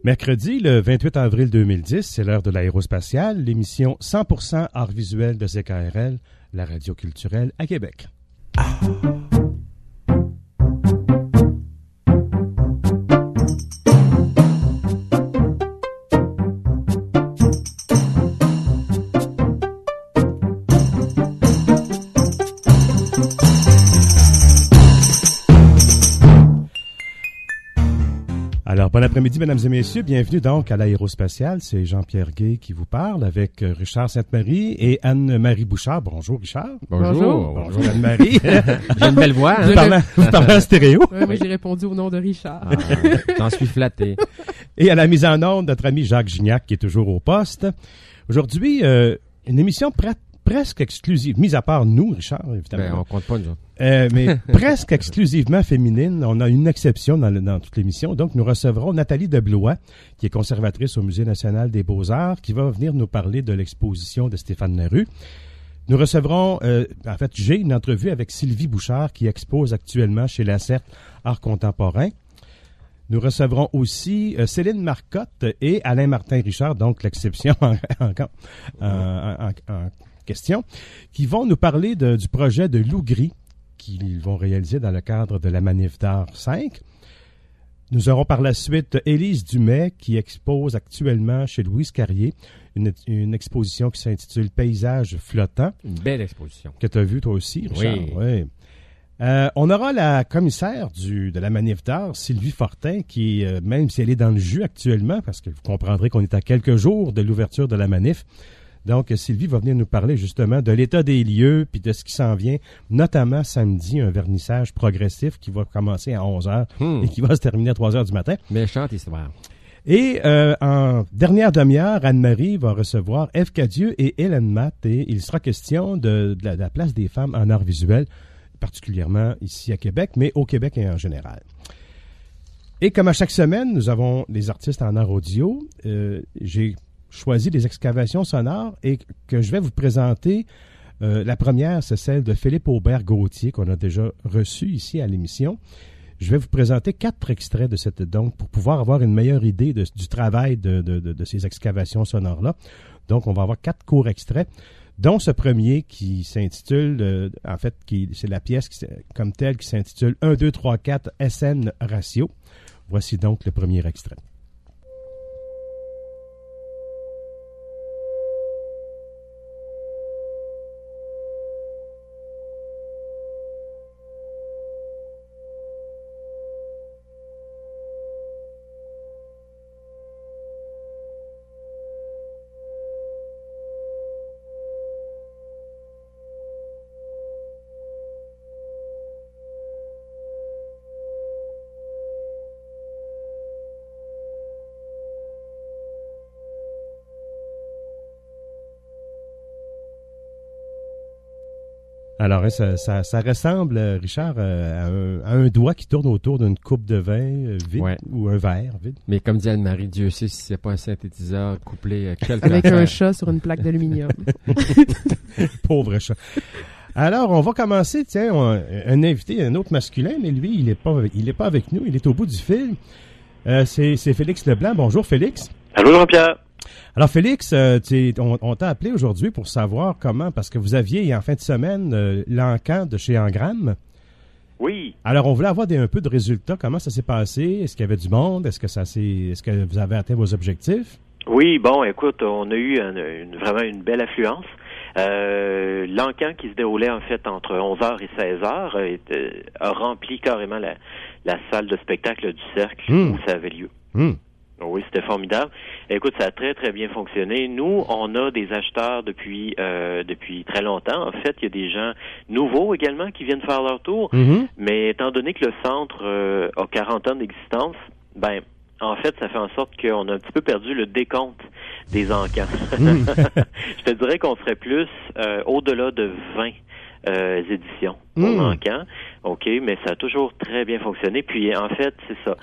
Mercredi, le 28 avril 2010, c'est l'heure de l'aérospatiale, l'émission 100% art visuel de CKRL, la radio culturelle à Québec. Alors, bon après-midi, mesdames et messieurs. Bienvenue donc à l'Aérospatiale. C'est Jean-Pierre Gay qui vous parle avec Richard Sainte-Marie et Anne-Marie Bouchard. Bonjour, Richard. Bonjour. Bonjour, Anne-Marie. J'ai une belle voix. Hein? Vous parlez en stéréo. Oui, moi, j'ai répondu au nom de Richard. J'en suis flatté. Et à la mise en onde, notre ami Jacques Gignac qui est toujours au poste. Aujourd'hui, une émission presque exclusive, mis à part nous, Richard, évidemment. Ben, on compte pas, nous autres. Mais presque exclusivement féminine. On a une exception dans toute l'émission. Donc, nous recevrons Nathalie Deblois, qui est conservatrice au Musée national des beaux-arts, qui va venir nous parler de l'exposition de Stéphane Larue. Nous recevrons, j'ai une entrevue avec Sylvie Bouchard, qui expose actuellement chez la CERT Art contemporain. Nous recevrons aussi Céline Marcotte et Alain Martin-Richard, donc l'exception en question, qui vont nous parler du projet de Loup Gris qu'ils vont réaliser dans le cadre de la Manif d'art 5. Nous aurons par la suite Élise Dumais qui expose actuellement chez Louise Carrier une exposition qui s'intitule Paysages flottants. Une belle exposition. Que tu as vue toi aussi, Richard. Oui. On aura la commissaire de la Manif d'art, Sylvie Fortin, qui, même si elle est dans le jus actuellement, parce que vous comprendrez qu'on est à quelques jours de l'ouverture de la Manif, donc, Sylvie va venir nous parler justement de l'état des lieux puis de ce qui s'en vient, notamment samedi, un vernissage progressif qui va commencer à 11h et qui va se terminer à 3h du matin. Méchante histoire. Et en dernière demi-heure, Anne-Marie va recevoir Ève Cadieux et Hélène Matt et il sera question de la place des femmes en art visuel, particulièrement ici à Québec, mais au Québec et en général. Et comme à chaque semaine, nous avons des artistes en art audio. J'ai choisi des excavations sonores et que je vais vous présenter. La première, c'est celle de Philippe Aubert-Gauthier qu'on a déjà reçu ici à l'émission. Je vais vous présenter 4 extraits de cette donc pour pouvoir avoir une meilleure idée du travail de ces excavations sonores-là. Donc, on va avoir 4 courts extraits, dont ce premier qui s'intitule, c'est la pièce comme telle qui s'intitule 1, 2, 3, 4 SN Ratio. Voici donc le premier extrait. Alors, ça ressemble, Richard, à un doigt qui tourne autour d'une coupe de vin vide ou un verre vide. Mais comme dit Anne-Marie, Dieu sait si c'est pas un synthétiseur couplé quelque avec un chat sur une plaque d'aluminium. Pauvre chat. Alors, on va commencer, un invité, un autre masculin, mais lui, il est pas avec nous, il est au bout du fil. C'est Félix Leblanc. Bonjour, Félix. Allô, Jean-Pierre. Alors, Félix, on t'a appelé aujourd'hui pour savoir comment, parce que vous aviez, en fin de semaine, l'encan de chez Engramme. Oui. Alors, on voulait avoir un peu de résultats. Comment ça s'est passé? Est-ce qu'il y avait du monde? Est-ce que vous avez atteint vos objectifs? Oui, bon, écoute, on a eu vraiment une belle affluence. L'encan qui se déroulait, en fait, entre 11h et 16h a rempli carrément la salle de spectacle du Cercle où ça avait lieu. Oui, c'était formidable. Écoute, ça a très, très bien fonctionné. Nous, on a des acheteurs depuis très longtemps. En fait, il y a des gens nouveaux également qui viennent faire leur tour. Mais étant donné que le centre a 40 ans d'existence, en fait, ça fait en sorte qu'on a un petit peu perdu le décompte des encans. Je te dirais qu'on serait plus au-delà de 20 éditions pour l'encan. OK, mais ça a toujours très bien fonctionné. Puis, en fait, c'est ça.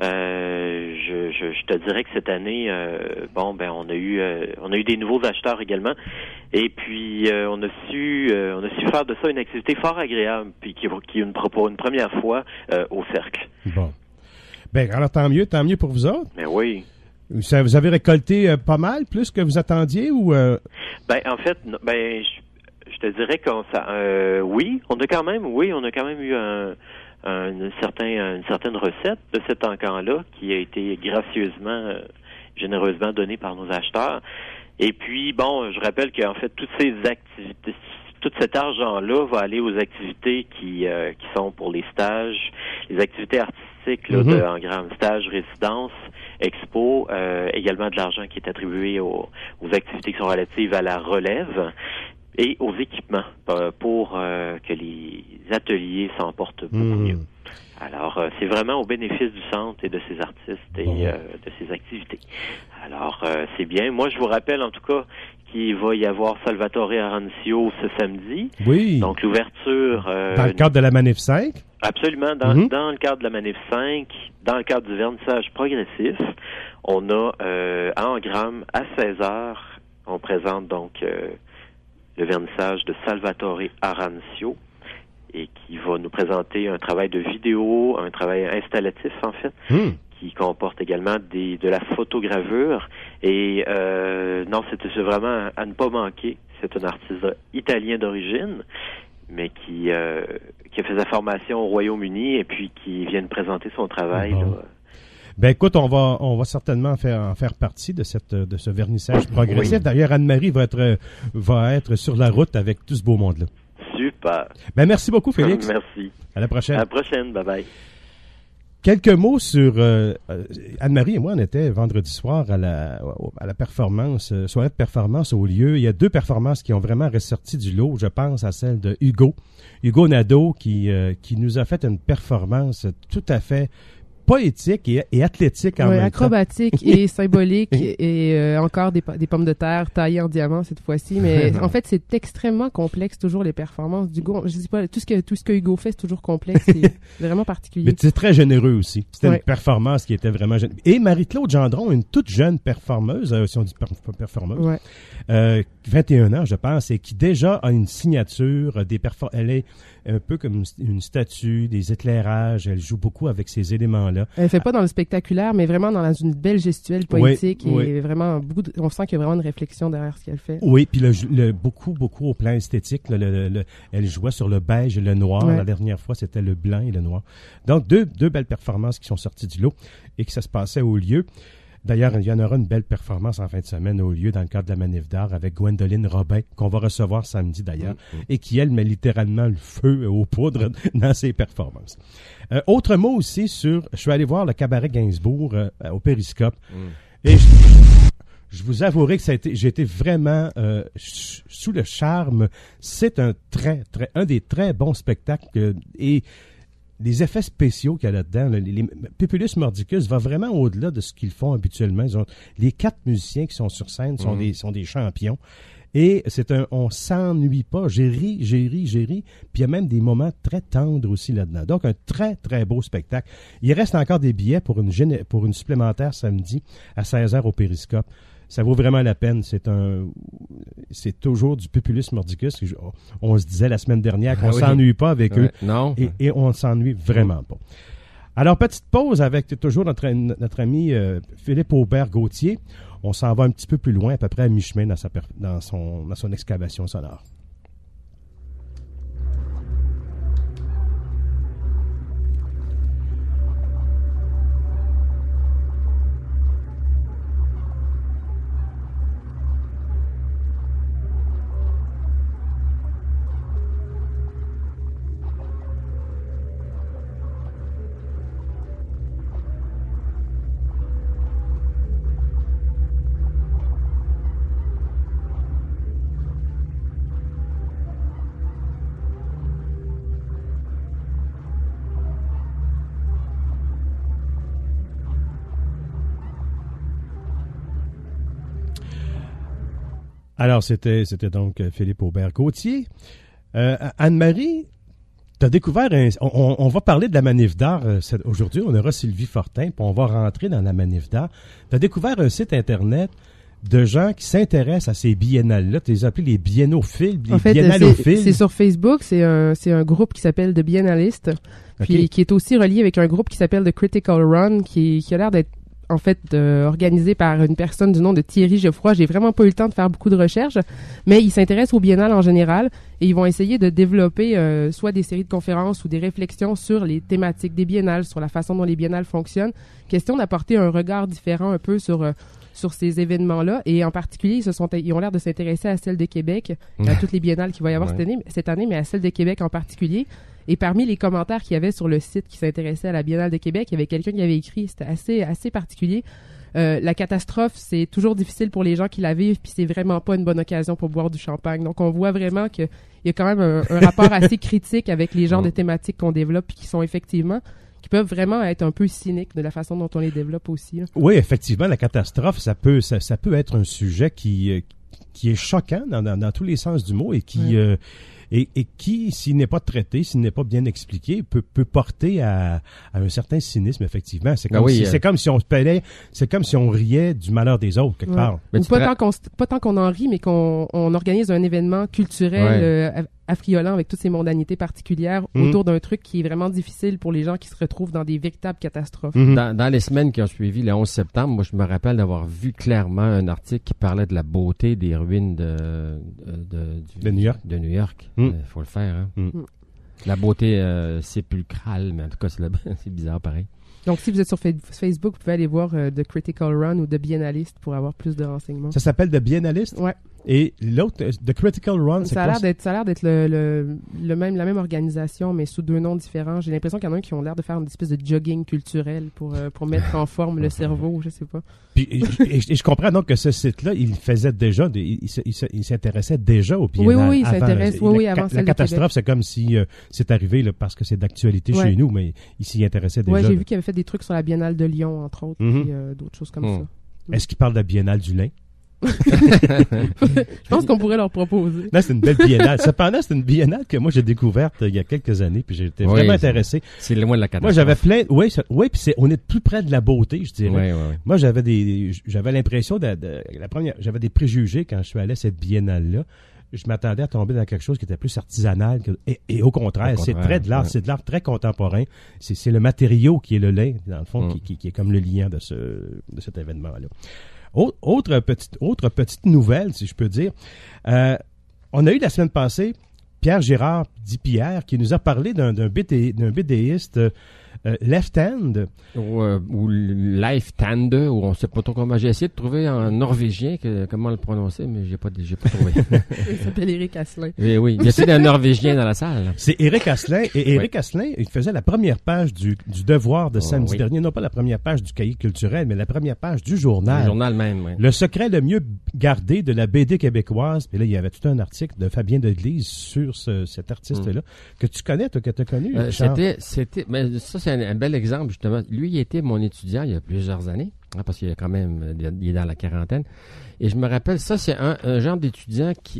Je te dirais que cette année, on a eu des nouveaux acheteurs également. Et puis, on a su faire de ça une activité fort agréable, puis qui une première fois au Cercle. Bon. Ben, alors, tant mieux pour vous autres. Mais oui. Vous avez récolté pas mal, plus que vous attendiez ou... Ben, en fait, je te dirais oui, on a quand même eu une certaine recette de cet encan-là qui a été généreusement donnée par nos acheteurs. Et puis, bon, je rappelle qu'en fait, toutes ces activités, tout cet argent-là va aller aux activités qui sont pour les stages, les activités artistiques là, de engramme, stages, résidences, expos, également de l'argent qui est attribué aux activités qui sont relatives à la relève et aux équipements pour que les ateliers s'en portent beaucoup mieux. Alors, c'est vraiment au bénéfice du centre et de ses artistes et de ses activités. Alors, c'est bien. Moi, je vous rappelle en tout cas qu'il va y avoir Salvatore Arancio ce samedi. Oui. Donc, l'ouverture... dans le cadre de la Manif 5? Absolument. Dans le cadre de la Manif 5, dans le cadre du vernissage progressif, on a à Engramme, à 16h, on présente donc le vernissage de Salvatore Arancio, et qui va nous présenter un travail de vidéo, un travail installatif en fait, qui comporte également de la photogravure. Et non, c'est vraiment à ne pas manquer. C'est un artiste italien d'origine, mais qui a fait sa formation au Royaume-Uni et puis qui vient de présenter son travail. Là. Ben écoute, on va certainement en faire partie de ce vernissage progressif. Oui. D'ailleurs, Anne-Marie va être sur la route avec tout ce beau monde-là. Super. Ben merci beaucoup, Félix. Merci. À la prochaine. À la prochaine. Bye-bye. Quelques mots sur Anne-Marie et moi, on était vendredi soir à la performance, soirée de performance au lieu. Il y a 2 performances qui ont vraiment ressorti du lot. Je pense à celle de Hugo Nadeau qui nous a fait une performance tout à fait poétique et athlétique en même temps. Acrobatique et symbolique et encore des pommes de terre taillées en diamant cette fois-ci. Mais en fait, c'est extrêmement complexe toujours les performances d'Hugo. Je sais pas, tout ce que Hugo fait, c'est toujours complexe. C'est vraiment particulier. Mais c'est très généreux aussi. C'était une performance qui était vraiment généreuse. Et Marie-Claude Gendron, une toute jeune performeuse, si on dit performeuse, 21 ans, je pense, et qui déjà a une signature. Elle est un peu comme une statue, des éclairages. Elle joue beaucoup avec ces éléments-là. Elle fait pas dans le spectaculaire, mais vraiment dans une belle gestuelle poétique et vraiment on sent qu'il y a vraiment une réflexion derrière ce qu'elle fait. Oui, puis beaucoup au plan esthétique. Elle jouait sur le beige et le noir. Ouais. La dernière fois, c'était le blanc et le noir. Donc, deux belles performances qui sont sorties du lot et que ça se passait au lieu. D'ailleurs, il y en aura une belle performance en fin de semaine au lieu dans le cadre de la Manif d'art avec Gwendoline Robin, qu'on va recevoir samedi d'ailleurs, et qui, elle, met littéralement le feu aux poudres dans ses performances. Autre mot aussi je suis allé voir le Cabaret Gainsbourg au Périscope, et je vous avouerai que j'ai été vraiment sous le charme. C'est un des très bons spectacles et les effets spéciaux qu'il y a là-dedans, les Pupillus Mordicus va vraiment au-delà de ce qu'ils font habituellement. Les 4 musiciens qui sont sur scène sont des champions. Et on s'ennuie pas. J'ai ri. Puis il y a même des moments très tendres aussi là-dedans. Donc, un très, très beau spectacle. Il reste encore des billets pour une supplémentaire samedi à 16h au Périscope. Ça vaut vraiment la peine. C'est toujours du Pupillus Mordicus. On se disait la semaine dernière qu'on s'ennuie pas avec eux. Non. Et on ne s'ennuie vraiment pas. Alors, petite pause avec toujours notre ami Philippe Aubert-Gauthier. On s'en va un petit peu plus loin, à peu près à mi-chemin dans son excavation sonore. Alors, c'était donc Philippe Aubert-Gauthier. Anne-Marie, tu as découvert on va parler de la Manif d'art aujourd'hui. On aura Sylvie Fortin, puis on va rentrer dans la Manif d'art. Tu as découvert un site Internet de gens qui s'intéressent à ces biennales-là. Tu les as appelés les biennophiles, biennalophiles. C'est sur Facebook. C'est un groupe qui s'appelle The Biennalist, puis qui est aussi relié avec un groupe qui s'appelle The Critical Run, qui a l'air d'être en fait organisé par une personne du nom de Thierry Geoffroy. J'ai vraiment pas eu le temps de faire beaucoup de recherches, mais ils s'intéressent au biennale en général et ils vont essayer de développer soit des séries de conférences ou des réflexions sur les thématiques des biennales, sur la façon dont les biennales fonctionnent. Question d'apporter un regard différent un peu sur ces événements-là. Et en particulier, ils ont l'air de s'intéresser à celle de Québec, à toutes les biennales qu'il va y avoir cette année, mais à celle de Québec en particulier. Et parmi les commentaires qu'il y avait sur le site qui s'intéressait à la Biennale de Québec, il y avait quelqu'un qui avait écrit, c'était assez particulier. La catastrophe, c'est toujours difficile pour les gens qui la vivent, puis c'est vraiment pas une bonne occasion pour boire du champagne. Donc, on voit vraiment qu'il y a quand même un rapport assez critique avec les genres de thématiques qu'on développe, puis qui peuvent vraiment être un peu cyniques de la façon dont on les développe aussi. Là. Oui, effectivement, la catastrophe, ça peut être un sujet qui est choquant dans tous les sens du mot et qui et qui, s'il n'est pas traité, s'il n'est pas bien expliqué, peut porter à un certain cynisme, effectivement. C'est comme si on se pelait, c'est comme si on riait du malheur des autres, quelque part. Ou pas tant qu'on en rit, mais qu'on organise un événement culturel affriolant avec toutes ces mondanités particulières autour d'un truc qui est vraiment difficile pour les gens qui se retrouvent dans des véritables catastrophes. Dans les semaines qui ont suivi le 11 septembre, moi, je me rappelle d'avoir vu clairement un article qui parlait de la beauté des ruines de New York. De New York. Faut le faire, hein. La beauté sépulcrale, mais en tout cas, c'est bizarre pareil. Donc, si vous êtes sur Facebook, vous pouvez aller voir The Critical Run ou The Biennalist pour avoir plus de renseignements. Ça s'appelle The Biennalist? Ouais. Et l'autre, The Critical Run, c'est quoi? Ça a l'air d'être la même organisation, mais sous deux noms différents. J'ai l'impression qu'il y en a un qui ont l'air de faire une espèce de jogging culturel pour mettre en forme le cerveau, je sais pas. Puis, et je comprends donc que ce site-là, il faisait déjà, il s'intéressait déjà au biennale. Oui, il s'intéresse, avant la catastrophe, c'est comme si c'est arrivé là, parce que c'est d'actualité chez nous, mais il s'y intéressait déjà. Oui, j'ai vu qu'il avait fait des trucs sur la Biennale de Lyon, entre autres, puis d'autres choses comme ça. Est-ce qu'il parle de la Biennale du lin? Je pense qu'on pourrait leur proposer. Là, c'est une belle biennale. Cependant, c'est une biennale que moi j'ai découverte il y a quelques années, puis j'étais vraiment intéressé. C'est loin de la catastrophe. Moi, j'avais plein. Puis on est plus près de la beauté, je dirais. Ouais. Moi, j'avais l'impression j'avais des préjugés quand je suis allé à cette biennale-là. Je m'attendais à tomber dans quelque chose qui était plus artisanal et au contraire, c'est très de l'art, c'est de l'art très contemporain. C'est le matériau qui est le lin, dans le fond, qui est comme le liant de cet événement-là. Autre petite nouvelle, si je peux dire. On a eu la semaine passée Pierre Girard, dit Pierre, qui nous a parlé d'un BDiste Left Hand. Ou Left Hand, ou on ne sait pas trop comment. J'ai essayé de trouver en norvégien comment le prononcer, mais j'ai pas trouvé. Il s'appelle Éric Asselin. Oui. Il y a un norvégien dans la salle. C'est Éric Asselin. Et Éric Asselin, il faisait la première page du Devoir de samedi dernier. Non pas la première page du cahier culturel, mais la première page du journal. Le journal même, oui. Le secret le mieux gardé de la BD québécoise. Puis là, il y avait tout un article de Fabien Deglise sur cet artiste-là. Que tu connais, toi, que tu as connu. Mais ça, c'est un bel exemple, justement. Lui, il était mon étudiant il y a plusieurs années, parce qu'il est quand même, il est dans la quarantaine. Et je me rappelle, ça, c'est un genre d'étudiant qui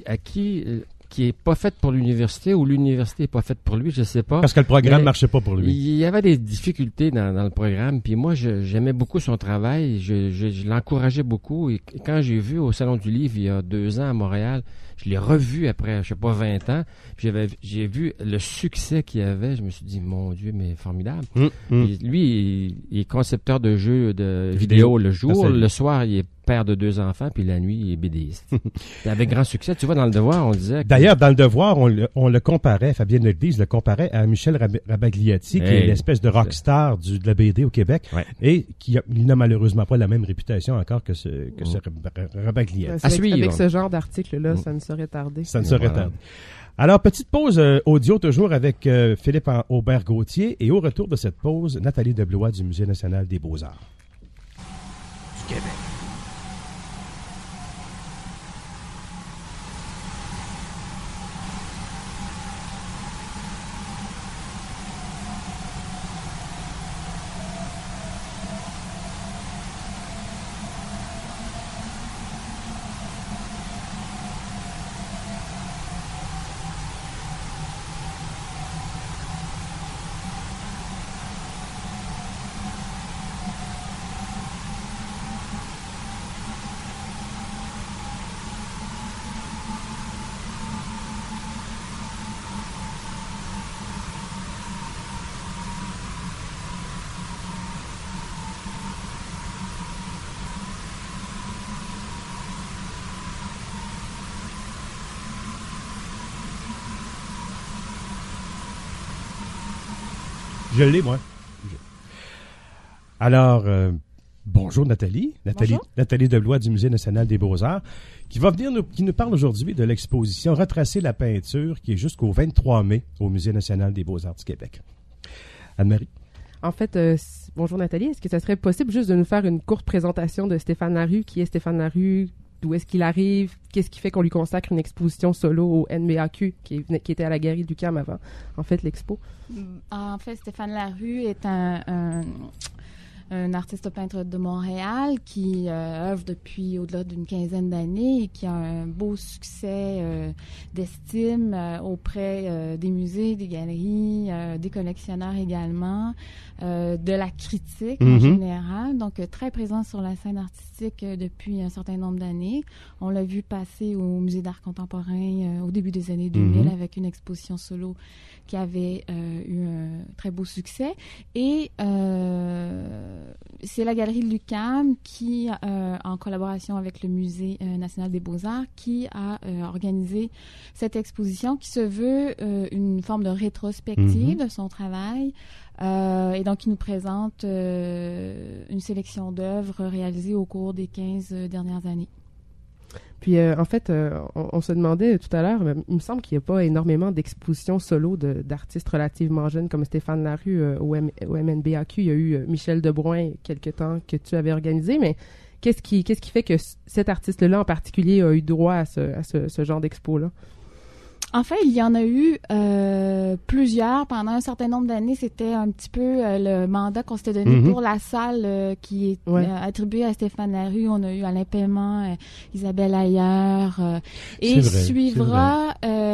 est pas fait pour l'université ou l'université est pas faite pour lui, je sais pas. Parce que le programme marchait pas pour lui. Il y avait des difficultés dans le programme, puis moi, j'aimais beaucoup son travail, je l'encourageais beaucoup. Et quand j'ai vu au Salon du Livre, il y a 2 ans à Montréal, je l'ai revu après, je sais pas, 20 ans. Puis j'ai vu le succès qu'il avait. Je me suis dit, mon Dieu, mais formidable. Lui, il est concepteur de jeux de vidéo le jour. Le soir, il est père de 2 enfants, puis la nuit, il est BDiste. Avec grand succès. Tu vois, dans Le Devoir, on disait... D'ailleurs, dans Le Devoir, on le comparait, Fabien Deglise le comparait à Michel Rabagliati, qui est l'espèce de rockstar de la BD au Québec, et il n'a malheureusement pas la même réputation encore que ce Rabagliati. Avec ce genre d'article-là, ça ne saurait tarder. Ça ne saurait tarder. Alors, petite pause audio toujours avec Philippe Aubert-Gauthier, et au retour de cette pause, Nathalie Deblois du Musée national des beaux-arts du Québec. Je l'ai, moi. Alors, bonjour Nathalie. Bonjour. Nathalie Deblois du Musée national des beaux-arts, qui nous parle aujourd'hui de l'exposition Retracer la peinture, qui est jusqu'au 23 mai au Musée national des beaux-arts du Québec. Anne-Marie. En fait, bonjour Nathalie, est-ce que ça serait possible juste de nous faire une courte présentation de Stéphane Larue? Qui est Stéphane Larue? D'où est-ce qu'il arrive? Qu'est-ce qui fait qu'on lui consacre une exposition solo au NBAQ, qui était à la Galerie du Lucam avant, en fait, l'expo? En fait, Stéphane Larue est un artiste peintre de Montréal qui œuvre depuis au-delà d'une quinzaine d'années et qui a un beau succès d'estime auprès des musées, des galeries, des collectionneurs également, de la critique en général. Donc, très présent sur la scène artistique depuis un certain nombre d'années. On l'a vu passer au Musée d'art contemporain au début des années 2000 avec une exposition solo qui avait eu un très beau succès. Et c'est la Galerie de Lucam qui, en collaboration avec le Musée national des beaux-arts, qui a organisé cette exposition qui se veut une forme de rétrospective de son travail. Et donc, il nous présente une sélection d'œuvres réalisées au cours des 15 dernières années. Puis, en fait, on se demandait tout à l'heure, il me semble qu'il n'y a pas énormément d'expositions solo d'artistes relativement jeunes comme Stéphane Larue au MNBAQ. Il y a eu Michel Debrun quelque temps que tu avais organisé, mais qu'est-ce qui fait que cet artiste-là en particulier a eu droit à ce genre d'expo-là? En fait, il y en a eu plusieurs pendant un certain nombre d'années. C'était un petit peu le mandat qu'on s'était donné pour la salle qui est attribuée à Stéphane Larue. On a eu Alain Paiement, Isabelle Ayer. Et suivra,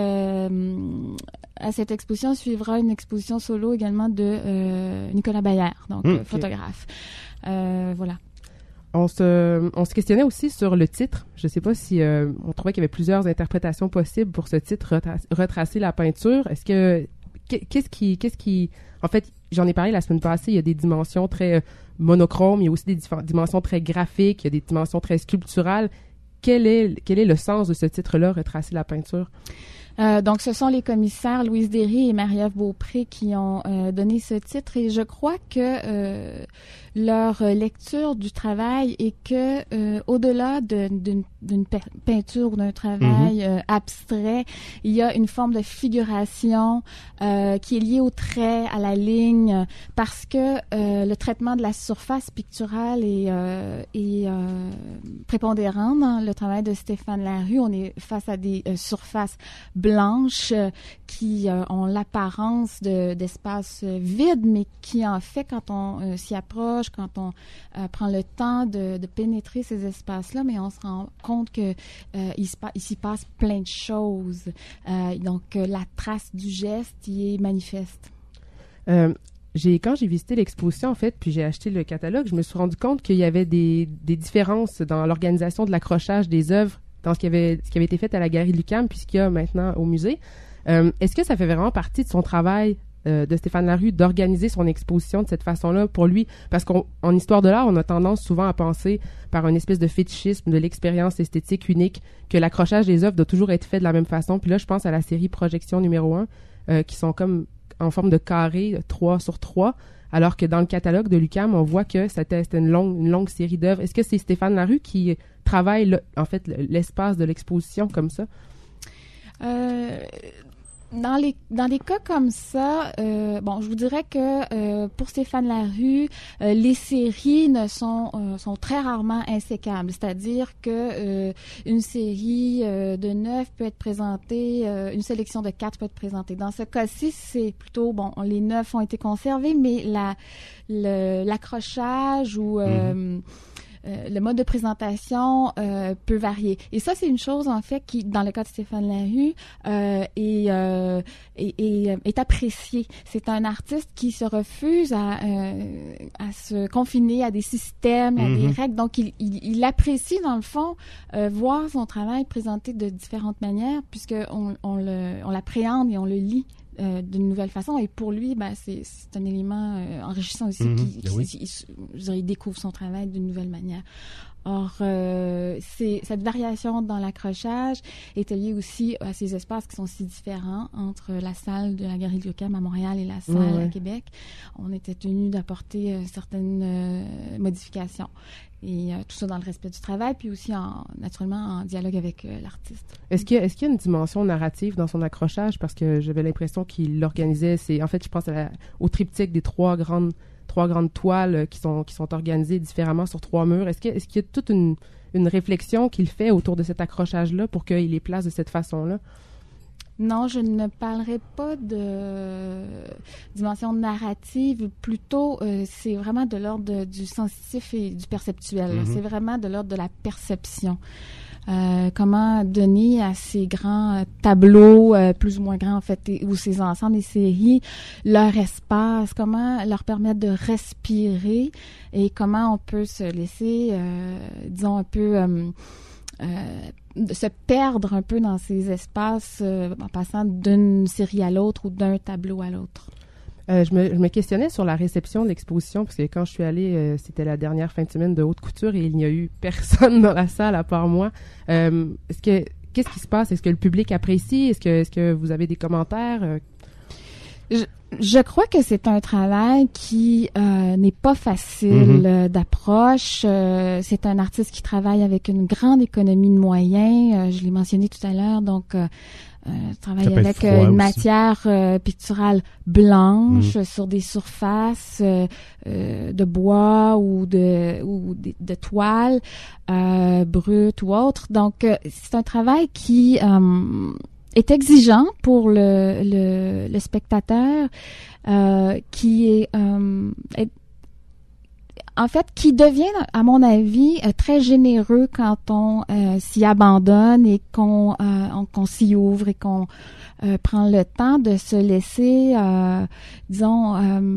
à cette exposition, suivra une exposition solo également de Nicolas Bayer, donc photographe. Voilà. On se questionnait aussi sur le titre. Je ne sais pas si on trouvait qu'il y avait plusieurs interprétations possibles pour ce titre, Retracer la peinture. Est-ce que qu'est-ce qui en fait, j'en ai parlé la semaine passée, il y a des dimensions très monochromes, il y a aussi des dimensions très graphiques, il y a des dimensions très sculpturales. Quel est le sens de ce titre-là, Retracer la peinture? Donc, ce sont les commissaires Louise Derry et Marie-Ève Beaupré qui ont donné ce titre et je crois que leur lecture du travail est que au-delà d'une peinture ou d'un travail abstrait, il y a une forme de figuration qui est liée au trait, à la ligne, parce que le traitement de la surface picturale est prépondérant dans le travail de Stéphane Larue. On est face à des surfaces blanches qui ont l'apparence d'espaces vides, mais qui en fait, quand on s'y approche, quand on prend le temps de pénétrer ces espaces-là, mais on se rend compte que il s'y passe plein de choses. Donc, la trace du geste y est manifeste. Quand j'ai visité l'exposition, en fait, puis j'ai acheté le catalogue, je me suis rendu compte qu'il y avait des différences dans l'organisation de l'accrochage des œuvres dans ce qui avait été fait à la Galerie de Lucam, puis ce qu'il y a maintenant au musée. Est-ce que ça fait vraiment partie de son travail de Stéphane Larue d'organiser son exposition de cette façon-là pour lui? Parce qu'en histoire de l'art, on a tendance souvent à penser par une espèce de fétichisme de l'expérience esthétique unique que l'accrochage des œuvres doit toujours être fait de la même façon. Puis là, je pense à la série Projection numéro 1 qui sont comme en forme de carré 3 sur 3, alors que dans le catalogue de Lucam, on voit que c'était une longue série d'œuvres. Est-ce que c'est Stéphane Larue qui travaille l'espace de l'exposition comme ça? Dans des cas comme ça, je vous dirais que pour Stéphane Larue, les séries sont très rarement insécables. C'est-à-dire que une série de 9 peut être présentée, une sélection de 4 peut être présentée. Dans ce cas-ci, c'est plutôt les 9 ont été conservés, mais l'accrochage ou le mode de présentation peut varier. Et ça, c'est une chose, en fait, qui, dans le cas de Stéphane Larue, est appréciée. C'est un artiste qui se refuse à se confiner à des systèmes, à des règles. Donc, il apprécie, dans le fond, voir son travail présenté de différentes manières, puisqu'on l'appréhende et on le lit d'une nouvelle façon. Et pour lui, c'est un élément enrichissant aussi. Il découvre son travail d'une nouvelle manière. Or, cette variation dans l'accrochage est liée aussi à ces espaces qui sont si différents entre la salle de la Galerie de l'UQAM à Montréal et la salle à Québec. On était tenu d'apporter certaines modifications. Et tout ça dans le respect du travail, puis aussi naturellement en dialogue avec l'artiste. Est-ce qu'il y a une dimension narrative dans son accrochage? Parce que j'avais l'impression qu'il l'organisait. En fait, je pense au triptyque des trois grandes toiles qui sont organisées différemment sur 3 murs. Est-ce qu'il y a toute une réflexion qu'il fait autour de cet accrochage-là pour qu'il les place de cette façon-là? Non, je ne parlerai pas de dimension narrative. Plutôt, c'est vraiment de l'ordre du sensitif et du perceptuel. Mm-hmm. C'est vraiment de l'ordre de la perception. Comment donner à ces grands tableaux, plus ou moins grands en fait, ou ces ensembles et séries, leur espace, comment leur permettre de respirer et comment on peut se laisser, disons, un peu se perdre un peu dans ces espaces en passant d'une série à l'autre ou d'un tableau à l'autre. Je me questionnais sur la réception de l'exposition, parce que quand je suis allée, c'était la dernière fin de semaine de haute couture et il n'y a eu personne dans la salle à part moi. Qu'est-ce qui se passe? Est-ce que le public apprécie? Est-ce que vous avez des commentaires? Je crois que c'est un travail qui n'est pas facile d'approche. C'est un artiste qui travaille avec une grande économie de moyens. Je l'ai mentionné tout à l'heure, donc travaille avec une matière picturale blanche sur des surfaces de bois ou de toile brute ou autre. Donc c'est un travail qui est exigeant pour le spectateur, qui est en fait, qui devient, à mon avis, très généreux quand on s'y abandonne et qu'on s'y ouvre et qu'on prend le temps de se laisser, disons,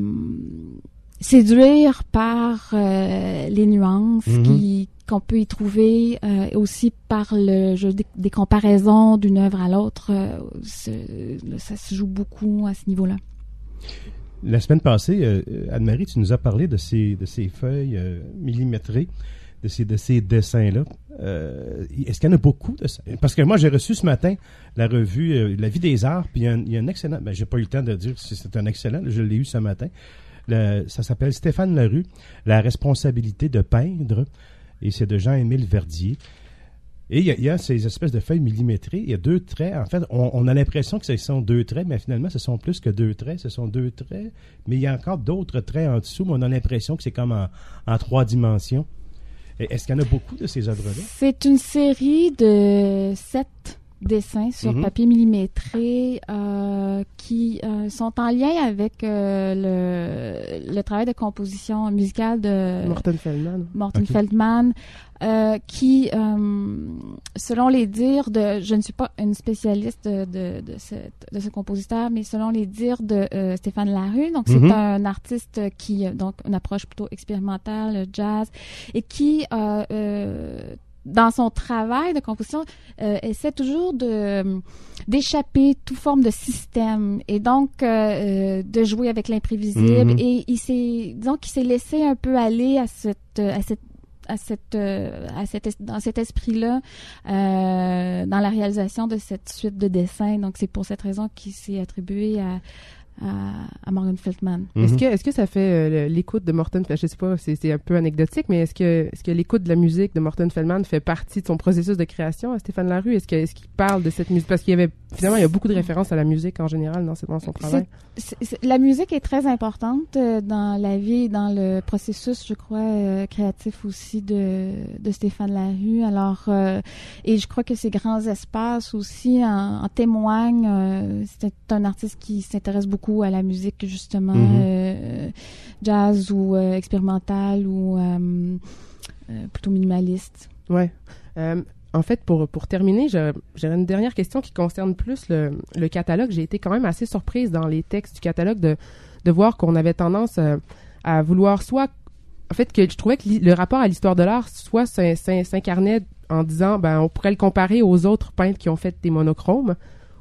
séduire par les nuances qu'on peut y trouver, aussi par le jeu des comparaisons d'une œuvre à l'autre. Ça se joue beaucoup à ce niveau-là. La semaine passée, Anne-Marie, tu nous as parlé de ces feuilles millimétrées, de ces dessins-là. Est-ce qu'il y en a beaucoup de ça? Parce que moi, j'ai reçu ce matin la revue La Vie des Arts, puis il y a un excellent... Ben, j'ai pas eu le temps de dire si c'est un excellent, je l'ai eu ce matin. Ça s'appelle Stéphane Larue, La responsabilité de peindre, et c'est de Jean-Émile Verdier. Et il y a ces espèces de feuilles millimétrées. Il y a 2 traits. En fait, on a l'impression que ce sont 2 traits, mais finalement, ce sont plus que 2 traits. Ce sont 2 traits, mais il y a encore d'autres traits en dessous, mais on a l'impression que c'est comme en 3 dimensions. Est-ce qu'il y en a beaucoup de ces œuvres-là? C'est une série de 7 dessins sur papier millimétré qui sont en lien avec le travail de composition musicale de Morton Feldman. Qui, selon les dires je ne suis pas une spécialiste de ce compositeur, mais selon les dires de Stéphane Larue, donc c'est un artiste qui, donc une approche plutôt expérimentale, jazz, et qui, dans son travail de composition, essaie toujours d'échapper toute forme de système et donc de jouer avec l'imprévisible. Et il s'est laissé un peu aller dans cet esprit-là dans la réalisation de cette suite de dessins. Donc, c'est pour cette raison qu'il s'est attribué à Morton Feldman. Est-ce que ça fait l'écoute de Morton Feldman? Je sais pas, c'est un peu anecdotique, mais est-ce que l'écoute de la musique de Morton Feldman fait partie de son processus de création à Stéphane Larue? Est-ce qu'il parle de cette musique? Parce qu'il y avait, finalement, il y a beaucoup de références à la musique en général dans son travail. La musique est très importante dans la vie et dans le processus, je crois, créatif aussi de Stéphane Larue. Alors, et je crois que ces grands espaces aussi en témoignent. C'est un artiste qui s'intéresse beaucoup à la musique, justement, jazz ou expérimentale ou plutôt minimaliste. Ouais. En fait, pour terminer, j'aurais une dernière question qui concerne plus le catalogue. J'ai été quand même assez surprise dans les textes du catalogue de voir qu'on avait tendance à vouloir soit... En fait, que je trouvais que le rapport à l'histoire de l'art soit s'incarnait en disant, on pourrait le comparer aux autres peintres qui ont fait des monochromes,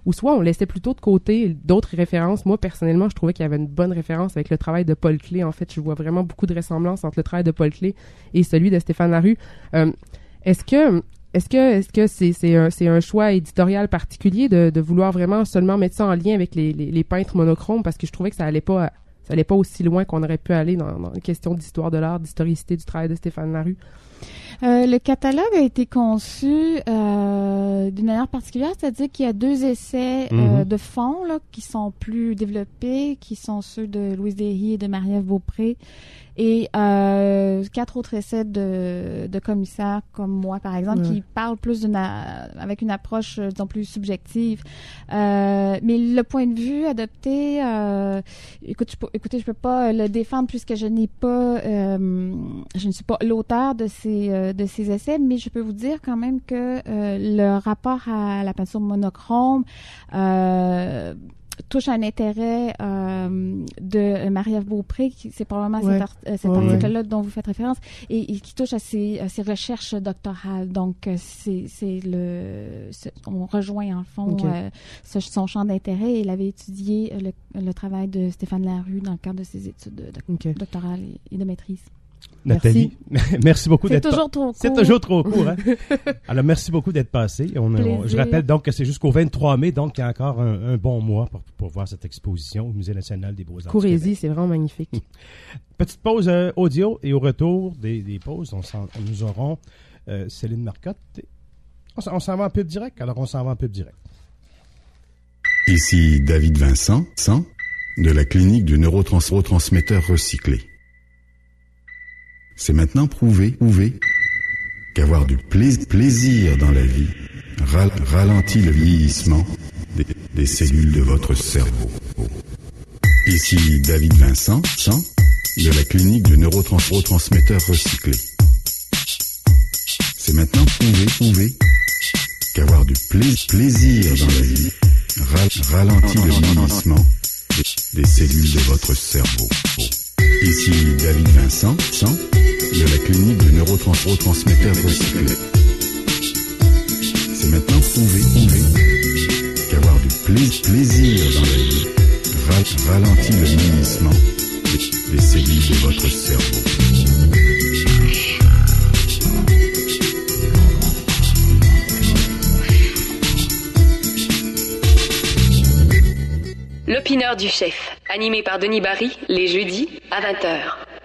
ou soit on laissait plutôt de côté d'autres références. Moi, personnellement, je trouvais qu'il y avait une bonne référence avec le travail de Paul Klee. En fait, je vois vraiment beaucoup de ressemblances entre le travail de Paul Klee et celui de Stéphane Larue. Est-ce que c'est un choix éditorial particulier de vouloir vraiment seulement mettre ça en lien avec les peintres monochromes, parce que je trouvais que ça allait pas aussi loin qu'on aurait pu aller dans les questions d'histoire de l'art, d'historicité du travail de Stéphane Larue? Le catalogue a été conçu d'une manière particulière, c'est-à-dire qu'il y a 2 essais de fond là, qui sont plus développés, qui sont ceux de Louise Derry et de Marie-Ève Beaupré, et 4 autres essais de commissaires comme moi, par exemple, qui parlent plus avec une approche, disons, plus subjective. Mais le point de vue adopté, écoutez, je peux pas le défendre puisque je ne suis pas l'auteur de ces essais, mais je peux vous dire quand même que le rapport à la peinture monochrome touche un intérêt de Marie-Ève Beaupré, c'est probablement cet article-là dont vous faites référence, et qui touche à ses recherches doctorales. Donc, on rejoint en fond son champ d'intérêt. Il avait étudié le travail de Stéphane Larue dans le cadre de ses études doctorales et de maîtrise. Nathalie, merci beaucoup d'être toujours trop court. C'est toujours trop court, hein? Alors, merci beaucoup d'être passé. Je rappelle donc que c'est jusqu'au 23 mai, donc il y a encore un bon mois pour voir cette exposition au Musée national des Beaux-Arts. Courez-y, c'est vraiment magnifique. Petite pause audio, et au retour des pauses, nous aurons Céline Marcotte. On s'en va en pub direct, Ici David Vincent, de la clinique du neurotransmetteur recyclé. C'est maintenant prouvé qu'avoir du plaisir dans la vie ralentit le vieillissement des cellules de votre cerveau. Ici David Vincent, de la clinique du neurotransmetteur recyclé. C'est maintenant prouvé qu'avoir du plaisir dans la vie ralentit le vieillissement des cellules de votre cerveau. Ici David Vincent, de la clinique de neurotransmetteur recyclé. C'est maintenant prouvé qu'avoir du plaisir dans la vie ralentit le vieillissement des cellules de votre cerveau. L'opineur du chef, animé par Denis Barry, les jeudis à 20h.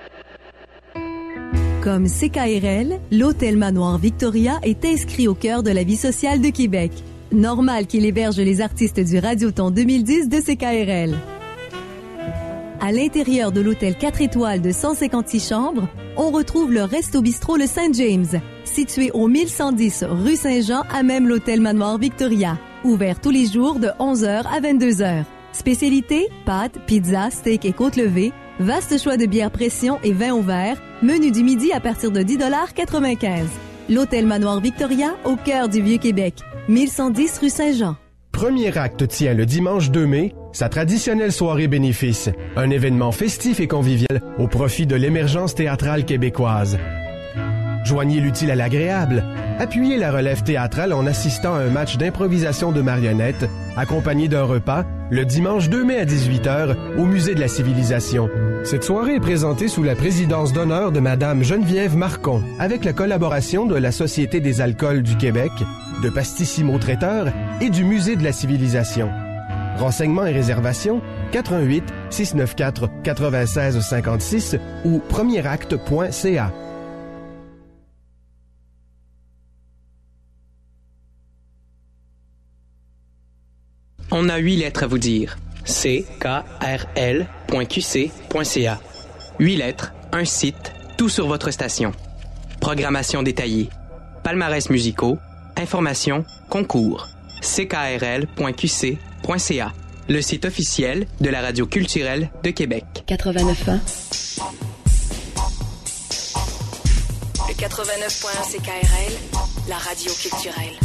Comme CKRL, l'Hôtel Manoir Victoria est inscrit au cœur de la vie sociale de Québec. Normal qu'il héberge les artistes du Radioton 2010 de CKRL. À l'intérieur de l'hôtel 4 étoiles de 156 chambres, on retrouve le Resto Bistrot Le Saint-James, situé au 1110 rue Saint-Jean, à même l'Hôtel Manoir Victoria. Ouvert tous les jours de 11h à 22h. Spécialité, pâtes, pizza, steak et côte levée, vaste choix de bières pression et vins au verre, menu du midi à partir de 10,95 $. L'Hôtel Manoir Victoria, au cœur du Vieux-Québec, 1110 rue Saint-Jean. Premier Acte tient le dimanche 2 mai sa traditionnelle soirée bénéfice, un événement festif et convivial au profit de l'émergence théâtrale québécoise. Joignez l'utile à l'agréable. Appuyez la relève théâtrale en assistant à un match d'improvisation de marionnettes, accompagné d'un repas, le dimanche 2 mai à 18h, au Musée de la Civilisation. Cette soirée est présentée sous la présidence d'honneur de Madame Geneviève Marcon, avec la collaboration de la Société des alcools du Québec, de Pastissimo Traiteur et du Musée de la Civilisation. Renseignements et réservations, 88 694 96 56 ou premieracte.ca. On a 8 lettres à vous dire. ckrl.qc.ca. 8 lettres, un site, tout sur votre station. Programmation détaillée. Palmarès musicaux, informations, concours. ckrl.qc.ca. Le site officiel de la radio culturelle de Québec. 89.1. Le 89.1 CKRL, la radio culturelle.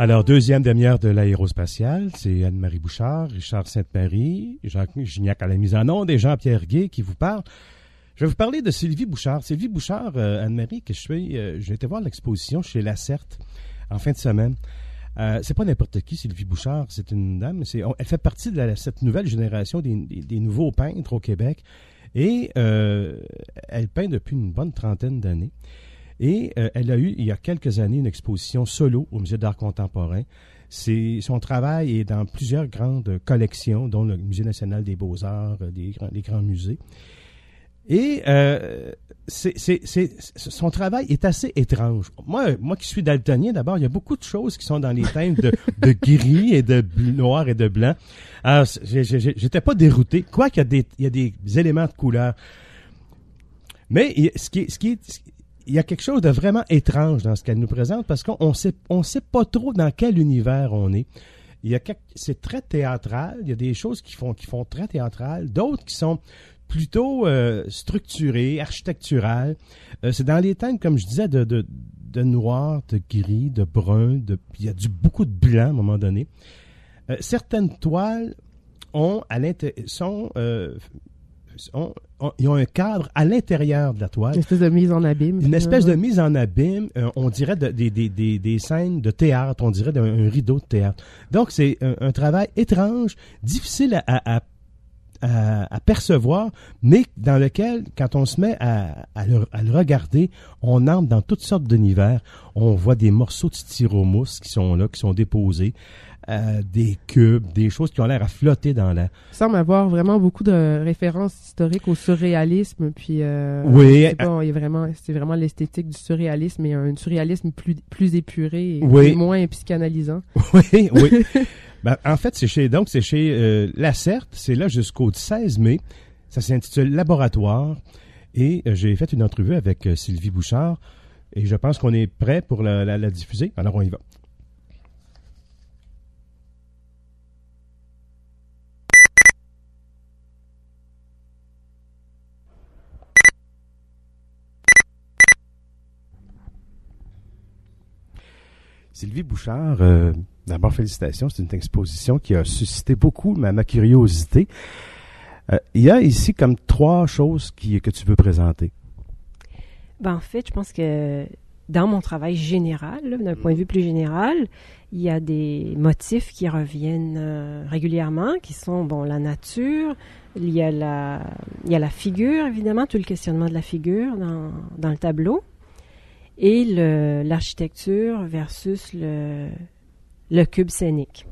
Alors, deuxième demi-heure de l'aérospatiale, c'est Anne-Marie Bouchard, Richard Sainte-Marie, Jacques Gignac à la mise en onde et Jean-Pierre Guay qui vous parlent. Je vais vous parler de Sylvie Bouchard. Sylvie Bouchard, Anne-Marie, que j'ai été voir l'exposition chez Lacerte en fin de semaine. C'est pas n'importe qui, Sylvie Bouchard. C'est une dame. Elle fait partie de cette nouvelle génération des nouveaux peintres au Québec. Et elle peint depuis une bonne trentaine d'années. Et elle a eu, il y a quelques années, une exposition solo au Musée d'art contemporain. Son travail est dans plusieurs grandes collections, dont le Musée national des beaux-arts, les grands musées. Et son travail est assez étrange. Moi qui suis daltonien, d'abord, il y a beaucoup de choses qui sont dans les thèmes de gris et de noir et de blanc. Alors, j'étais pas dérouté. Quoique il y a des éléments de couleur. Mais il y a quelque chose de vraiment étrange dans ce qu'elle nous présente parce qu'on sait pas trop dans quel univers on est. C'est très théâtral. Il y a des choses qui font très théâtral, d'autres qui sont plutôt structuré, architectural. C'est dans les thèmes, comme je disais, de noir, de gris, de brun, il y a beaucoup de blanc à un moment donné. Certaines toiles ont un cadre à l'intérieur de la toile. Une espèce de mise en abîme. Une espèce de mise en abîme, on dirait des scènes de théâtre, on dirait d'un rideau de théâtre. Donc, c'est un travail étrange, difficile à percevoir, mais dans lequel, quand on se met à le regarder, on entre dans toutes sortes d'univers. On voit des morceaux de styromousse qui sont là, qui sont déposés, des cubes, des choses qui ont l'air à flotter dans l'air. Il semble avoir vraiment beaucoup de références historiques au surréalisme, puis oui, c'est vraiment l'esthétique du surréalisme, mais un surréalisme plus épuré et oui, moins psychanalysant. Oui, oui. Ben, en fait, c'est chez Lacerte, c'est là jusqu'au 16 mai. Ça s'intitule Laboratoire. Et j'ai fait une entrevue avec Sylvie Bouchard. Et je pense qu'on est prêt pour la diffuser. Alors, on y va. Sylvie Bouchard, d'abord, félicitations. C'est une exposition qui a suscité beaucoup ma curiosité. Il y a ici comme 3 choses que tu veux présenter. Ben, en fait, je pense que dans mon travail général, d'un point de vue plus général, il y a des motifs qui reviennent régulièrement, qui sont, la nature, il y a la figure, évidemment, tout le questionnement de la figure dans le tableau, et l'architecture versus le cube scénique.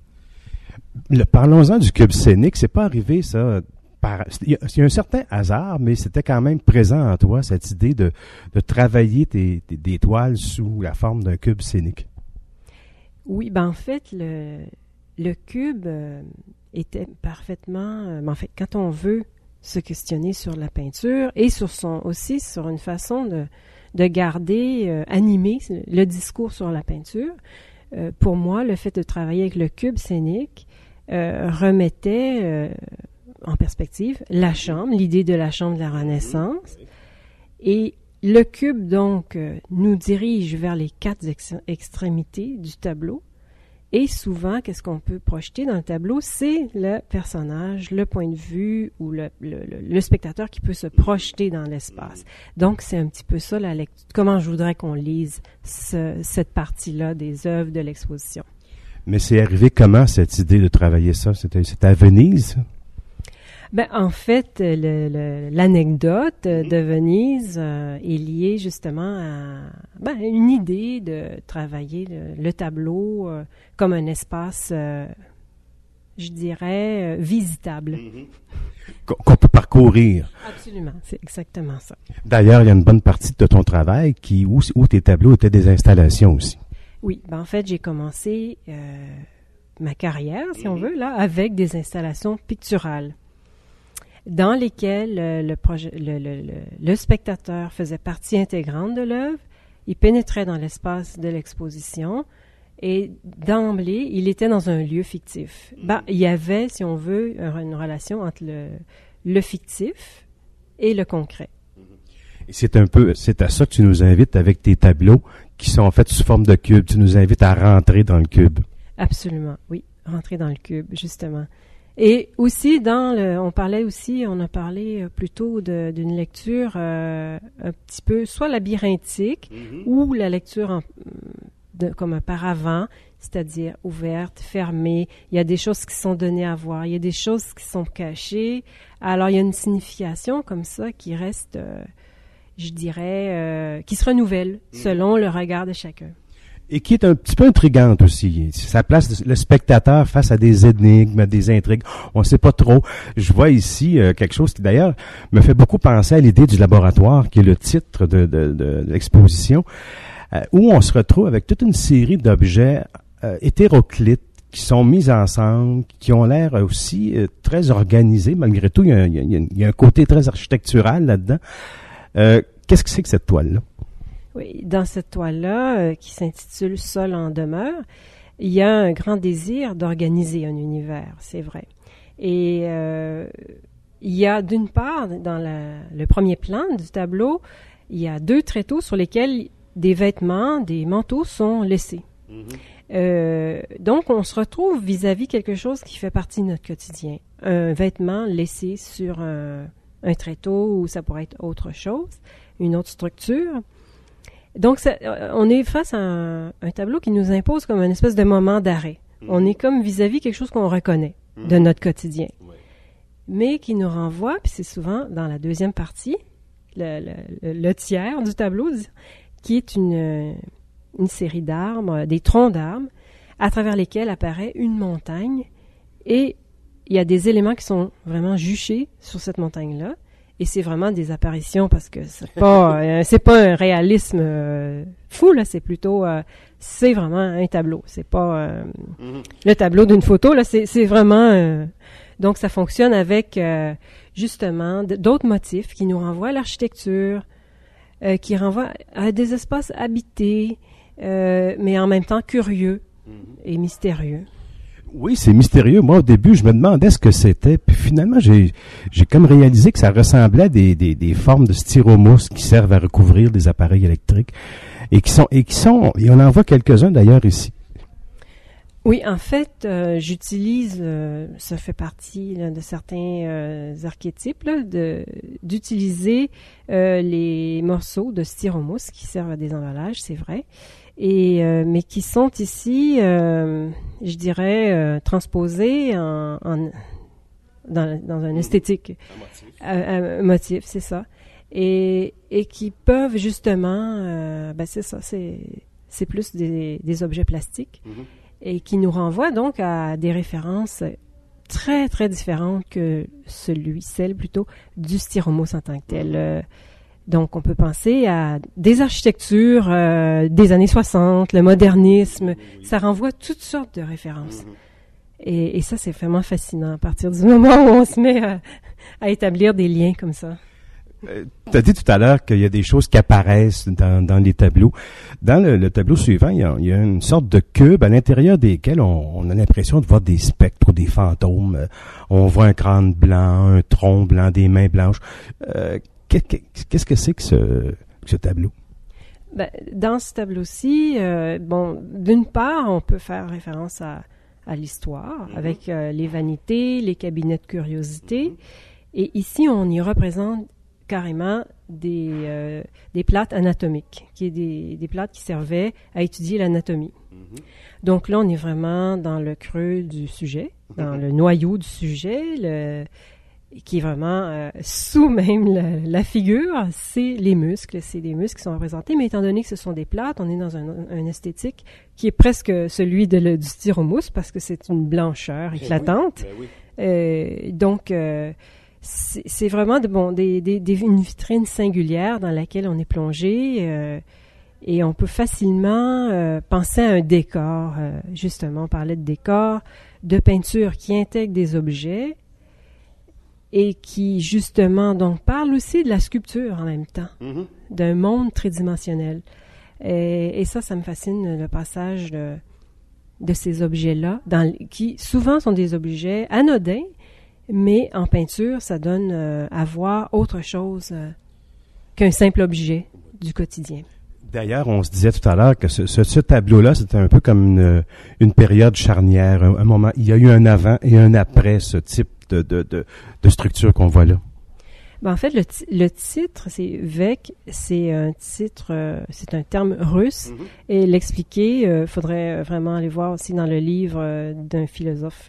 Parlons-en du cube scénique. C'est pas arrivé, ça, il y a un certain hasard, mais c'était quand même présent en toi, cette idée de travailler des toiles sous la forme d'un cube scénique. Oui, en fait, le cube était parfaitement... en fait, quand on veut se questionner sur la peinture et aussi sur une façon de garder animé le discours sur la peinture, pour moi, le fait de travailler avec le cube scénique remettait en perspective la chambre, l'idée de la chambre de la Renaissance. Et le cube, donc, nous dirige vers les 4 extrémités du tableau. Et souvent, qu'est-ce qu'on peut projeter dans le tableau? C'est le personnage, le point de vue ou le spectateur qui peut se projeter dans l'espace. Donc, c'est un petit peu ça la lecture. Comment je voudrais qu'on lise cette partie-là des œuvres de l'exposition. Mais c'est arrivé comment, cette idée de travailler ça? C'était à Venise? En fait, l'anecdote de Venise est liée justement à une idée de travailler le tableau comme un espace, je dirais, visitable. Qu'on peut parcourir. Absolument, c'est exactement ça. D'ailleurs, il y a une bonne partie de ton travail où tes tableaux étaient des installations aussi. Oui, en fait, j'ai commencé ma carrière, si on veut, là, avec des installations picturales, dans lesquelles le spectateur faisait partie intégrante de l'œuvre, il pénétrait dans l'espace de l'exposition et d'emblée, il était dans un lieu fictif. Il y avait, si on veut, une relation entre le fictif et le concret. Et c'est à ça que tu nous invites avec tes tableaux qui sont faites sous forme de cubes. Tu nous invites à rentrer dans le cube. Absolument, oui. Rentrer dans le cube, justement. Et aussi, on a parlé plutôt d'une lecture un petit peu soit labyrinthique ou la lecture comme un paravent, c'est-à-dire ouverte, fermée. Il y a des choses qui sont données à voir, il y a des choses qui sont cachées. Alors, il y a une signification comme ça qui reste, je dirais, qui se renouvelle selon le regard de chacun. Et qui est un petit peu intrigante aussi. Ça place le spectateur face à des énigmes, des intrigues. On ne sait pas trop. Je vois ici quelque chose qui, d'ailleurs, me fait beaucoup penser à l'idée du laboratoire, qui est le titre de l'exposition, où on se retrouve avec toute une série d'objets hétéroclites qui sont mis ensemble, qui ont l'air aussi très organisés. Malgré tout, il y a un côté très architectural là-dedans. Qu'est-ce que c'est que cette toile-là? Oui, dans cette toile-là, qui s'intitule « Sol en demeure », il y a un grand désir d'organiser un univers, c'est vrai. Et il y a d'une part, dans le premier plan du tableau, il y a 2 tréteaux sur lesquels des vêtements, des manteaux sont laissés. Donc, on se retrouve vis-à-vis quelque chose qui fait partie de notre quotidien. Un vêtement laissé sur un tréteau, ou ça pourrait être autre chose, une autre structure. Donc, on est face à un tableau qui nous impose comme une espèce de moment d'arrêt. On est comme vis-à-vis quelque chose qu'on reconnaît de notre quotidien, mais qui nous renvoie, puis c'est souvent dans la deuxième partie, le tiers du tableau, qui est une série d'arbres, des troncs d'arbres, à travers lesquels apparaît une montagne, et il y a des éléments qui sont vraiment juchés sur cette montagne-là. Et c'est vraiment des apparitions parce que c'est pas un réalisme fou, là, c'est plutôt c'est vraiment un tableau, c'est pas le tableau d'une photo, là, c'est vraiment donc ça fonctionne avec justement d'autres motifs qui nous renvoient à l'architecture, qui renvoient à des espaces habités, mais en même temps curieux et mystérieux. Oui, c'est mystérieux. Moi, au début, je me demandais ce que c'était. Puis finalement, j'ai comme réalisé que ça ressemblait à des formes de styromousse qui servent à recouvrir des appareils électriques et et on en voit quelques-uns d'ailleurs ici. Oui, en fait, j'utilise, ça fait partie là, de certains archétypes, là, d'utiliser les morceaux de styromousse qui servent à des emballages, c'est vrai. Mais qui sont ici, je dirais, transposés dans un esthétique. Un motif, c'est ça. Et qui peuvent justement, c'est ça, c'est plus des objets plastiques, et qui nous renvoient donc à des références très, très différentes que celle plutôt du styromousse en tant que tel. Donc, on peut penser à des architectures des années 60, le modernisme. Ça renvoie toutes sortes de références. Et ça, c'est vraiment fascinant à partir du moment où on se met à établir des liens comme ça. Tu as dit tout à l'heure qu'il y a des choses qui apparaissent dans les tableaux. Dans le tableau suivant, il y a une sorte de cube à l'intérieur desquels on a l'impression de voir des spectres ou des fantômes. On voit un crâne blanc, un tronc blanc, des mains blanches. Qu'est-ce que c'est que ce tableau? Dans ce tableau-ci, d'une part, on peut faire référence à l'histoire, avec les vanités, les cabinets de curiosité. Et ici, on y représente carrément des plates anatomiques, qui est des plates qui servaient à étudier l'anatomie. Donc là, on est vraiment dans le creux du sujet, dans le noyau du sujet, qui est vraiment sous même la figure, c'est les muscles. C'est des muscles qui sont représentés, mais étant donné que ce sont des plates, on est dans un esthétique qui est presque celui du styromousse, parce que c'est une blancheur éclatante. Donc, c'est vraiment une vitrine singulière dans laquelle on est plongé, et on peut facilement penser à un décor. Justement, on parlait de décor, de peinture qui intègre des objets, et qui, justement, donc parle aussi de la sculpture en même temps, d'un monde tridimensionnel. Et ça me fascine, le passage de ces objets-là, qui souvent sont des objets anodins, mais en peinture, ça donne à voir autre chose qu'un simple objet du quotidien. D'ailleurs, on se disait tout à l'heure que ce tableau-là, c'était un peu comme une période charnière, un moment. Il y a eu un avant et un après ce type de structure qu'on voit là. Ben, en fait, le titre, c'est Vec, c'est un titre, c'est un terme russe. Et l'expliquer, faudrait vraiment aller voir aussi dans le livre d'un philosophe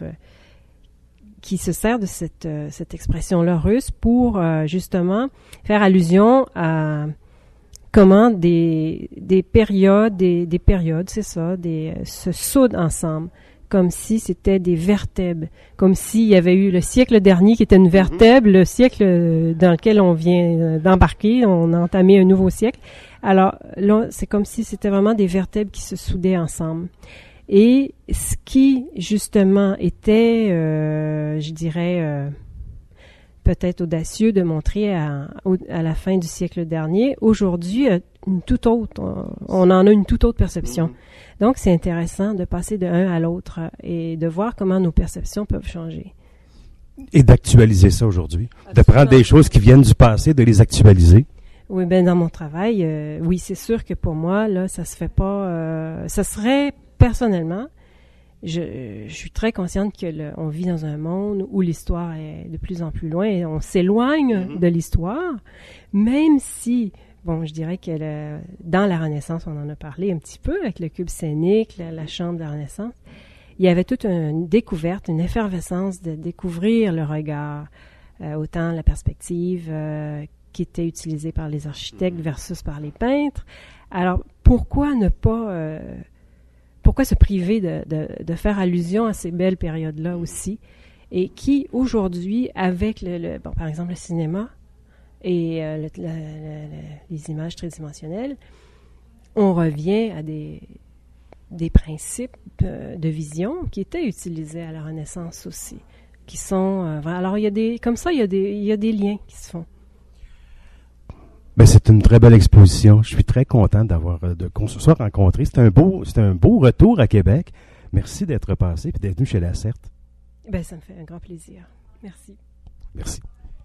qui se sert de cette expression-là russe pour justement faire allusion à comment des périodes, c'est ça, se soudent ensemble, comme si c'était des vertèbres, comme s'il y avait eu le siècle dernier qui était une vertèbre, le siècle dans lequel on vient d'embarquer, on a entamé un nouveau siècle. Alors là, c'est comme si c'était vraiment des vertèbres qui se soudaient ensemble. Et ce qui, justement, était, je dirais, peut-être audacieux de montrer à la fin du siècle dernier, aujourd'hui, une toute autre, on en a une toute autre perception. Donc, c'est intéressant de passer de l'un à l'autre et de voir comment nos perceptions peuvent changer. Et d'actualiser ça aujourd'hui. De prendre des choses qui viennent du passé, de les actualiser. Oui, ben dans mon travail, oui, c'est sûr que pour moi, là, ça se fait pas... ça serait, personnellement, je suis très consciente on vit dans un monde où l'histoire est de plus en plus loin et on s'éloigne de l'histoire, même si, bon, je dirais que dans la Renaissance, on en a parlé un petit peu avec le cube scénique, la chambre de la Renaissance, il y avait toute une découverte, une effervescence de découvrir le regard, autant la perspective qui était utilisée par les architectes versus par les peintres. Alors, pourquoi ne pas... pourquoi se priver de faire allusion à ces belles périodes-là aussi, et qui, aujourd'hui, avec bon, par exemple, le cinéma et les images tridimensionnelles, on revient à des principes de vision qui étaient utilisés à la Renaissance aussi, qui sont... alors, il y a des liens qui se font. Ben, c'est une très belle exposition. Je suis très content qu'on se soit rencontrés. C'est un beau retour à Québec. Merci d'être passé et d'être venu chez La Certe. Ben, ça me fait un grand plaisir. Merci. Merci.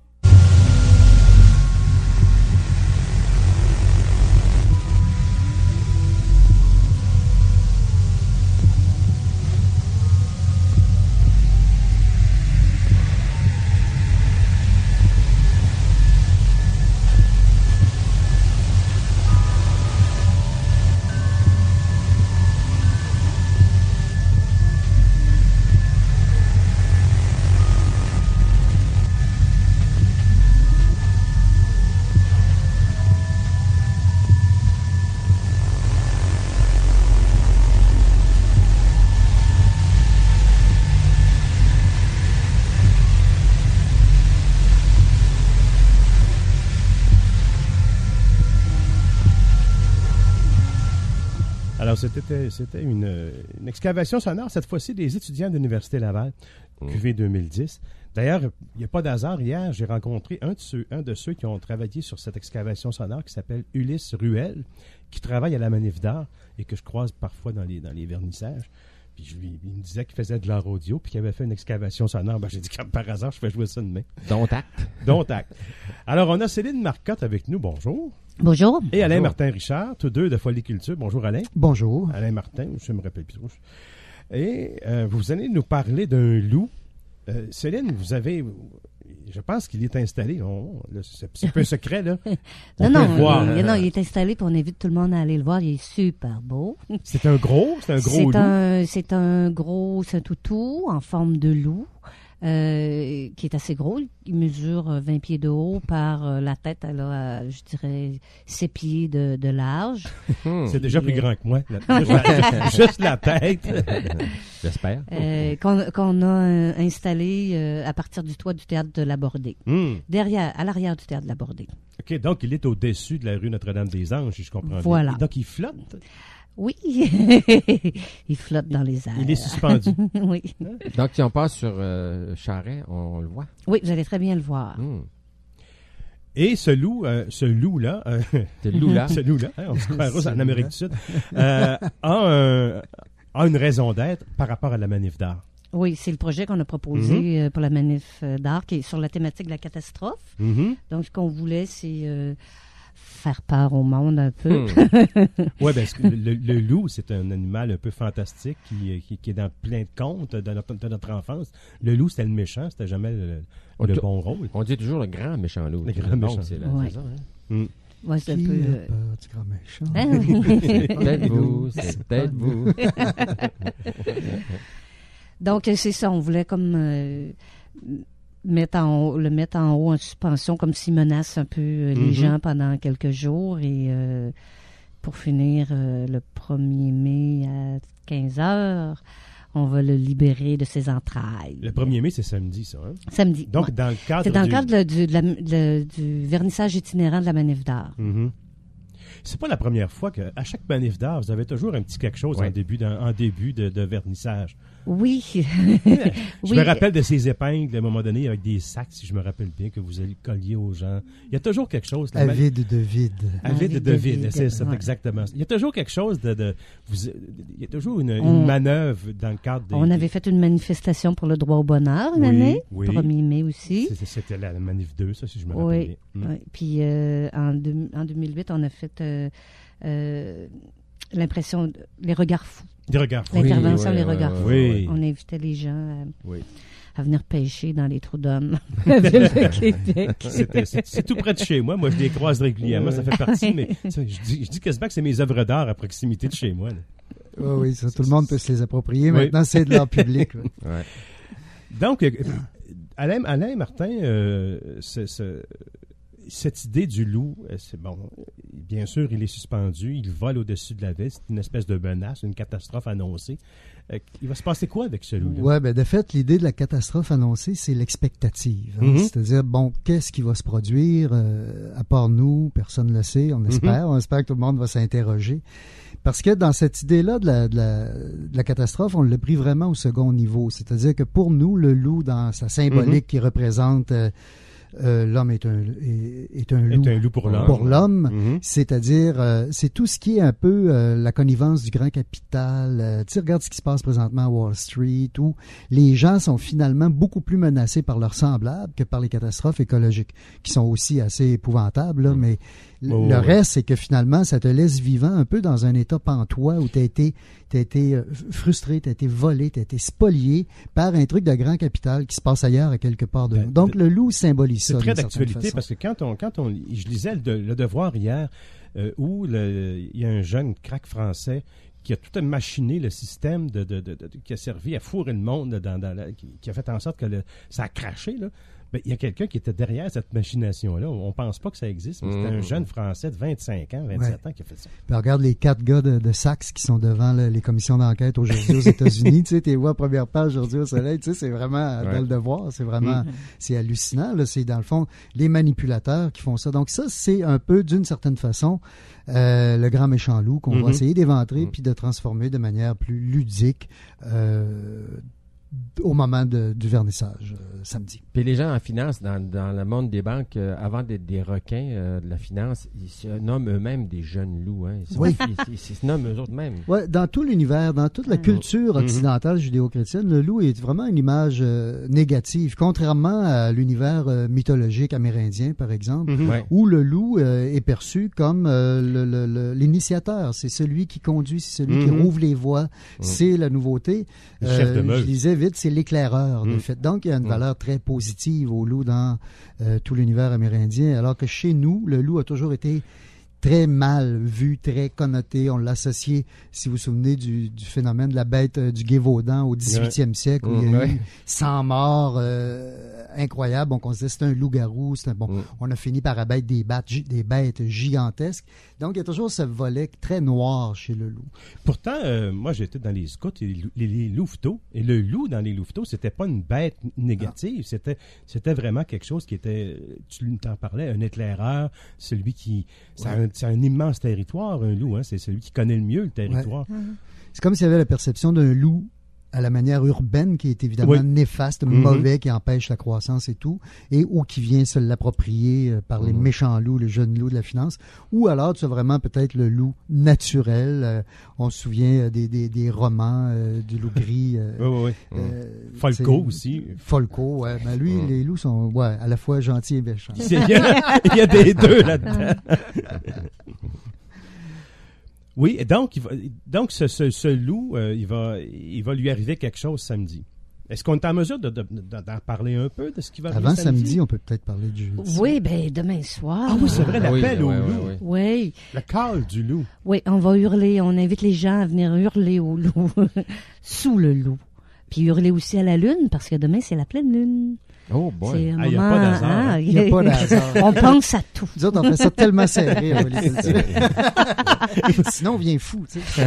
Alors, c'était une excavation sonore, cette fois-ci des étudiants de l'Université Laval, QV 2010. D'ailleurs, il n'y a pas d'hasard. Hier, j'ai rencontré un de ceux qui ont travaillé sur cette excavation sonore qui s'appelle Ulysse Ruel, qui travaille à la Manif d'art et que je croise parfois dans les vernissages. Puis il me disait qu'il faisait de l'art audio puis qu'il avait fait une excavation sonore. Ben, j'ai dit, comme par hasard, je fais jouer ça demain. Dont acte. Dont acte. Alors, on a Céline Marcotte avec nous. Bonjour. Bonjour. Et Alain Martin-Richard, tous deux de Folie Culture. Bonjour Alain. Bonjour. Alain Martin, je me rappelle plus trop. Et vous allez nous parler d'un loup. Céline, vous avez... Je pense qu'il est installé. C'est un peu secret, là. Non, il est installé, puis on invite tout le monde à aller le voir. Il est super beau. C'est un gros loup? C'est un gros toutou en forme de loup. Qui est assez gros. Il mesure 20 pieds de haut par la tête, elle a, je dirais, 6 pieds de large. C'est déjà plus grand que moi. Juste la tête. J'espère. Qu'on a installé à partir du toit du théâtre de la Bordée. À l'arrière du théâtre de la Bordée. OK, donc il est au-dessus de la rue Notre-Dame-des-Anges, si je comprends bien. Voilà. Et donc il flotte? Oui, il flotte dans les airs. Il est suspendu. Oui. Donc, si on passe sur Charret, on le voit. Oui, vous allez très bien le voir. Et ce loup-là, on se croirait en Amérique du Sud, a une raison d'être par rapport à la Manif d'art. Oui, c'est le projet qu'on a proposé pour la Manif d'art qui est sur la thématique de la catastrophe. Donc, ce qu'on voulait, c'est faire peur au monde un peu. Oui, parce que le loup, c'est un animal un peu fantastique qui est dans plein de contes de notre enfance. Le loup, c'était le méchant, c'était jamais le bon rôle. On dit toujours le grand méchant loup. Le grand méchant. C'est ça, hein? Ouais, c'est Qui un peu. a peur du grand méchant? Oui. C'est peut-être vous. Donc, c'est ça, on voulait comme le mettre en haut en suspension, comme s'il menace un peu les gens pendant quelques jours. Et pour finir, le 1er mai à 15h, on va le libérer de ses entrailles. Le 1er mai, c'est samedi, ça, hein? Samedi. Donc, ouais. dans le cadre c'est dans le cadre du vernissage itinérant de la Manif d'art. C'est pas la première fois qu'à chaque Manif d'art, vous avez toujours un petit quelque chose en début de vernissage. Oui. Je me rappelle de ces épingles, à un moment donné, avec des sacs, si je me rappelle bien, que vous allez collier aux gens. Il y a toujours quelque chose... Avide de vide. Avide de vide, c'est ça, exactement. Il y a toujours quelque chose il y a toujours une manœuvre dans le cadre des... On avait fait une manifestation pour le droit au bonheur une année, 1er mai aussi. C'était la Manif 2, ça, si je me rappelle bien. Oui. Puis en 2008, on a fait l'impression... les regards fous. Des regards fous. L'intervention Les regards fous. Oui. On invitait les gens à venir pêcher dans les trous d'hommes de la ville de Québec. C'est tout près de chez moi. Moi, je les croise régulièrement. Ça fait partie, mais je dis quasiment que c'est mes œuvres d'art à proximité de chez moi. Oui, ça, tout le monde peut se les approprier. Maintenant, c'est de l'art public. Donc, Alain Martin, cette idée du loup, c'est bon. Bien sûr, il est suspendu, il vole au-dessus de la ville. C'est une espèce de menace, une catastrophe annoncée. Il va se passer quoi avec ce loup-là? Oui, bien, de fait, l'idée de la catastrophe annoncée, c'est l'expectative. C'est-à-dire, bon, qu'est-ce qui va se produire? À part nous, personne ne le sait, on espère. On espère que tout le monde va s'interroger. Parce que dans cette idée-là de la catastrophe, on l'a pris vraiment au second niveau. C'est-à-dire que pour nous, le loup, dans sa symbolique qui représente... l'homme est un loup pour l'homme. C'est-à-dire, c'est tout ce qui est un peu la connivence du grand capital. Tu sais, regarde ce qui se passe présentement à Wall Street, où les gens sont finalement beaucoup plus menacés par leurs semblables que par les catastrophes écologiques, qui sont aussi assez épouvantables, là, mais le reste, c'est que finalement, ça te laisse vivant un peu dans un état pantois où tu as été frustré, tu as été volé, tu as été spolié par un truc de grand capital qui se passe ailleurs à quelque part de nous. Donc, le loup symbolise ça. C'est très d'actualité parce que je lisais le Devoir hier où il y a un jeune crack français qui a tout machiné le système qui a servi à fourrer le monde, qui a fait en sorte que ça a craché, là. Ben, il y a quelqu'un qui était derrière cette machination-là. On ne pense pas que ça existe, mais c'était un jeune Français de 25 ans, 27 ans qui a fait ça. Puis regarde les 4 gars de Saxe qui sont devant les commissions d'enquête aujourd'hui aux États-Unis. Tu sais, tu vois, première page aujourd'hui au Soleil, tu sais, c'est vraiment dans le Devoir. C'est vraiment, c'est hallucinant. Là. C'est dans le fond les manipulateurs qui font ça. Donc ça, c'est un peu, d'une certaine façon, le grand méchant loup qu'on va essayer d'éventrer puis de transformer de manière plus ludique au moment du vernissage samedi. Puis les gens en finance, dans le monde des banques, avant d'être des requins de la finance, ils se nomment eux-mêmes des jeunes loups. Hein. Ils se nomment eux-mêmes. Oui, dans tout l'univers, dans toute la culture occidentale judéo-chrétienne, le loup est vraiment une image négative, contrairement à l'univers mythologique amérindien, par exemple, où le loup est perçu comme l'initiateur. C'est celui qui conduit, c'est celui qui rouvre les voies. C'est la nouveauté. Chef de meute. Je disais vite, c'est l'éclaireur, de fait. Donc, il y a une valeur très positive au loup dans tout l'univers amérindien, alors que chez nous, le loup a toujours été très mal vu, très connoté. On l'a associé, si vous vous souvenez, du phénomène de la bête du Gévaudan au 18e siècle, où il y a eu 100 morts incroyables. Donc, on se disait c'est un loup-garou. On a fini par abattre des bêtes gigantesques. Donc, il y a toujours ce volet très noir chez le loup. Pourtant, moi, j'étais dans les scouts et les louveteaux. Et le loup dans les louveteaux, c'était pas une bête négative. C'était vraiment quelque chose qui était, tu t'en parlais, un éclaireur, celui qui... C'est un immense territoire, un loup. Hein? C'est celui qui connaît le mieux le territoire. C'est comme s'il y avait la perception d'un loup à la manière urbaine qui est évidemment néfaste, mauvais, qui empêche la croissance et tout, et ou qui vient se l'approprier par les méchants loups, les jeunes loups de la finance, ou alors tu as vraiment peut-être le loup naturel. On se souvient des romans du loup gris. Folco aussi. Folco, ouais. Ben lui, les loups sont à la fois gentils et méchants. Il y a des deux là-dedans. Oui, et donc ce loup, il va lui arriver quelque chose samedi. Est-ce qu'on est en mesure d'en parler un peu de ce qui va arriver samedi? Avant samedi, on peut peut-être parler du jeudi. Oui, bien, demain soir. Ah oui, c'est vrai, l'appel au loup. Oui. Le call du loup. Oui, on va hurler, on invite les gens à venir hurler au loup, sous le loup. Puis hurler aussi à la lune, parce que demain, c'est la pleine lune. Oh boy. C'est un il n'y moment, a pas d'hasard. Il n'y a pas d'hasard. On pense à tout. Nous autres, on fait ça tellement serré. Sinon, on vient fou. Tu sais.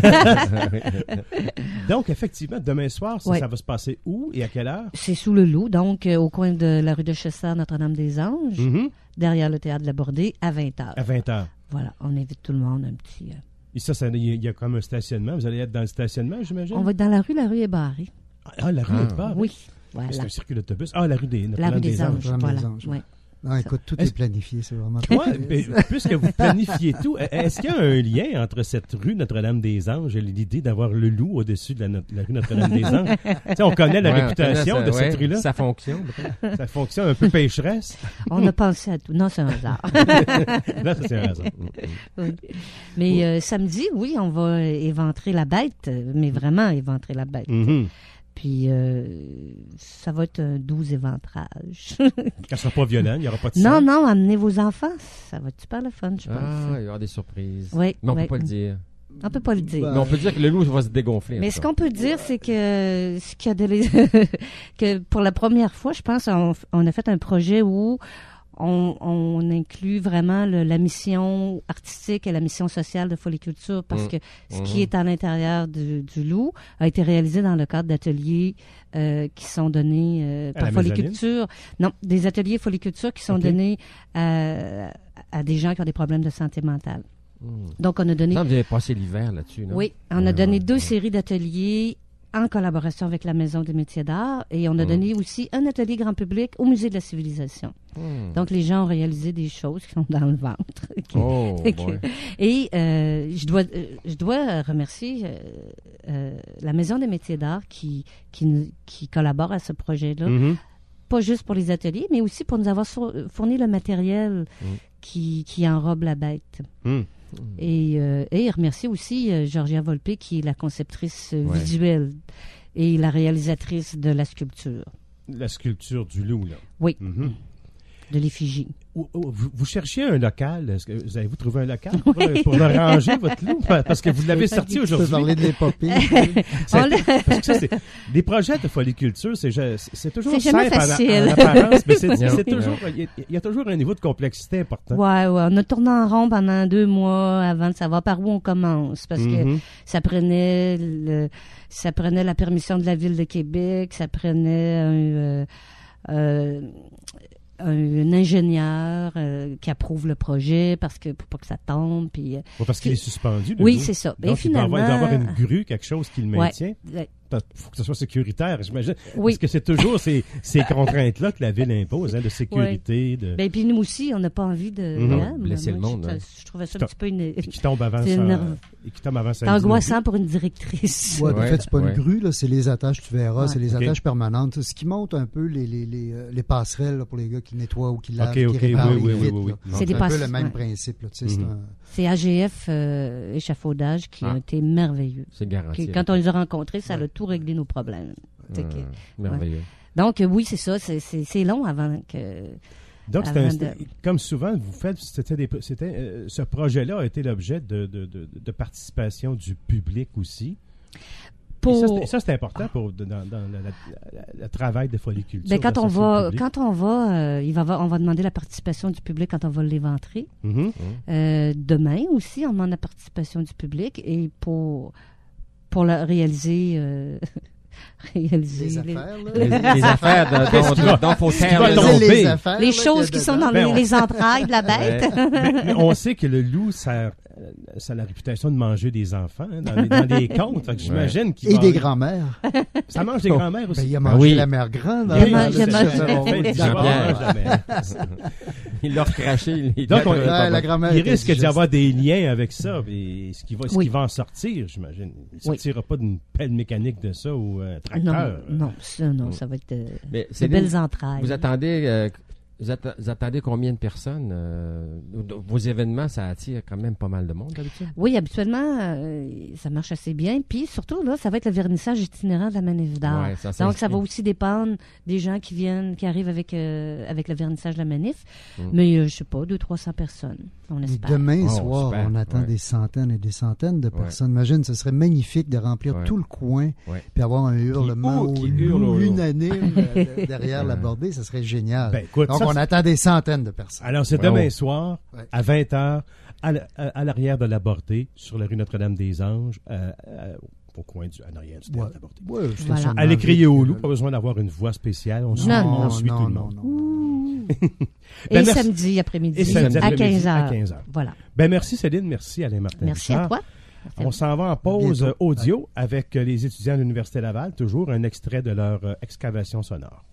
Donc, effectivement, demain soir, ça va se passer où et à quelle heure? C'est sous le loup, donc au coin de la rue de Chessard, Notre-Dame-des-Anges, derrière le théâtre de la Bordée, à 20h. À 20h. Voilà, on invite tout le monde un petit... Et ça, il y a comme un stationnement. Vous allez être dans le stationnement, j'imagine? On va être dans la rue est barrée. Ah, la rue est barrée? Oui. Voilà. C'est un circuit d'autobus. Ah, la rue des Anges. Voilà. Ouais. Non, écoute, tout est planifié, c'est vraiment... Puisque vous planifiez tout, est-ce qu'il y a un lien entre cette rue Notre-Dame-des-Anges et l'idée d'avoir le loup au-dessus de la rue Notre-Dame-des-Anges? On connaît la réputation de cette rue-là. Ça fonctionne. Ça fonctionne un peu pécheresse. On a pensé à tout. Non, c'est un hasard. Là, c'est un hasard. Oui. Mais samedi, oui, on va éventrer la bête, mais vraiment éventrer la bête. Puis, ça va être un 12 éventrage. Ça sera pas violent, il n'y aura pas de sang. sang. Non, amenez vos enfants. Ça va être super le fun, je pense. Ah, il va y avoir des surprises. Oui. Mais on ne peut pas le dire. On ne peut pas le dire. Mais on peut dire que le loup va se dégonfler. Mais ce qu'on peut dire, c'est que que pour la première fois, je pense, on a fait un projet où on inclut vraiment la mission artistique et la mission sociale de Foliculture parce que ce qui est à l'intérieur du loup a été réalisé dans le cadre d'ateliers qui sont donnés par Foliculture. Non, des ateliers Foliculture qui sont donnés à des gens qui ont des problèmes de santé mentale. Donc, on a donné... vous avez passé l'hiver là-dessus, non? Oui, on a donné 2 séries d'ateliers en collaboration avec la Maison des métiers d'art. Et on a donné aussi un atelier grand public au Musée de la Civilisation. Donc, les gens ont réalisé des choses qui sont dans le ventre. Et je dois remercier la Maison des métiers d'art qui collabore à ce projet-là. Pas juste pour les ateliers, mais aussi pour nous avoir fourni le matériel qui enrobe la bête. Et remercier aussi Georgia Volpe, qui est la conceptrice visuelle et la réalisatrice de la sculpture. La sculpture du loup, là. Oui, de l'effigie. Vous cherchiez un local. Est-ce que vous avez trouvé un local pour ranger votre loup? Parce que vous l'avez sorti aujourd'hui. Je peux parler de l'épopée. Parce que ça, les projets de Foliculture, c'est toujours simple facile. en apparence, mais il y a toujours un niveau de complexité important. Ouais. On a tourné en rond pendant 2 mois avant de savoir par où on commence. Parce que ça prenait la permission de la Ville de Québec, ça prenait un ingénieur qui approuve le projet pour pas que ça tombe. Puis, parce qu'il est suspendu. Oui, c'est ça. Donc, finalement, il doit y avoir une grue, quelque chose qui le maintient. Il faut que ce soit sécuritaire, j'imagine. Parce que c'est toujours ces contraintes-là que la Ville impose, de sécurité. Ben, puis nous aussi, on n'a pas envie de blesser le monde. Je trouvais ça un petit peu qui tombe avant ça. C'est angoissant pour une directrice. Oui, en fait, c'est pas une grue, là, c'est les attaches, tu verras, c'est les attaches permanentes. Ce qui monte un peu les passerelles là, pour les gars qui nettoient ou qui lavent, qui réparent les vitres. C'est un peu le même principe. Là, c'est AGF Échafaudage qui a été merveilleux. C'est garanti. Quand on les a rencontrés, ça a tout réglé nos problèmes. Merveilleux. Donc, oui, c'est ça. C'est long avant que... Donc, comme souvent, vous faites, ce projet-là a été l'objet de participation du public aussi. Et ça, c'est important dans le travail de Foliculture. Ben, on va demander la participation du public quand on va l'éventrer. Demain aussi, on demande la participation du public et pour réaliser les affaires dont faut les choses qui sont dans les entrailles de la bête. Mais on sait que le loup sert ça a la réputation de manger des enfants dans les contes. Fait que j'imagine qu'il Et des grands-mères. Ça mange des grands-mères aussi. Ben, il a mangé la mère grande. Il l'a recraché. Donc, la grand-mère il risque d'y avoir des liens avec ça. Et ce qui va en sortir, j'imagine. Il ne sortira pas d'une pelle mécanique de ça ou un tracteur. Non, ça va être de belles entrailles. Vous attendez combien de personnes? Vos événements, ça attire quand même pas mal de monde d'habitude? Oui, habituellement, ça marche assez bien. Puis surtout, là, ça va être le vernissage itinérant de la Manif d'art. Ouais, donc, ça va aussi dépendre des gens qui arrivent avec le vernissage de la Manif. Mais, je ne sais pas, 200-300 personnes, on espère. Demain soir, on attend des centaines et des centaines de personnes. Imagine, ce serait magnifique de remplir tout le coin puis avoir un hurlement unanime derrière la bordée. Ça serait génial. Ben, écoute, donc, on attend des centaines de personnes. Alors, c'est demain soir, à 20h, à l'arrière de la bordée, sur la rue Notre-Dame-des-Anges, au coin en arrière du théâtre de la bordée. Voilà. Allez crier au loup, pas besoin d'avoir une voix spéciale. On suit tout le monde. Et samedi après-midi, à 15h. Voilà. Ben, merci Céline, merci Alain Martin. Merci à toi. On s'en va en pause audio avec les étudiants de l'Université Laval, toujours un extrait de leur excavation sonore.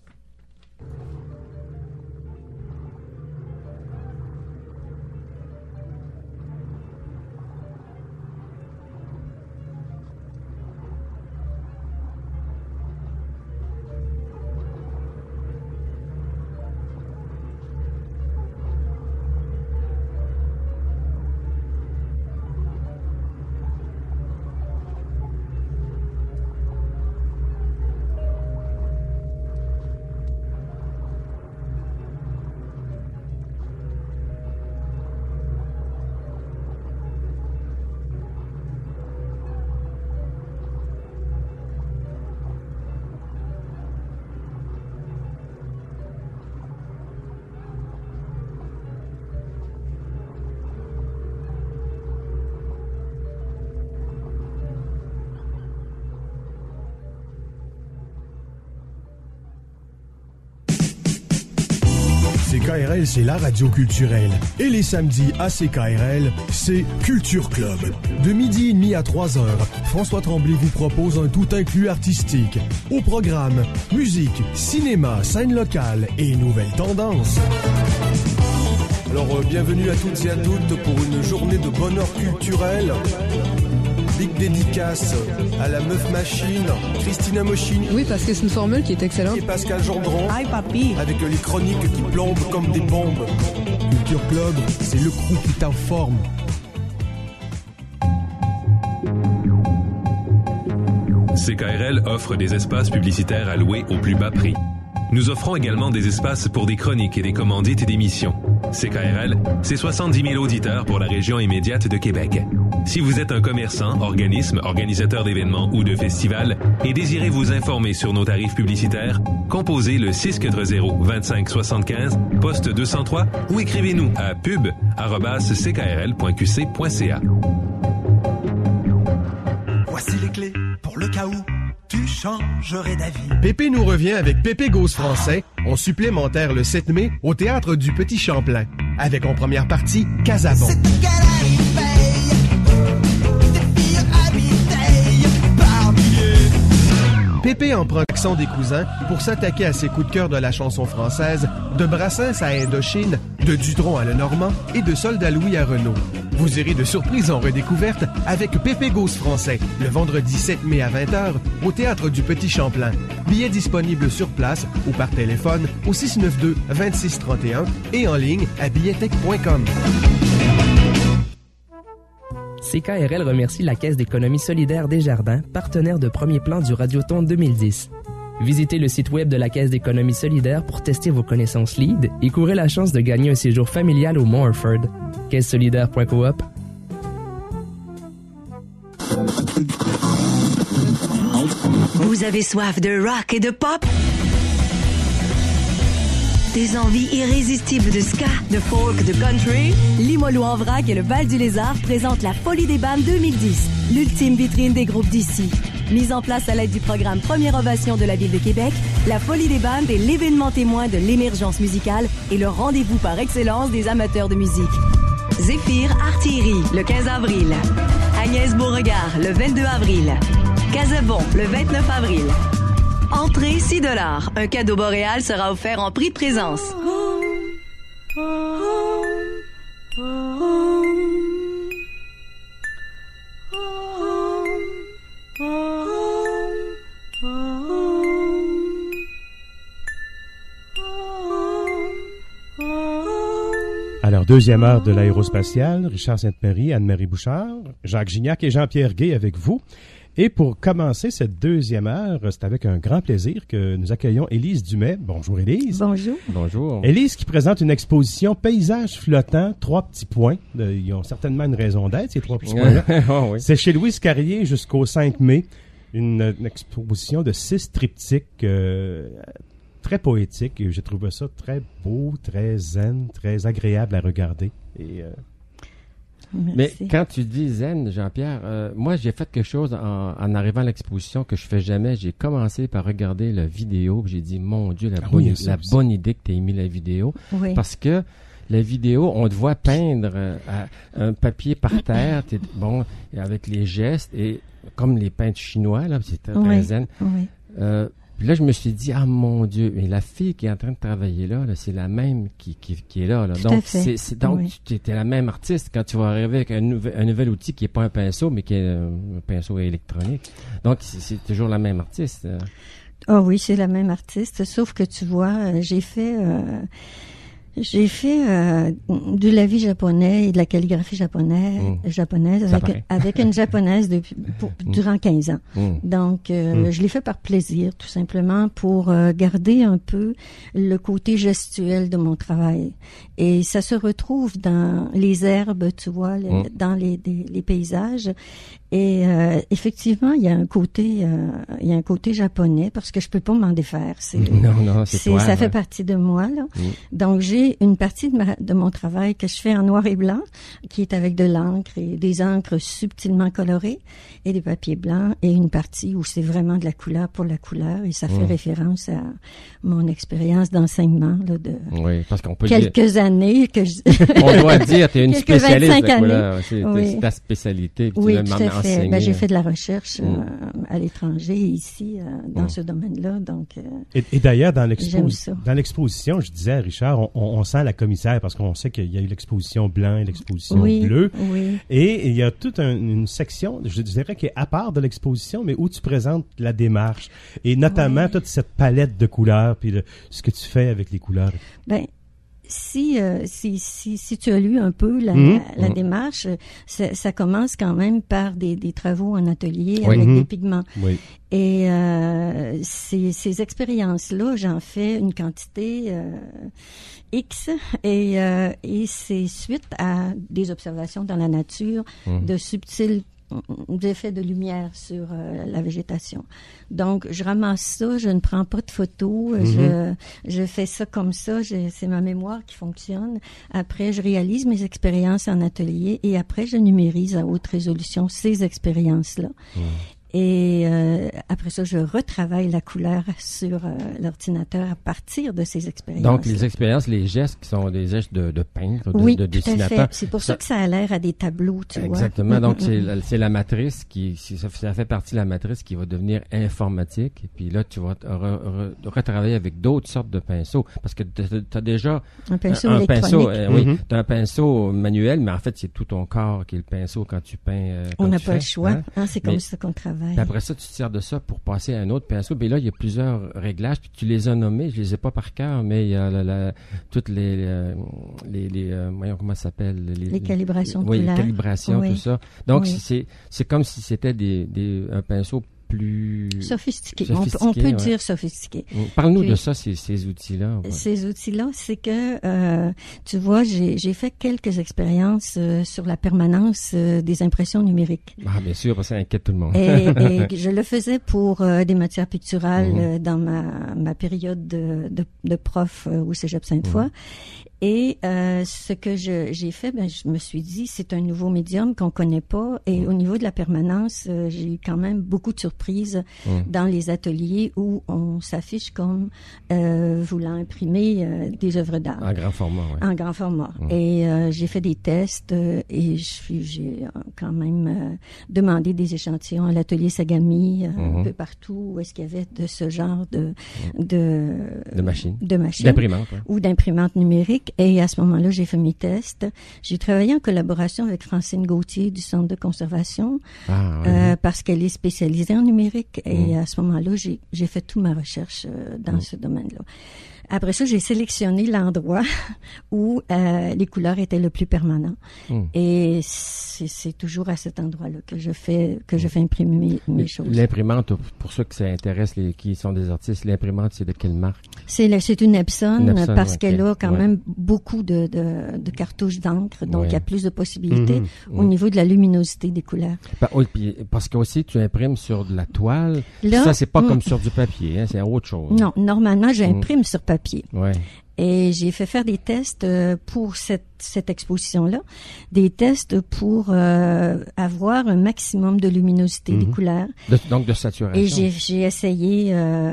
CKRL, c'est la radio culturelle. Et les samedis à CKRL, c'est Culture Club. De midi et demi à 3h, François Tremblay vous propose un tout inclus artistique. Au programme, musique, cinéma, scène locale et nouvelles tendances. Alors, bienvenue à toutes et à toutes pour une journée de bonheur culturel. Big dédicace à la meuf machine, Christina Moschini. Oui, parce que c'est une formule qui est excellente. Et Pascal Gendron. Hi, papi. Avec les chroniques qui plombent comme des bombes. Culture Club, c'est le crew qui t'informe. CKRL offre des espaces publicitaires à louer au plus bas prix. Nous offrons également des espaces pour des chroniques et des commandites d'émissions. CKRL, c'est 70 000 auditeurs pour la région immédiate de Québec. Si vous êtes un commerçant, organisme, organisateur d'événements ou de festivals et désirez vous informer sur nos tarifs publicitaires, composez le 640-2575, poste 203 ou écrivez-nous à pub@ckrl.qc.ca. Voici les clés pour le cas où tu changerais d'avis. Pépé nous revient avec Pépé Gauze Français, en supplémentaire le 7 mai au Théâtre du Petit Champlain, avec en première partie Casabon. Pépé en prend l'accent des cousins pour s'attaquer à ses coups de cœur de la chanson française, de Brassens à Indochine, de Dutronc à Lenormand et de Soldat Louis à Renault. Vous irez de surprise en redécouverte avec Pépé Gauze Français, le vendredi 7 mai à 20h au Théâtre du Petit Champlain. Billets disponibles sur place ou par téléphone au 692-2631 et en ligne à billetech.com. CKRL remercie la Caisse d'économie solidaire Desjardins, partenaire de premier plan du Radioton 2010. Visitez le site web de la Caisse d'économie solidaire pour tester vos connaissances lead et courez la chance de gagner un séjour familial au Mont Orford. caissesolidaire.coop. Vous avez soif de rock et de pop? Des envies irrésistibles de ska, de folk, de country? Limoilou en vrac et le Val du Lézard présentent la Folie des Bandes 2010, l'ultime vitrine des groupes d'ici. Mise en place à l'aide du programme Première Ovation de la Ville de Québec, la Folie des Bandes est l'événement témoin de l'émergence musicale et le rendez-vous par excellence des amateurs de musique. Zéphyr Artillerie, le 15 avril. Agnès Beauregard, le 22 avril. Casabon, le 29 avril. Entrée 6 $. Un cadeau boréal sera offert en prix de présence. Alors, deuxième heure de l'aérospatiale, Richard Sainte-Marie, Anne-Marie Bouchard, Jacques Gignac et Jean-Pierre Gay avec vous. Et pour commencer cette deuxième heure, c'est avec un grand plaisir que nous accueillons Élise Dumais. Bonjour Élise. Bonjour. Bonjour. Élise qui présente une exposition Paysages flottants, 3 petits points. Ils ont certainement une raison d'être, ces 3 petits points-là. Oh, oui. C'est chez Louise Carrier jusqu'au 5 mai. Une exposition de 6 triptyques très poétiques. J'ai trouvé ça très beau, très zen, très agréable à regarder. Et mais quand tu dis zen, Jean-Pierre, moi j'ai fait quelque chose en arrivant à l'exposition que je fais jamais. J'ai commencé par regarder la vidéo. J'ai dit, mon Dieu, la bonne idée que tu aies mis la vidéo. Oui. Parce que la vidéo, on te voit peindre un papier par terre, avec les gestes, et comme les peintres chinois, là, c'est très zen. Oui. Puis là, je me suis dit, ah mon Dieu, mais la fille qui est en train de travailler là, c'est la même qui est là. Tout donc, à fait. Tu étais la même artiste quand tu vas arriver avec un nouvel outil qui n'est pas un pinceau, mais qui est un pinceau électronique. Donc, c'est toujours la même artiste. Ah oui, c'est la même artiste, sauf que tu vois, j'ai fait de la vie japonaise et de la calligraphie japonaise avec une japonaise durant 15 ans. Donc, je l'ai fait par plaisir, tout simplement, pour garder un peu le côté gestuel de mon travail. Et ça se retrouve dans les herbes, tu vois, dans les paysages. Et effectivement, il y a un côté japonais parce que je peux pas m'en défaire. Non, c'est toi. Ça fait partie de moi là. Donc j'ai une partie de mon travail que je fais en noir et blanc, qui est avec de l'encre et des encres subtilement colorées et des papiers blancs, et une partie où c'est vraiment de la couleur pour la couleur, et ça fait référence à mon expérience d'enseignement là, de parce qu'on peut quelques années que on doit dire, tu es une spécialiste de la couleur. Oui. C'est ta spécialité. Oui, tout à fait. Ben, j'ai fait de la recherche à l'étranger et ici, dans ce domaine-là. Donc, et d'ailleurs, dans l'exposition, je disais à Richard, on sent la commissaire parce qu'on sait qu'il y a eu l'exposition blanc et l'exposition bleue. Oui. Et il y a toute une section, je dirais, qui est à part de l'exposition, mais où tu présentes la démarche. Et notamment toute cette palette de couleurs, puis ce que tu fais avec les couleurs. Ben, si tu as lu un peu la démarche, ça commence quand même par des travaux en atelier avec des pigments. Oui. Et ces expériences-là, j'en fais une quantité X, et c'est suite à des observations dans la nature de subtils d'effets de lumière sur la végétation. Donc, je ramasse ça, je ne prends pas de photos, je fais ça comme ça, c'est ma mémoire qui fonctionne. Après, je réalise mes expériences en atelier et après, je numérise à haute résolution ces expériences-là. Et après ça, je retravaille la couleur sur l'ordinateur à partir de ces expériences. Donc, les expériences, les gestes qui sont des gestes de peintre, de dessinateur. Tout à fait. C'est pour ça que ça a l'air à des tableaux, tu vois. Exactement. Donc, c'est la matrice ça fait partie de la matrice qui va devenir informatique. Et puis là, tu vas retravailler avec d'autres sortes de pinceaux. Parce que tu as déjà un pinceau électronique. Tu as un pinceau manuel, mais en fait, c'est tout ton corps qui est le pinceau quand tu peins. On n'a pas le choix. C'est comme ça qu'on travaille. Puis après ça, tu te sers de ça pour passer à un autre pinceau. Puis là, il y a plusieurs réglages. Puis tu les as nommés. Je les ai pas par cœur, mais il y a toutes les voyons comment ça s'appelle. Les calibrations de couleurs. Oui, les calibrations, tout ça. Donc, c'est comme si c'était un pinceau plus sophistiqué. On peut dire sophistiqué. Parle-nous de ça, ces outils-là. Ces outils-là, c'est que, tu vois, j'ai fait quelques expériences sur la permanence des impressions numériques. Ah, bien sûr, parce que ça inquiète tout le monde. et je le faisais pour des matières picturales dans ma période de prof au Cégep Sainte-Foy. Et ce que j'ai fait, je me suis dit, c'est un nouveau médium qu'on connaît pas. Et au niveau de la permanence, j'ai eu quand même beaucoup de surprises dans les ateliers où on s'affiche comme voulant imprimer des œuvres d'art. En grand format, oui. En grand format. Et j'ai fait des tests et j'ai quand même demandé des échantillons à l'atelier Sagami, un peu partout où est-ce qu'il y avait de ce genre de machines. D'imprimantes. Ouais. Ou d'imprimantes numériques. Et à ce moment-là, j'ai fait mes tests. J'ai travaillé en collaboration avec Francine Gauthier du Centre de conservation parce qu'elle est spécialisée en numérique. Et à ce moment-là, j'ai fait toute ma recherche dans ce domaine-là. Après ça, j'ai sélectionné l'endroit où les couleurs étaient le plus permanent. Et c'est toujours à cet endroit-là que je fais imprimer mes choses. L'imprimante, pour ceux que ça intéresse, qui sont des artistes, l'imprimante, c'est de quelle marque? C'est une Epson parce qu'elle a quand même beaucoup de cartouches d'encre, donc il y a plus de possibilités au niveau de la luminosité des couleurs. Parce que aussi, tu imprimes sur de la toile. Là, ça, c'est pas comme sur du papier, hein, c'est autre chose. Non, normalement, j'imprime sur papier. Ouais. Et j'ai fait des tests pour cette exposition-là, des tests pour avoir un maximum de luminosité des couleurs. Donc de saturation. Et j'ai essayé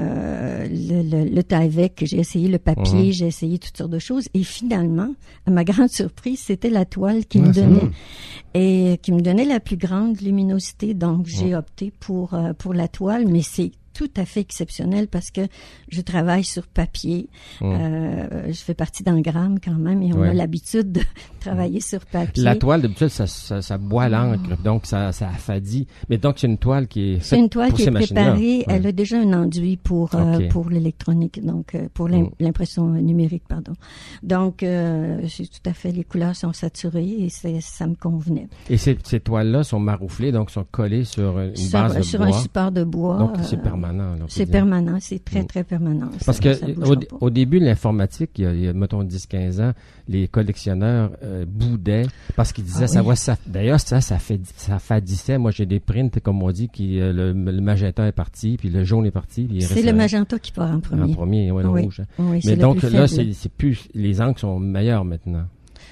le Tyvek, j'ai essayé le papier, j'ai essayé toutes sortes de choses. Et finalement, à ma grande surprise, c'était la toile qui me donnait qui me donnait la plus grande luminosité. Donc j'ai opté pour la toile, mais c'est tout à fait exceptionnel parce que je travaille sur papier. Je fais partie d'Engramme quand même et on a l'habitude de travailler sur papier. La toile, d'habitude, ça boit l'encre, donc ça affadit. Mais donc, c'est une toile qui est faite. C'est une toile qui est préparée. Elle a Ouais. déjà un enduit pour l'électronique, donc pour l'impression numérique, pardon. Donc, c'est tout à fait, les couleurs sont saturées et ça me convenait. Et ces toiles-là sont marouflées, donc sont collées sur une base de sur bois. un support de bois. Donc, c'est permanent. C'est permanent, c'est très, très permanent. Parce que au début de l'informatique, il y a mettons 10-15 ans, les collectionneurs boudaient parce qu'ils disaient d'ailleurs ça fadissait. Moi j'ai des prints comme on dit qui le magenta est parti puis le jaune est parti. C'est le magenta qui part en premier. En premier, le rouge. Oui, mais donc là c'est plus, les encres sont meilleures maintenant.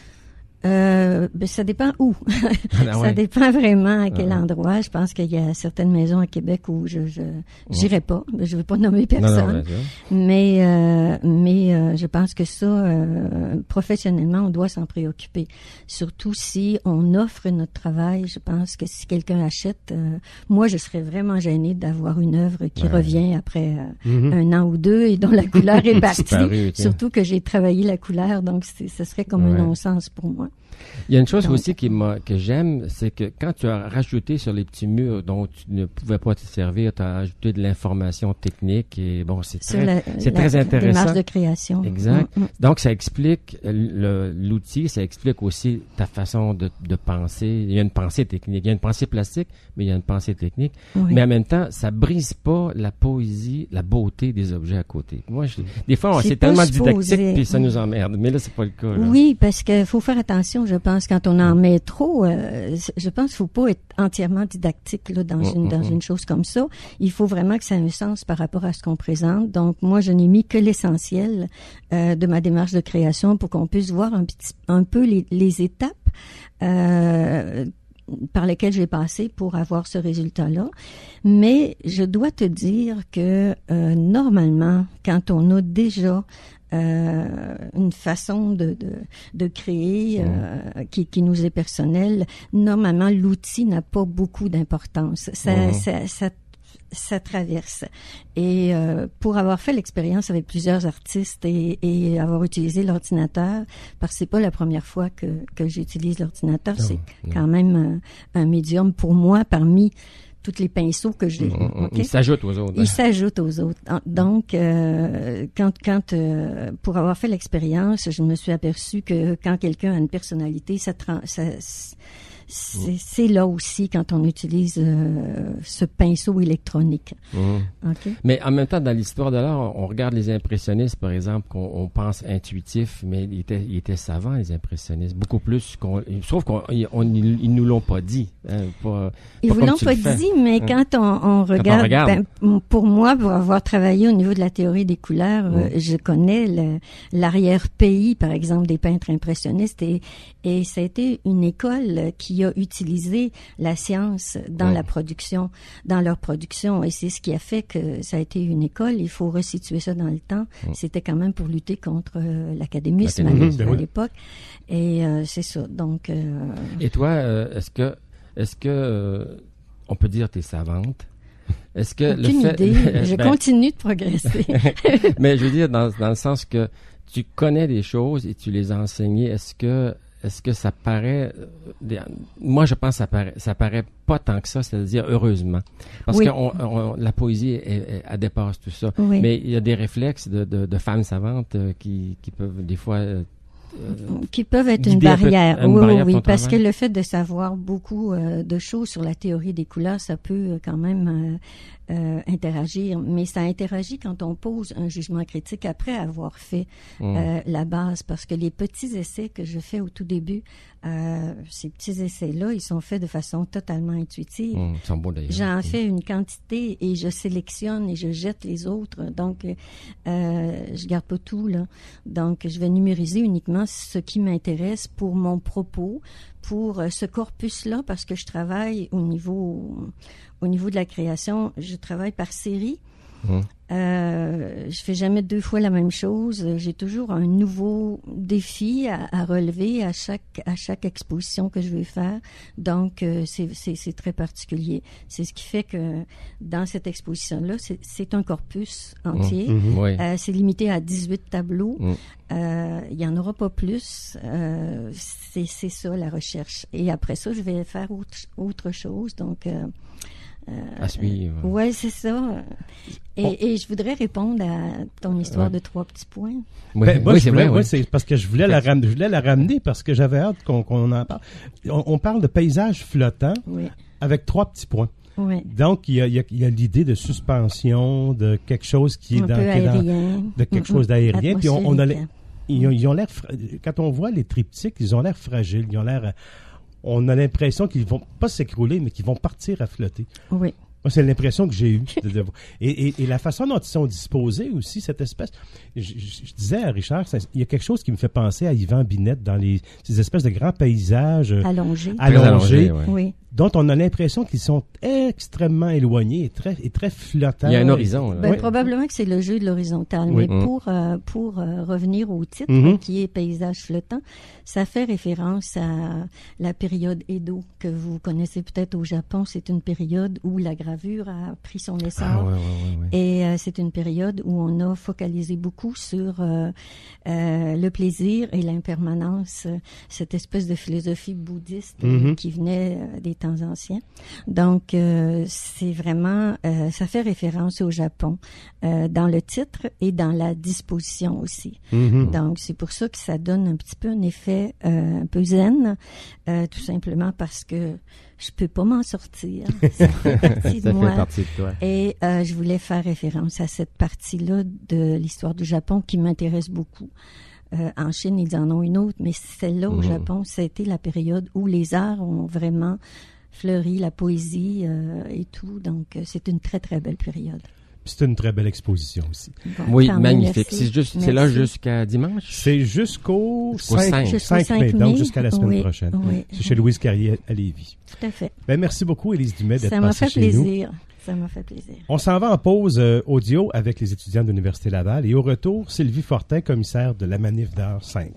Ça dépend où. Ça dépend vraiment à quel endroit. Je pense qu'il y a certaines maisons à Québec où je j'irai pas. Je ne veux pas nommer personne. Mais je pense que ça, professionnellement, on doit s'en préoccuper. Surtout si on offre notre travail. Je pense que si quelqu'un achète, moi, je serais vraiment gênée d'avoir une œuvre qui revient après un an ou deux et dont la couleur est partie. Surtout que j'ai travaillé la couleur, donc ce serait comme un non-sens pour moi. Il y a une chose aussi que j'aime, c'est que quand tu as rajouté sur les petits murs dont tu ne pouvais pas te servir, tu as ajouté de l'information technique et bon, c'est très intéressant. La démarche de création. Exact. Donc, ça explique l'outil, ça explique aussi ta façon de penser. Il y a une pensée technique, il y a une pensée plastique, mais il y a une pensée technique. Oui. Mais en même temps, ça brise pas la poésie, la beauté des objets à côté. Moi, des fois, c'est tellement didactique puis ça nous emmerde. Mais là, c'est pas le cas. Là. Oui, parce qu'il faut faire attention. Je pense quand on en met trop, je pense qu'il faut pas être entièrement didactique là dans une chose comme ça. Il faut vraiment que ça ait un sens par rapport à ce qu'on présente. Donc moi, je n'ai mis que l'essentiel de ma démarche de création pour qu'on puisse voir un peu les étapes par lesquelles j'ai passé pour avoir ce résultat-là. Mais je dois te dire que normalement, quand on a déjà une façon de créer qui nous est personnelle, normalement l'outil n'a pas beaucoup d'importance. Ça traverse. Et pour avoir fait l'expérience avec plusieurs artistes et avoir utilisé l'ordinateur, parce que c'est pas la première fois que j'utilise l'ordinateur, c'est quand même un médium pour moi parmi tous les pinceaux que j'ai. Il s'ajoute aux autres. Il s'ajoute aux autres. Donc, quand pour avoir fait l'expérience, je me suis aperçue que quand quelqu'un a une personnalité, c'est là aussi quand on utilise ce pinceau électronique. Okay? Mais en même temps, dans l'histoire de l'art, on regarde les impressionnistes, par exemple, qu'on pense intuitifs, mais ils étaient savants, les impressionnistes, beaucoup plus sauf qu'ils nous l'ont pas dit. Ils vous l'ont pas dit, mais quand on regarde, pour moi, pour avoir travaillé au niveau de la théorie des couleurs, je connais l'arrière-pays, par exemple, des peintres impressionnistes, et ça a été une école qui a utilisé la science dans la production, dans leur production, et c'est ce qui a fait que ça a été une école. Il faut resituer ça dans le temps. C'était quand même pour lutter contre l'académisme à l'époque, et c'est ça. Donc. Et toi, est-ce que on peut dire t'es savante? Est-ce que aucune idée. Je continue de progresser. Mais je veux dire dans le sens que tu connais des choses et tu les as enseignées. Est-ce que ça paraît... Moi, je pense que ça paraît pas tant que ça, c'est-à-dire heureusement. Parce que la poésie, elle dépasse tout ça. Oui. Mais il y a des réflexes de femmes savantes qui peuvent des fois... qui peuvent être une barrière. Oui, parce que le fait de savoir beaucoup de choses sur la théorie des couleurs, ça peut quand même interagir, mais ça interagit quand on pose un jugement critique après avoir fait la base, parce que les petits essais que je fais au tout début, ces petits essais-là, ils sont faits de façon totalement intuitive. Ils sont beaux d'ailleurs. J'en fais une quantité et je sélectionne et je jette les autres, donc je garde pas tout, là. Donc je vais numériser uniquement ce qui m'intéresse pour mon propos, pour ce corpus-là, parce que je travaille au niveau de la création, je travaille par série. Je fais jamais 2 fois la même chose. J'ai toujours un nouveau défi à relever à chaque exposition que je vais faire. Donc, c'est très particulier. C'est ce qui fait que dans cette exposition-là, c'est un corpus entier. C'est limité à 18 tableaux. Il y en aura pas plus. C'est ça, la recherche. Et après ça, je vais faire autre chose. Donc... à suivre. Oui, c'est ça. Et je voudrais répondre à ton histoire de 3 petits points. C'est parce que je voulais la ramener parce que j'avais hâte qu'on en parle. On parle de paysage flottant avec 3 petits points. Oui. Donc, il y a l'idée de suspension, de quelque chose qui est de quelque chose d'aérien. Puis ils ont l'air, quand on voit les triptyques, ils ont l'air fragiles, on a l'impression qu'ils vont pas s'écrouler, mais qu'ils vont partir à flotter. Oui. Moi, c'est l'impression que j'ai eue. Et la façon dont ils sont disposés aussi, cette espèce... Je disais à Richard, il y a quelque chose qui me fait penser à Yvan Binette dans ces espèces de grands paysages allongés oui. dont on a l'impression qu'ils sont extrêmement éloignés et très flottants. Il y a un horizon. Là. Probablement que c'est le jeu de l'horizontale. Oui. Mais pour revenir au titre, qui est paysage flottant, ça fait référence à la période Edo, que vous connaissez peut-être au Japon. C'est une période où la gravure a pris son essor. Et c'est une période où on a focalisé beaucoup sur le plaisir et l'impermanence, cette espèce de philosophie bouddhiste qui venait des temps anciens. Donc, c'est vraiment, ça fait référence au Japon dans le titre et dans la disposition aussi. Donc, c'est pour ça que ça donne un petit peu un effet un peu zen, tout simplement parce que je peux pas m'en sortir. Ça fait partie de moi. Fait partie de toi. Et je voulais faire référence à cette partie-là de l'histoire du Japon qui m'intéresse beaucoup. En Chine, ils en ont une autre, mais celle-là au Japon, c'était la période où les arts ont vraiment fleuri, la poésie et tout. Donc, c'est une très, très belle période. C'est une très belle exposition aussi. Bon, oui, magnifique. C'est là jusqu'à dimanche? C'est jusqu'au 5 mai, donc jusqu'à la semaine prochaine. Oui. C'est chez Louise Carrier à Lévis. Tout à fait. Merci beaucoup, Élise Dumais, d'être passée chez nous. Ça m'a fait plaisir. On s'en va en pause audio avec les étudiants de l'Université Laval. Et au retour, Sylvie Fortin, commissaire de la Manif d'Art 5.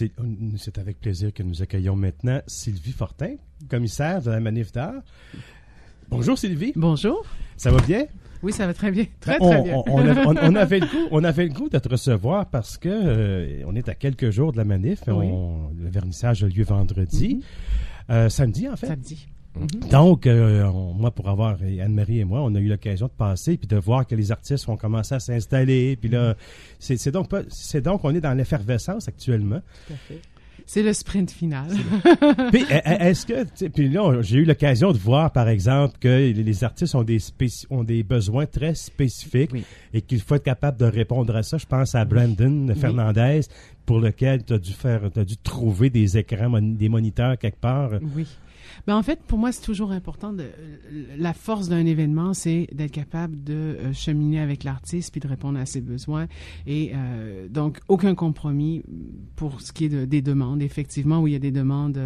C'est avec plaisir que nous accueillons maintenant Sylvie Fortin, commissaire de la Manif d'art. Bonjour Sylvie. Bonjour. Ça va bien? Oui, ça va très bien. Très bien. On avait le goût de te recevoir parce que on est à quelques jours de la manif. Oui. Le vernissage a lieu vendredi. Samedi, en fait. Samedi. Donc, moi, Anne-Marie et moi, on a eu l'occasion de passer puis de voir que les artistes vont commencer à s'installer. Puis là, c'est donc on est dans l'effervescence actuellement. Tout à fait. C'est le sprint final. Puis, puis là, j'ai eu l'occasion de voir, par exemple, que les artistes ont des besoins très spécifiques et qu'il faut être capable de répondre à ça. Je pense à Brandon Fernandez, pour lequel tu as dû trouver des écrans, des moniteurs quelque part. Oui. Ben en fait, pour moi, c'est toujours important. La force d'un événement, c'est d'être capable de cheminer avec l'artiste puis de répondre à ses besoins. Et donc, aucun compromis pour ce qui est des demandes. Effectivement, où il y a des demandes.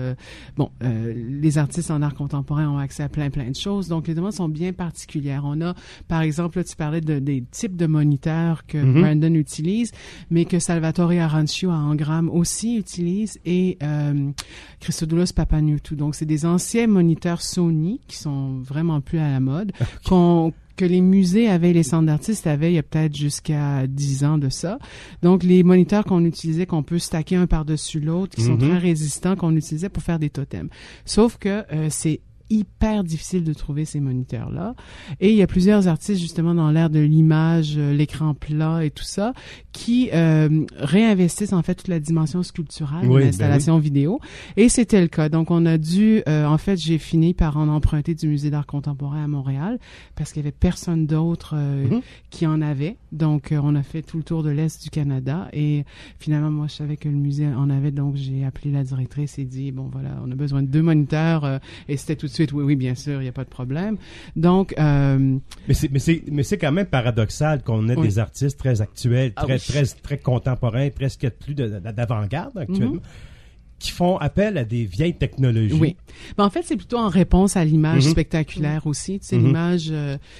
Les artistes en art contemporain ont accès à plein de choses. Donc, les demandes sont bien particulières. On a, par exemple, là, tu parlais des types de moniteurs que Brandon utilise, mais que Salvatore Arancio à Engram aussi utilise et Christodoulos Papanou-Tout. Donc, c'est des anciens moniteurs Sony qui sont vraiment plus à la mode, que les musées avaient, les centres d'artistes avaient il y a peut-être jusqu'à 10 ans de ça. Donc, les moniteurs qu'on utilisait, qu'on peut stacker un par-dessus l'autre, qui sont très résistants, qu'on utilisait pour faire des totems. Sauf que c'est hyper difficile de trouver ces moniteurs-là. Et il y a plusieurs artistes, justement, dans l'ère de l'image, l'écran plat et tout ça, qui réinvestissent, en fait, toute la dimension sculpturale de l'installation vidéo. Et c'était le cas. Donc, on a dû... en fait, j'ai fini par en emprunter du Musée d'art contemporain à Montréal parce qu'il y avait personne d'autre qui en avait. Donc, on a fait tout le tour de l'Est du Canada. Et finalement, moi, je savais que le musée en avait. Donc, j'ai appelé la directrice et dit, bon, voilà, on a besoin de 2 moniteurs. Et c'était tout de suite, oui, bien sûr, il n'y a pas de problème. Donc... Mais c'est quand même paradoxal qu'on ait des artistes très actuels, très contemporains, presque plus d'avant-garde actuellement, qui font appel à des vieilles technologies. Oui. Ben, en fait, c'est plutôt en réponse à l'image spectaculaire aussi. Tu sais, l'image...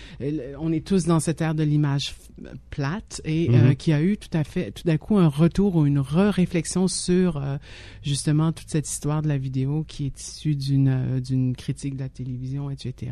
on est tous dans cette ère de l'image plate et qui a eu tout d'un coup un retour ou une réflexion sur justement toute cette histoire de la vidéo qui est issue d'une critique de la télévision, etc.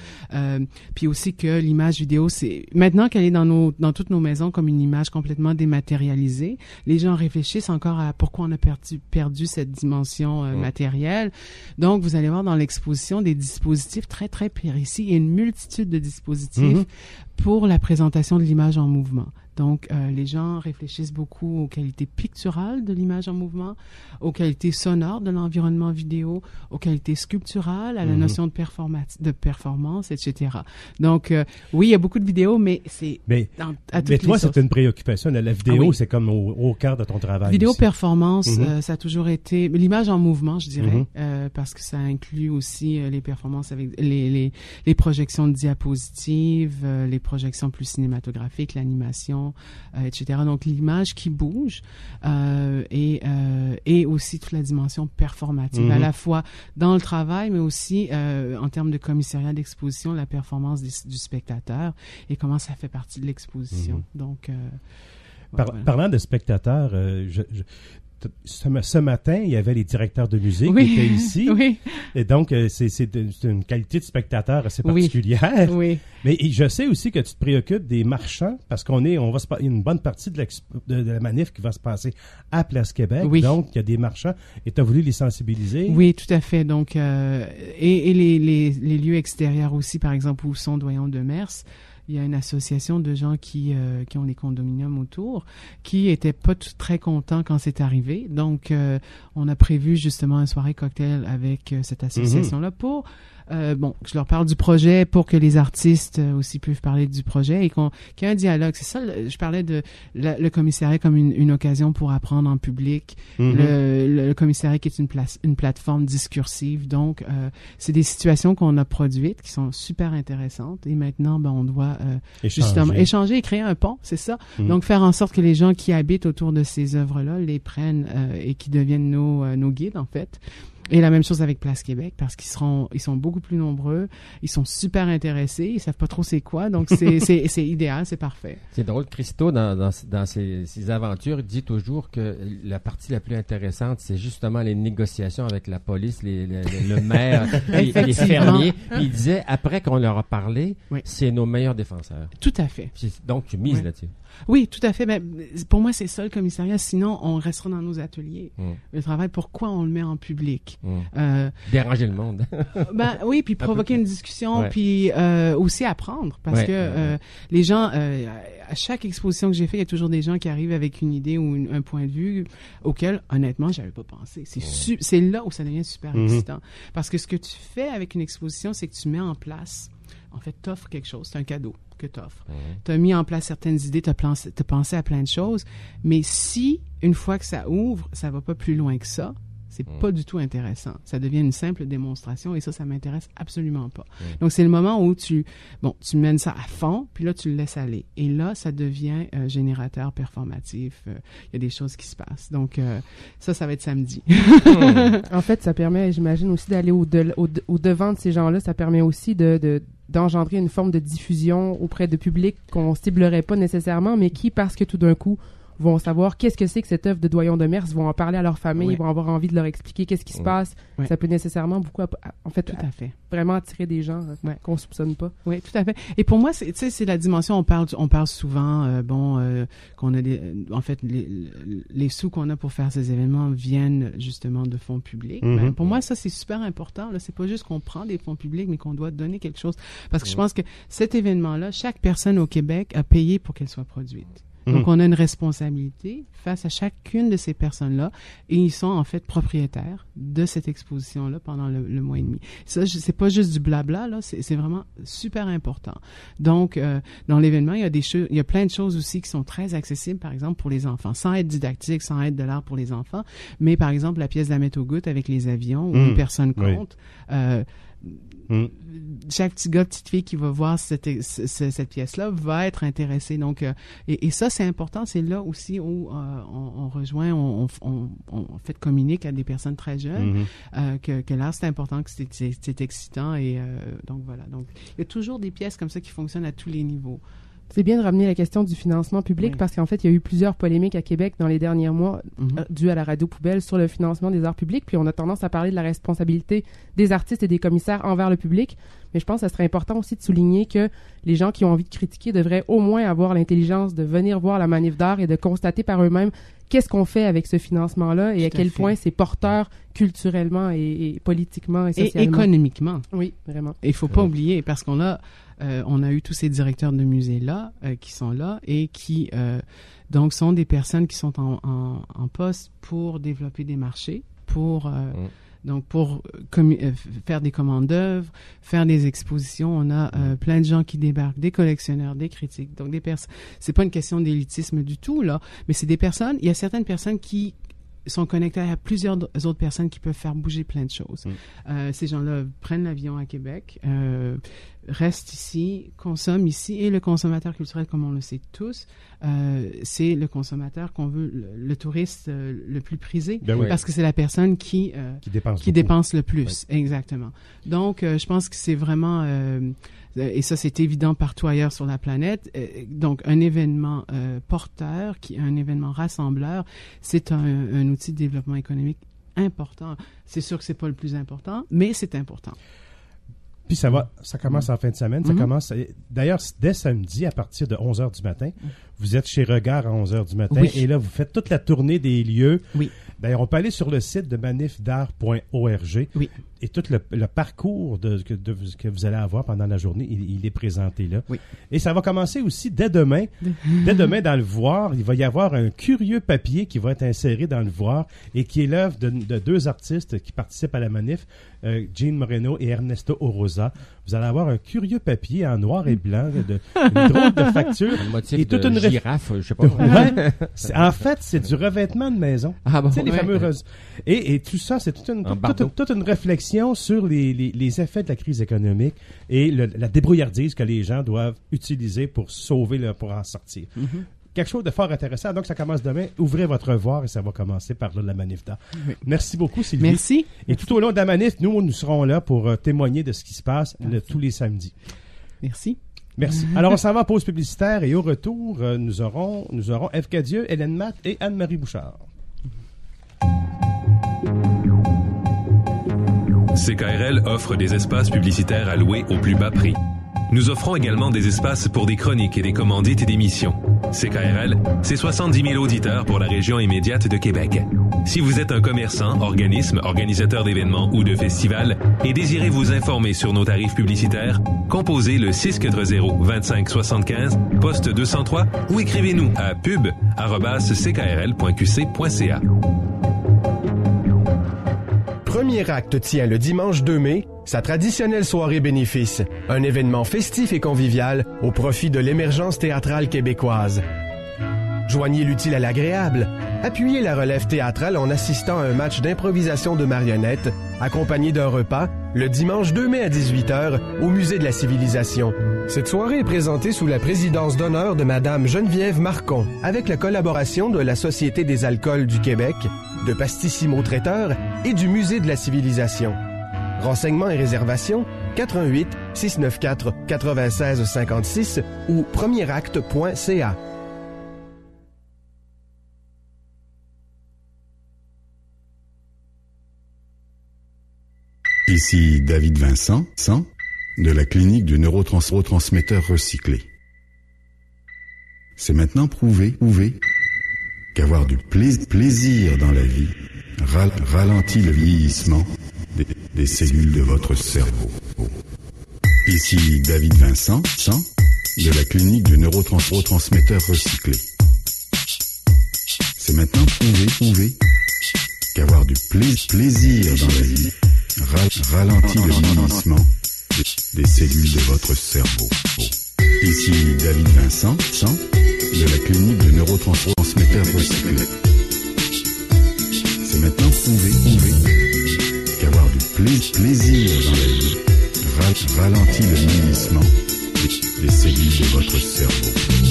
Puis aussi que l'image vidéo, c'est maintenant qu'elle est dans toutes nos maisons comme une image complètement dématérialisée, les gens réfléchissent encore à pourquoi on a perdu cette dimension matérielle. Donc, vous allez voir dans l'exposition des dispositifs très, très précis et une multitude de dispositifs pour la présentation de l'image en mouvement. Donc, les gens réfléchissent beaucoup aux qualités picturales de l'image en mouvement, aux qualités sonores de l'environnement vidéo, aux qualités sculpturales, à la notion de performance, etc. Donc, oui, il y a beaucoup de vidéos, mais c'est à toutes les toi, sources. c'est une préoccupation. La vidéo, c'est comme au cœur de ton travail. Vidéo aussi. Performance, ça a toujours été l'image en mouvement, je dirais, parce que ça inclut aussi les performances avec les projections de diapositives, les projections plus cinématographiques, l'animation, etc. Donc, l'image qui bouge et aussi toute la dimension performative, à la fois dans le travail, mais aussi en termes de commissariat d'exposition, la performance du spectateur et comment ça fait partie de l'exposition. Donc, parlant de spectateurs, ce matin, il y avait les directeurs de musée qui étaient ici. Et donc, c'est une qualité de spectateur assez particulière. Mais je sais aussi que tu te préoccupes des marchands parce une bonne partie de la manif qui va se passer à Place Québec. Donc, il y a des marchands et tu as voulu les sensibiliser. Oui, tout à fait. Donc, et les lieux extérieurs aussi, par exemple, où sont Doyon de Mers. Il y a une association de gens qui ont des condominiums autour, qui étaient pas très contents quand c'est arrivé. Donc, on a prévu justement une soirée cocktail avec cette association-là pour je leur parle du projet pour que les artistes aussi puissent parler du projet et qu'il y ait un dialogue. C'est ça, je parlais de le commissariat comme une occasion pour apprendre en public. Le commissariat qui est une plateforme discursive. Donc, c'est des situations qu'on a produites qui sont super intéressantes et maintenant, on doit justement échanger et créer un pont, c'est ça. Donc, faire en sorte que les gens qui habitent autour de ces œuvres-là les prennent et qui deviennent nos guides, en fait. Et la même chose avec Place Québec, parce ils sont beaucoup plus nombreux, ils sont super intéressés, ils savent pas trop c'est quoi, donc c'est idéal, c'est parfait. C'est drôle, Christo, dans ses aventures, il dit toujours que la partie la plus intéressante, c'est justement les négociations avec la police, le maire, les fermiers. Puis il disait, après qu'on leur a parlé, c'est nos meilleurs défenseurs. Tout à fait. Donc, tu mises là-dessus. Oui, tout à fait. Ben, pour moi, c'est ça le commissariat. Sinon, on restera dans nos ateliers. Le travail, pourquoi on le met en public? Déranger le monde. Ben oui, puis provoquer une discussion, puis aussi apprendre. Parce que les gens, à chaque exposition que j'ai fait, il y a toujours des gens qui arrivent avec une idée ou un point de vue auquel, honnêtement, j'avais pas pensé. C'est là où ça devient super excitant. Parce que ce que tu fais avec une exposition, c'est que tu mets en place, en fait, t'offres quelque chose. C'est un cadeau que t'offres. Tu as mis en place certaines idées, t'as pensé à plein de choses, mais si, une fois que ça ouvre, ça va pas plus loin que ça, c'est pas du tout intéressant. Ça devient une simple démonstration et ça m'intéresse absolument pas. Donc, c'est le moment où tu mènes ça à fond, puis là, tu le laisses aller. Et là, ça devient générateur performatif. Il y a des choses qui se passent. Donc, ça va être samedi. En fait, ça permet, j'imagine, aussi d'aller au devant de ces gens-là. Ça permet aussi d'engendrer une forme de diffusion auprès de publics qu'on ciblerait pas nécessairement, mais qui, parce que tout d'un coup, vont savoir qu'est-ce que c'est que cette œuvre de Doyon de Mers, vont en parler à leur famille, ils vont avoir envie de leur expliquer qu'est-ce qui se passe. Ça peut nécessairement beaucoup, en fait, tout à fait, vraiment attirer des gens qu'on soupçonne pas. Oui, tout à fait. Et pour moi, c'est la dimension. On parle souvent, qu'on a en fait, les sous qu'on a pour faire ces événements viennent justement de fonds publics. Ben, pour moi, ça c'est super important. Là, c'est pas juste qu'on prend des fonds publics, mais qu'on doit donner quelque chose. Parce que je pense que cet événement-là, chaque personne au Québec a payé pour qu'elle soit produite. Donc, on a une responsabilité face à chacune de ces personnes-là et ils sont en fait propriétaires de cette exposition-là pendant le mois et demi. Ça, c'est pas juste du blabla, là, c'est vraiment super important. Donc, dans l'événement, il y a plein de choses aussi qui sont très accessibles, par exemple, pour les enfants, sans être didactique, sans être de l'art pour les enfants, mais par exemple, la pièce de la Mette aux gouttes avec les avions où une personne compte. Chaque petit gars, petite fille qui va voir cette pièce-là va être intéressé. Donc, et ça, c'est important. C'est là aussi où on rejoint, on fait communique à des personnes très jeunes que l'art, c'est important, que c'est excitant. Et donc, voilà. Donc, il y a toujours des pièces comme ça qui fonctionnent à tous les niveaux. C'est bien de ramener la question du financement public parce qu'en fait, il y a eu plusieurs polémiques à Québec dans les derniers mois dues à la radio poubelle sur le financement des arts publics. Puis on a tendance à parler de la responsabilité des artistes et des commissaires envers le public. Mais je pense que ça serait important aussi de souligner que les gens qui ont envie de critiquer devraient au moins avoir l'intelligence de venir voir la manif d'art et de constater par eux-mêmes qu'est-ce qu'on fait avec ce financement-là et à quel point c'est porteur culturellement et politiquement et socialement. Et économiquement. Oui, vraiment. Et il faut pas oublier, parce qu'on a eu tous ces directeurs de musées-là qui sont là et qui, donc, sont des personnes qui sont en poste pour développer des marchés, pour faire des commandes d'œuvres, faire des expositions. On a plein de gens qui débarquent, des collectionneurs, des critiques. Donc, des personnes. C'est pas une question d'élitisme du tout, là, mais c'est des personnes. Il y a certaines personnes qui sont connectés à plusieurs autres personnes qui peuvent faire bouger plein de choses. Ces gens-là prennent l'avion à Québec, restent ici, consomment ici, et le consommateur culturel, comme on le sait tous, c'est le consommateur qu'on veut, le touriste le plus prisé, parce que c'est la personne qui dépense le plus. Exactement. Donc, je pense que c'est vraiment... et ça, c'est évident partout ailleurs sur la planète. Donc, un événement porteur, un événement rassembleur, c'est un outil de développement économique important. C'est sûr que c'est pas le plus important, mais c'est important. Puis ça commence en fin de semaine. Ça commence, d'ailleurs, dès samedi, à partir de 11h du matin, vous êtes chez Regard à 11h du matin. Et là, vous faites toute la tournée des lieux. D'ailleurs, on peut aller sur le site de manifdart.org. Et tout le parcours que vous allez avoir pendant la journée, il est présenté là. Et ça va commencer aussi dès demain. Dès demain, dans le Voir, il va y avoir un curieux papier qui va être inséré dans le Voir et qui est l'œuvre de deux artistes qui participent à la manif, Jean Moreno et Ernesto Oroza. Vous allez avoir un curieux papier en noir et blanc, une drôle de facture. Un motif et de toute une girafe, je sais pas. En fait, c'est du revêtement de maison. Tu sais, les fameuses... Et tout ça, c'est toute une réflexion sur les effets de la crise économique et la débrouillardise que les gens doivent utiliser pour sauver, pour en sortir. quelque chose de fort intéressant. Donc, ça commence demain. Ouvrez votre voir et ça va commencer par là, la manif d'art. Oui. Merci beaucoup, Sylvie. Merci. Et tout au long de la manif, nous serons là pour témoigner de ce qui se passe tous les samedis. Merci. Merci. Alors, on s'en va en pause publicitaire et au retour, nous aurons Ève Cadieux, Hélène Matt et Anne-Marie Bouchard. CKRL offre des espaces publicitaires à louer au plus bas prix. Nous offrons également des espaces pour des chroniques et des commandites et d'émissions. CKRL, c'est 70 000 auditeurs pour la région immédiate de Québec. Si vous êtes un commerçant, organisme, organisateur d'événements ou de festivals et désirez vous informer sur nos tarifs publicitaires, composez le 640-2575, poste 203 ou écrivez-nous à pub@ckrl.qc.ca. Premier acte tient le dimanche 2 mai sa traditionnelle soirée bénéfice, un événement festif et convivial au profit de l'émergence théâtrale québécoise. Joignez l'utile à l'agréable. Appuyez la relève théâtrale en assistant à un match d'improvisation de marionnettes, accompagné d'un repas, le dimanche 2 mai à 18h, au Musée de la Civilisation. Cette soirée est présentée sous la présidence d'honneur de Madame Geneviève Marcon, avec la collaboration de la Société des alcools du Québec, de Pastissimo Traiteur et du Musée de la Civilisation. Renseignements et réservations, 88 694 96 56 ou premieracte.ca. Ici David Vincent, de la clinique du neurotransmetteur recyclé. C'est maintenant prouvé qu'avoir du plaisir dans la vie ralentit le vieillissement des cellules de votre cerveau. Ici David Vincent, de la clinique du neurotransmetteur recyclé. C'est maintenant prouvé qu'avoir du plaisir dans la vie ralentit le vieillissement des cellules de votre cerveau. Ici David Vincent, de la clinique de neurotransmetteur recyclé. C'est maintenant prouvé qu'avoir du plaisir dans la vie ralentit le vieillissement des cellules de votre cerveau.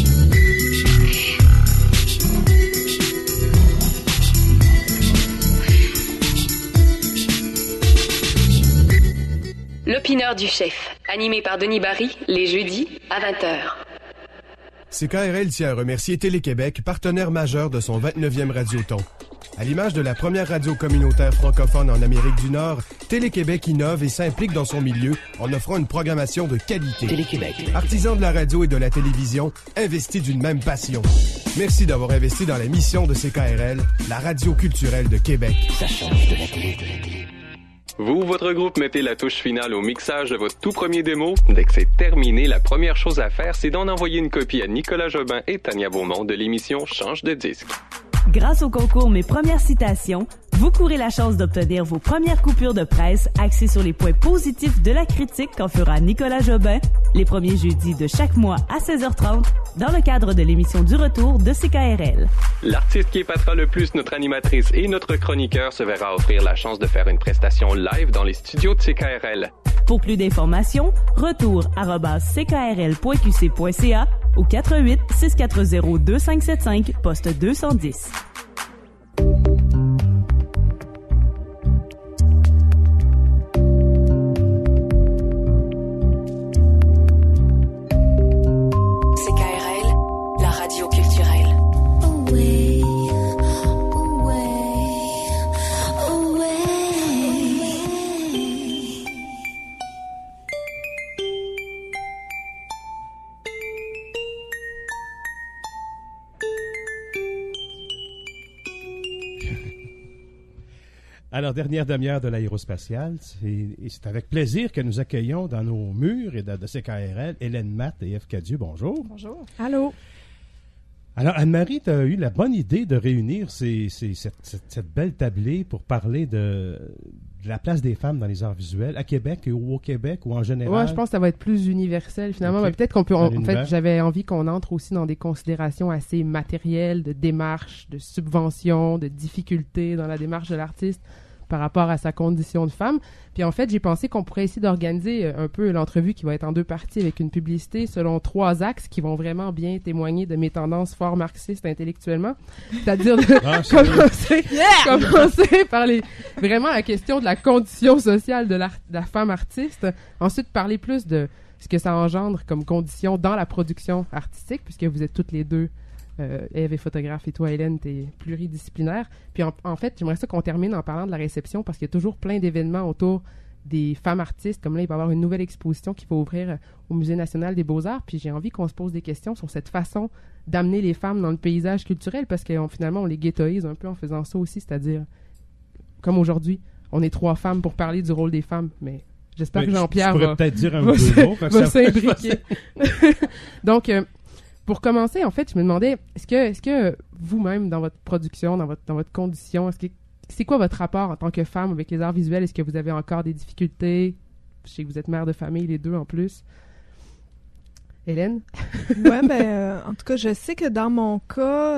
L'opineur du chef, animé par Denis Barry, les jeudis à 20h. CKRL tient à remercier Télé-Québec, partenaire majeur de son 29e Radioton. À l'image de la première radio communautaire francophone en Amérique du Nord, Télé-Québec innove et s'implique dans son milieu en offrant une programmation de qualité. Télé-Québec. Artisans de la radio et de la télévision, investis d'une même passion. Merci d'avoir investi dans la mission de CKRL, la radio culturelle de Québec. Ça change de la télé. Vous ou votre groupe mettez la touche finale au mixage de votre tout premier démo. Dès que c'est terminé, la première chose à faire, c'est d'en envoyer une copie à Nicolas Jobin et Tania Beaumont de l'émission Change de disque. Grâce au concours Mes premières citations, vous courez la chance d'obtenir vos premières coupures de presse axées sur les points positifs de la critique qu'en fera Nicolas Jobin les premiers jeudis de chaque mois à 16h30 dans le cadre de l'émission du retour de CKRL. L'artiste qui épatera le plus notre animatrice et notre chroniqueur se verra offrir la chance de faire une prestation live dans les studios de CKRL. Pour plus d'informations, retour@ckrl.qc.ca ou 88 640 2575 poste 210. CKRL, la radio culturelle. Alors, dernière demi-heure de l'aérospatiale, c'est avec plaisir que nous accueillons dans nos murs et de CKRL Hélène Matt et Ève Cadieux. Bonjour. Bonjour. Allô. Alors, Anne-Marie, tu as eu la bonne idée de réunir cette belle tablée pour parler de la place des femmes dans les arts visuels à Québec ou au Québec ou en général. Ouais, je pense que ça va être plus universel finalement. Okay. Mais peut-être qu'on peut. En fait, j'avais envie qu'on entre aussi dans des considérations assez matérielles, de démarches, de subventions, de difficultés dans la démarche de l'artiste. par rapport à sa condition de femme. Puis en fait, j'ai pensé qu'on pourrait essayer d'organiser un peu l'entrevue qui va être en 2 parties avec une publicité selon 3 axes qui vont vraiment bien témoigner de mes tendances fort marxistes intellectuellement. C'est-à-dire commencer par vraiment la question de la condition sociale de la femme artiste. Ensuite, parler plus de ce que ça engendre comme condition dans la production artistique, puisque vous êtes toutes les deux Ève est photographe et toi, Hélène, t'es pluridisciplinaire. Puis en fait, j'aimerais ça qu'on termine en parlant de la réception parce qu'il y a toujours plein d'événements autour des femmes artistes. Comme là, il va y avoir une nouvelle exposition qui va ouvrir au Musée national des beaux-arts. Puis j'ai envie qu'on se pose des questions sur cette façon d'amener les femmes dans le paysage culturel parce que finalement, on les ghettoise un peu en faisant ça aussi. C'est-à-dire, comme aujourd'hui, on est 3 femmes pour parler du rôle des femmes, mais j'espère que Jean-Pierre va peut-être dire un peu va s'imbriquer. Donc, pour commencer, en fait, je me demandais, est-ce que vous-même, dans votre production, dans votre condition, c'est quoi votre rapport en tant que femme avec les arts visuels? Est-ce que vous avez encore des difficultés? Je sais que vous êtes mère de famille, les deux en plus. Hélène? Ouais, en tout cas, je sais que dans mon cas,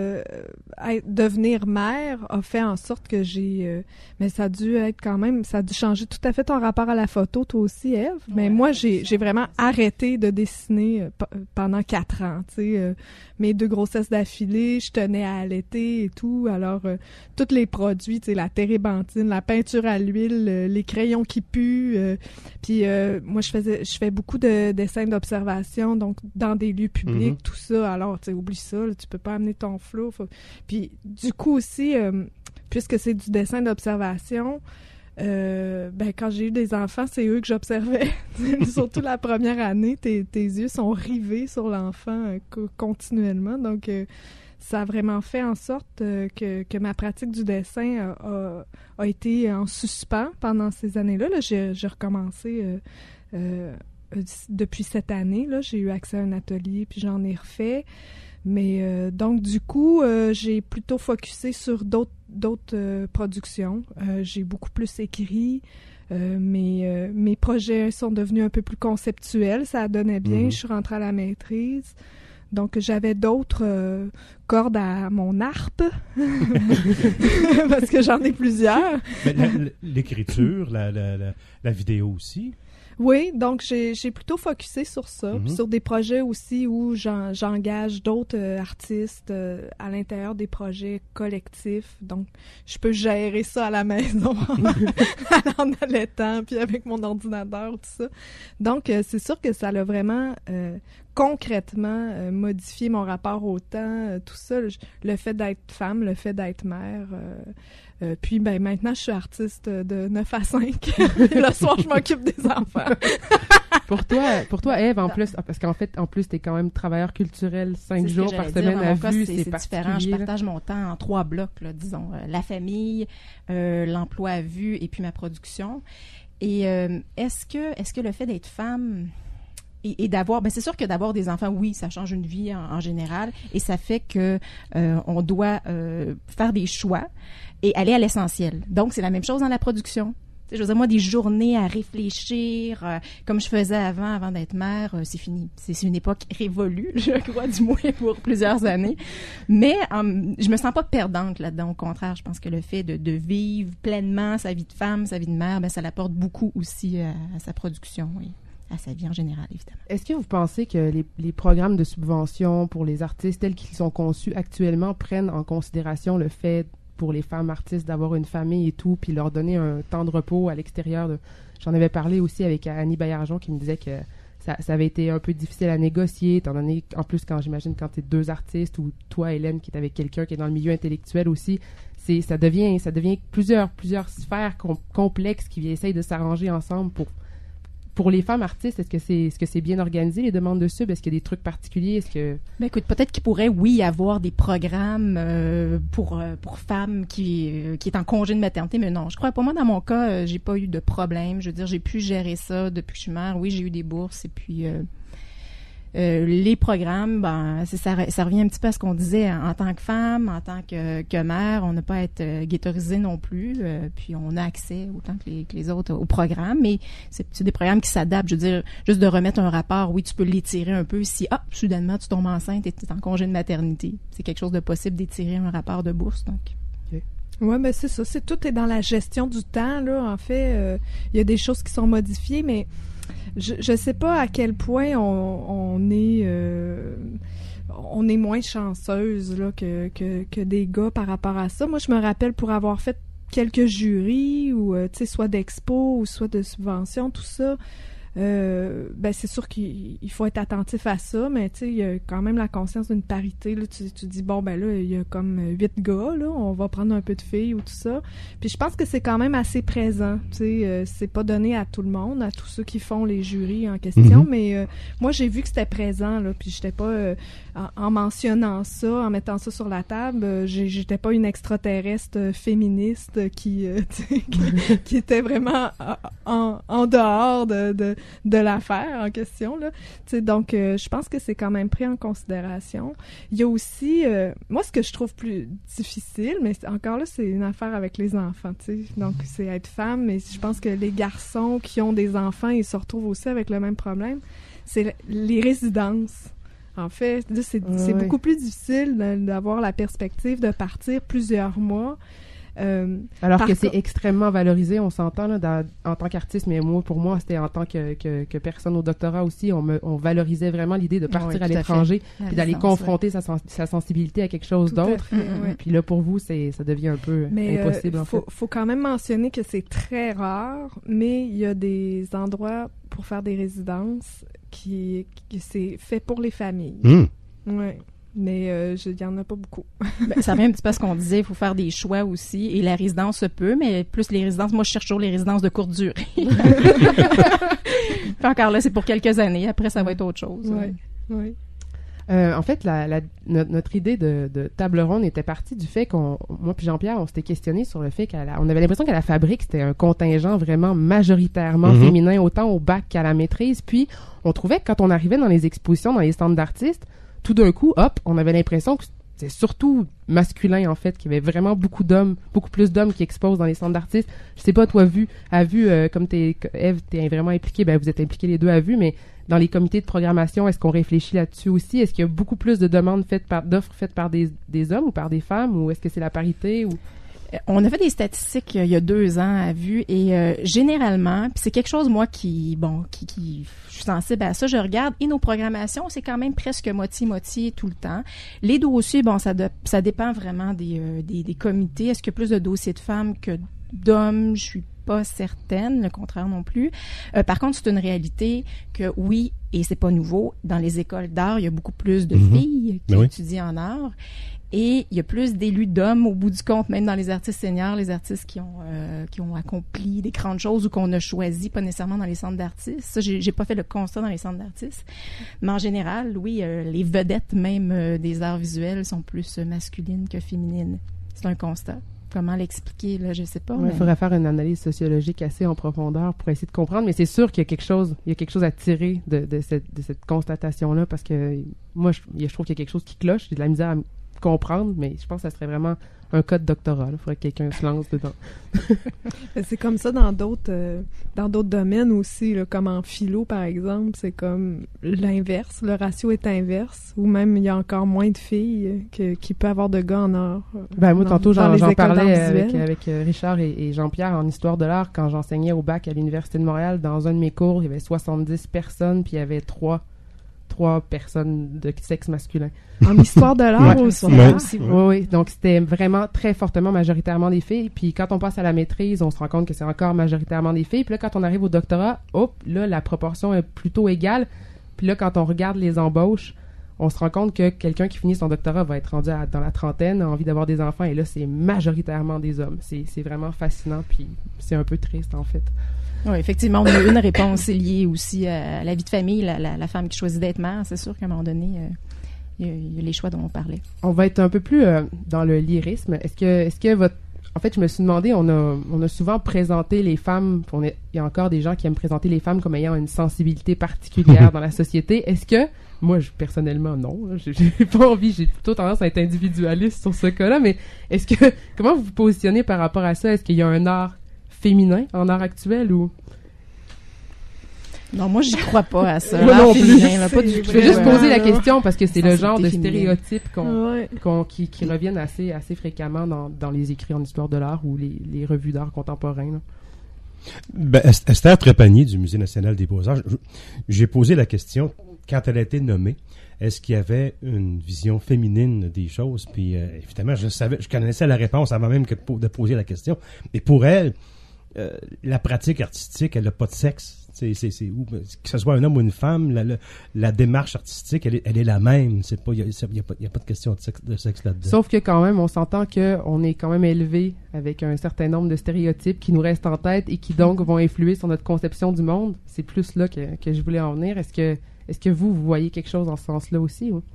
devenir mère a fait en sorte que mais ça a dû être quand même, ça a dû changer tout à fait ton rapport à la photo, toi aussi, Ève. Mais moi, j'ai vraiment arrêté de dessiner pendant 4 ans, tu sais. Mes 2 grossesses d'affilée, je tenais à allaiter et tout. Alors, tous les produits, tu sais, la térébenthine, la peinture à l'huile, les crayons qui puent. Puis moi, je fais beaucoup de dessins d'observation, donc dans des lieux publics, tout ça. Alors, tu sais, oublie ça, là, tu peux pas amener ton flow. Puis du coup aussi, puisque c'est du dessin d'observation, quand j'ai eu des enfants, c'est eux que j'observais. Surtout la première année, tes yeux sont rivés sur l'enfant continuellement. Donc, ça a vraiment fait en sorte que ma pratique du dessin a été en suspens pendant ces années-là. Là, j'ai recommencé depuis cette année. Là, j'ai eu accès à un atelier, puis j'en ai refait. Mais donc, du coup, j'ai plutôt focusé sur d'autres productions. J'ai beaucoup plus écrit. Mes projets sont devenus un peu plus conceptuels. Ça donnait bien. Je suis rentrée à la maîtrise. Donc, j'avais d'autres cordes à mon harpe, parce que j'en ai plusieurs. L'écriture, la vidéo aussi. Oui, donc j'ai plutôt focusé sur ça, puis sur des projets aussi où j'engage d'autres artistes à l'intérieur des projets collectifs. Donc, je peux gérer ça à la maison en allaitant, puis avec mon ordinateur, tout ça. Donc, c'est sûr que ça l'a vraiment concrètement modifié mon rapport au temps, tout ça. Le fait d'être femme, le fait d'être mère... puis maintenant, je suis artiste de 9 à 5. Le soir, je m'occupe des enfants. Pour toi, Ève, en plus, parce qu'en fait, en plus, t'es quand même travailleur culturel 5 jours par semaine à vue, c'est différent. Je partage mon temps en 3 blocs, là, disons. La famille, l'emploi à vue et puis ma production. Et est-ce que le fait d'être femme... Et d'avoir, c'est sûr que d'avoir des enfants, oui, ça change une vie en général, et ça fait que on doit faire des choix et aller à l'essentiel. Donc, c'est la même chose dans la production. Je veux dire, moi, des journées à réfléchir, comme je faisais avant d'être mère, c'est fini. C'est une époque révolue, je crois, du moins pour plusieurs années. Mais je me sens pas perdante là-dedans. Au contraire, je pense que le fait de vivre pleinement sa vie de femme, sa vie de mère, ça l'apporte beaucoup aussi à sa production, oui. À sa vie en général, évidemment. Est-ce que vous pensez que les programmes de subvention pour les artistes tels qu'ils sont conçus actuellement prennent en considération le fait pour les femmes artistes d'avoir une famille et tout, puis leur donner un temps de repos à l'extérieur? J'en avais parlé aussi avec Annie Baillargeon qui me disait que ça avait été un peu difficile à négocier, étant donné, en plus, quand t'es 2 artistes, ou toi, Hélène, qui est avec quelqu'un qui est dans le milieu intellectuel aussi, ça devient plusieurs sphères complexes qui essayent de s'arranger ensemble pour les femmes artistes. Est-ce que c'est bien organisé, les demandes de sub? Est-ce qu'il y a des trucs particuliers? Écoute, peut-être qu'il pourrait, oui, y avoir des programmes pour femmes qui est en congé de maternité, mais non. Je crois, pour moi, dans mon cas, j'ai pas eu de problème. Je veux dire, j'ai pu gérer ça depuis que je suis mère. Oui, j'ai eu des bourses, et puis... les programmes, ça revient un petit peu à ce qu'on disait en tant que femme, en tant que mère, on n'a pas à être ghettoisé non plus, puis on a accès autant que les autres au programme, mais c'est des programmes qui s'adaptent. Je veux dire, juste de remettre un rapport, oui, tu peux l'étirer un peu si, soudainement, tu tombes enceinte et tu es en congé de maternité. C'est quelque chose de possible d'étirer un rapport de bourse, donc. Okay. Oui, ben c'est ça. Tout est dans la gestion du temps, là. En fait, il y a des choses qui sont modifiées, mais je sais pas à quel point on est moins chanceuse là, que des gars par rapport à ça. Moi, je me rappelle pour avoir fait quelques jurys, ou soit d'expo, ou soit de subventions, tout ça. C'est sûr qu'il faut être attentif à ça, mais il y a quand même la conscience d'une parité. Là, tu dis, bon, ben là, il y a comme 8 gars, là, on va prendre un peu de filles ou tout ça. Puis je pense que c'est quand même assez présent. C'est pas donné à tout le monde, à tous ceux qui font les jurys en question, mais moi, j'ai vu que c'était présent, là, puis j'étais pas, en mentionnant ça, en mettant ça sur la table, j'étais pas une extraterrestre féministe qui était vraiment en dehors de l'affaire en question, là. Donc, je pense que c'est quand même pris en considération. Il y a aussi, moi, ce que je trouve plus difficile, mais encore là, c'est une affaire avec les enfants, tu sais. Donc, c'est être femme, mais je pense que les garçons qui ont des enfants, ils se retrouvent aussi avec le même problème. C'est les résidences. En fait, c'est beaucoup plus difficile d'avoir la perspective de partir plusieurs mois. Alors que c'est extrêmement valorisé, on s'entend là, en tant qu'artiste, mais pour moi, c'était en tant que personne au doctorat aussi, on valorisait vraiment l'idée de partir à l'étranger puis d'aller confronter sa sensibilité à quelque chose d'autre. Puis là, pour vous, ça devient un peu impossible. En fait. Faut quand même mentionner que c'est très rare, mais il y a des endroits pour faire des résidences qui c'est fait pour les familles. Ouais. Mais il n'y en a pas beaucoup. Ça revient un petit peu à ce qu'on disait, il faut faire des choix aussi. Et la résidence se peut, mais plus les résidences, moi je cherche toujours les résidences de courte durée. Puis encore là, c'est pour quelques années. Après, ça va être autre chose. Oui. En fait, notre idée de table ronde était partie du fait moi puis Jean-Pierre, on s'était questionné sur le fait on avait l'impression qu'à la fabrique, c'était un contingent vraiment majoritairement féminin, autant au bac qu'à la maîtrise. Puis, on trouvait que quand on arrivait dans les expositions, dans les centres d'artistes, tout d'un coup, on avait l'impression que c'est surtout masculin, en fait, qu'il y avait vraiment beaucoup plus d'hommes qui exposent dans les centres d'artistes. Je sais pas, toi, comme Ève, t'es vraiment impliquée, vous êtes impliqués les deux à vue, mais dans les comités de programmation, est-ce qu'on réfléchit là-dessus aussi? Est-ce qu'il y a beaucoup plus de demandes d'offres faites par des hommes ou par des femmes, ou est-ce que c'est la parité, ou... On a fait des statistiques il y a 2 ans à vue et généralement, puis c'est quelque chose moi qui je suis sensible à ça, je regarde et nos programmations, c'est quand même presque moitié-moitié tout le temps. Les dossiers, ça dépend vraiment des comités. Est-ce qu'il y a plus de dossiers de femmes que d'hommes? Je suis pas certaine, le contraire non plus. Par contre, c'est une réalité que oui, et c'est pas nouveau, dans les écoles d'art, il y a beaucoup plus de filles qui étudient en art. Et il y a plus d'élus d'hommes au bout du compte, même dans les artistes seniors, les artistes qui ont accompli des grandes choses ou qu'on a choisi, pas nécessairement dans les centres d'artistes. Ça, j'ai pas fait le constat dans les centres d'artistes. Mais en général, oui, les vedettes même des arts visuels sont plus masculines que féminines. C'est un constat. Comment l'expliquer, là, je sais pas. Il faudrait faire une analyse sociologique assez en profondeur pour essayer de comprendre, mais c'est sûr qu'il y a quelque chose à tirer de cette constatation-là, parce que moi, je trouve qu'il y a quelque chose qui cloche. J'ai de la misère à comprendre, mais je pense que ça serait vraiment un cas de doctorat. Il faudrait que quelqu'un se lance dedans. C'est comme ça dans d'autres domaines aussi, là, comme en philo, par exemple. C'est comme l'inverse. Le ratio est inverse, ou même il y a encore moins de filles qui peut avoir de gars en art. Moi, tantôt, j'en parlais avec Richard et Jean-Pierre en histoire de l'art quand j'enseignais au bac à l'Université de Montréal. Dans un de mes cours, il y avait 70 personnes, puis il y avait 3 personnes de sexe masculin. En histoire de l'art aussi. Oui. Donc, c'était vraiment très fortement majoritairement des filles. Puis, quand on passe à la maîtrise, on se rend compte que c'est encore majoritairement des filles. Puis là, quand on arrive au doctorat, là, la proportion est plutôt égale. Puis là, quand on regarde les embauches, on se rend compte que quelqu'un qui finit son doctorat va être rendu dans la trentaine, a envie d'avoir des enfants. Et là, c'est majoritairement des hommes. C'est vraiment fascinant. Puis, c'est un peu triste, en fait. Oui, effectivement, on a une réponse liée aussi à la vie de famille, la femme qui choisit d'être mère. C'est sûr qu'à un moment donné, il y a les choix dont on parlait. On va être un peu plus dans le lyrisme. Est-ce que votre... En fait, je me suis demandé, on a souvent présenté les femmes, il y a encore des gens qui aiment présenter les femmes comme ayant une sensibilité particulière dans la société. Est-ce que... Moi, personnellement, non. J'ai pas envie, j'ai plutôt tendance à être individualiste sur ce cas-là, mais comment vous vous positionnez par rapport à ça? Est-ce qu'il y a un art féminin en art actuel ou... Non, moi, j'y crois pas à ça. Moi non plus. Féminin, là, pas du tout. Je vais juste poser la question parce que c'est le genre de féminine. stéréotypes qui reviennent assez fréquemment dans les écrits en histoire de l'art ou les revues d'art contemporain. Là. Ben, Esther Trépanier du Musée national des beaux-arts, j'ai posé la question, quand elle a été nommée, est-ce qu'il y avait une vision féminine des choses? Puis évidemment, je connaissais la réponse avant même de poser la question. Et pour elle, la pratique artistique, elle n'a pas de sexe. C'est où, que ce soit un homme ou une femme, la démarche artistique, elle est la même. Il n'y a pas de question de sexe là-dedans. Sauf que quand même, on s'entend qu'on est quand même élevé avec un certain nombre de stéréotypes qui nous restent en tête et qui donc vont influer sur notre conception du monde. C'est plus là que je voulais en venir. Est-ce que vous voyez quelque chose dans ce sens-là aussi? Ou?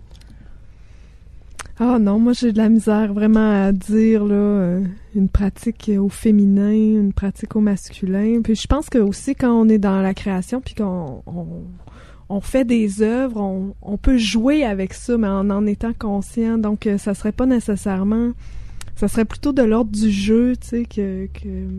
Ah non, moi j'ai de la misère vraiment à dire là une pratique au féminin, une pratique au masculin. Puis je pense que aussi quand on est dans la création puis qu'on fait des œuvres, on peut jouer avec ça, mais en étant conscient. Donc ça serait pas nécessairement, ça serait plutôt de l'ordre du jeu, tu sais, que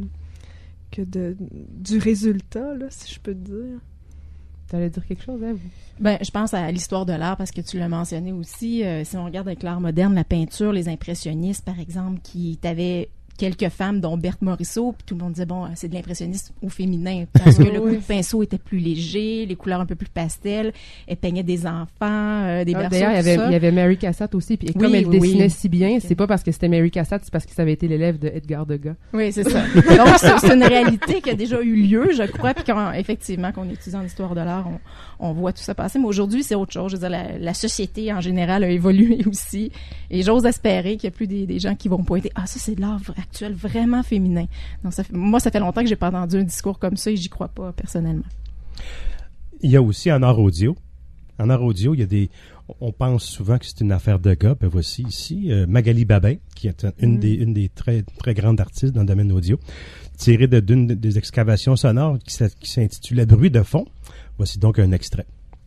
du résultat là, si je peux te dire. T'allais dire quelque chose, Ève? Ben, je pense à l'histoire de l'art parce que tu l'as mentionné aussi. Si on regarde avec l'art moderne, la peinture, les impressionnistes, par exemple, t'avaient quelques femmes, dont Berthe Morisot, puis tout le monde disait, bon, c'est de l'impressionnisme au féminin, parce que le coup de pinceau était plus léger, les couleurs un peu plus pastel, elle peignait des enfants, des berceaux, d'ailleurs, il y avait Mary Cassatt aussi, puis comme elle dessinait si bien, okay. C'est pas parce que c'était Mary Cassatt, c'est parce que ça avait été l'élève de Edgar Degas. Oui, c'est ça. Donc, c'est une réalité qui a déjà eu lieu, je crois, puis effectivement, qu'on étudie en histoire de l'art, on voit tout ça passer, mais aujourd'hui, c'est autre chose. Je veux dire, la société, en général, a évolué aussi, et j'ose espérer qu'il y a plus des gens qui vont pointer, ah, ça, c'est de l'art actuel vraiment féminin. Donc moi, ça fait longtemps que j'ai pas entendu un discours comme ça et j'y crois pas personnellement. Il y a aussi en art audio. En art audio, il y a on pense souvent que c'est une affaire de gars. Ben voici ici Magali Babin, qui est une des très très grandes artistes dans le domaine audio, tirée d'une des excavations sonores qui s'intitule Bruit de fond. Voici donc un extrait.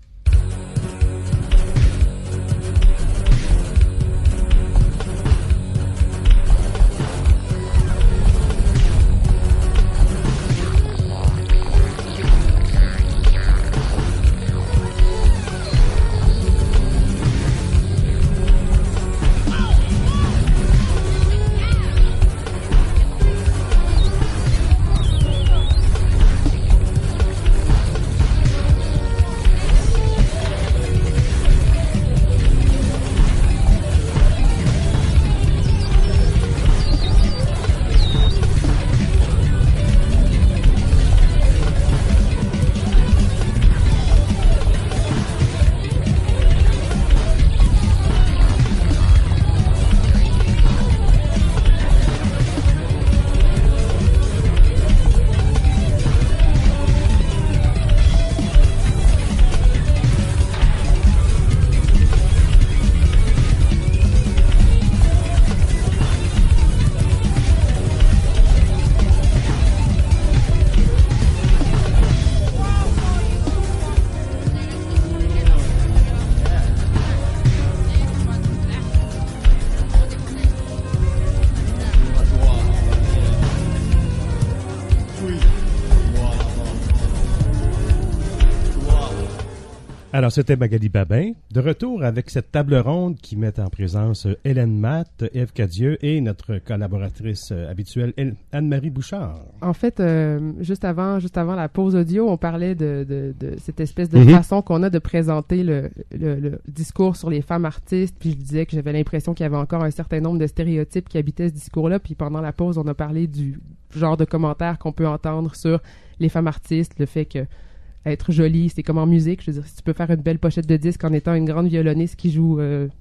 Alors, c'était Magali Babin. De retour avec cette table ronde qui met en présence Hélène Matt, Ève Cadieux et notre collaboratrice habituelle, Anne-Marie Bouchard. En fait, juste avant la pause audio, on parlait de cette espèce de façon qu'on a de présenter le discours sur les femmes artistes. Puis je disais que j'avais l'impression qu'il y avait encore un certain nombre de stéréotypes qui habitaient ce discours-là. Puis pendant la pause, on a parlé du genre de commentaires qu'on peut entendre sur les femmes artistes, le fait que être jolie, c'est comme en musique. Je veux dire, si tu peux faire une belle pochette de disque en étant une grande violoniste qui joue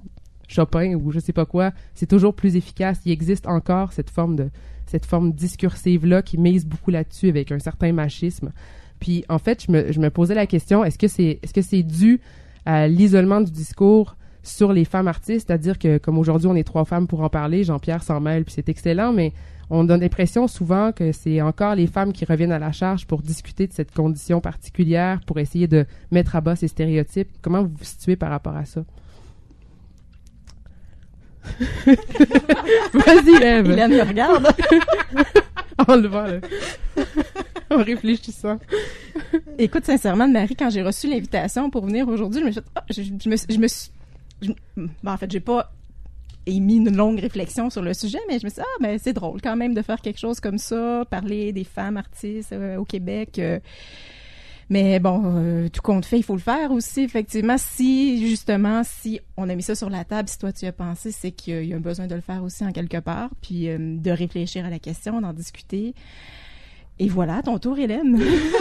Chopin ou je sais pas quoi, c'est toujours plus efficace. Il existe encore cette forme discursive-là qui mise beaucoup là-dessus avec un certain machisme. Puis, en fait, je me posais la question, est-ce que c'est dû à l'isolement du discours sur les femmes artistes? C'est-à-dire que, comme aujourd'hui, on est 3 femmes pour en parler, Jean-Pierre s'en mêle, puis c'est excellent, mais on a l'impression souvent que c'est encore les femmes qui reviennent à la charge pour discuter de cette condition particulière, pour essayer de mettre à bas ces stéréotypes. Comment vous vous situez par rapport à ça? Vas-y, Ève. Hélène me regarde. En levant, là. en réfléchissant. Écoute, sincèrement, Marie, quand j'ai reçu l'invitation pour venir aujourd'hui, je me suis dit, en fait, j'ai pas émis une longue réflexion sur le sujet, mais je me suis dit, ben, c'est drôle quand même de faire quelque chose comme ça, parler des femmes artistes au Québec. Mais bon, tout compte fait, il faut le faire aussi. Effectivement, si on a mis ça sur la table, si toi tu y as pensé, c'est qu'il y a un besoin de le faire aussi en quelque part, puis de réfléchir à la question, d'en discuter. Et voilà, ton tour, Hélène.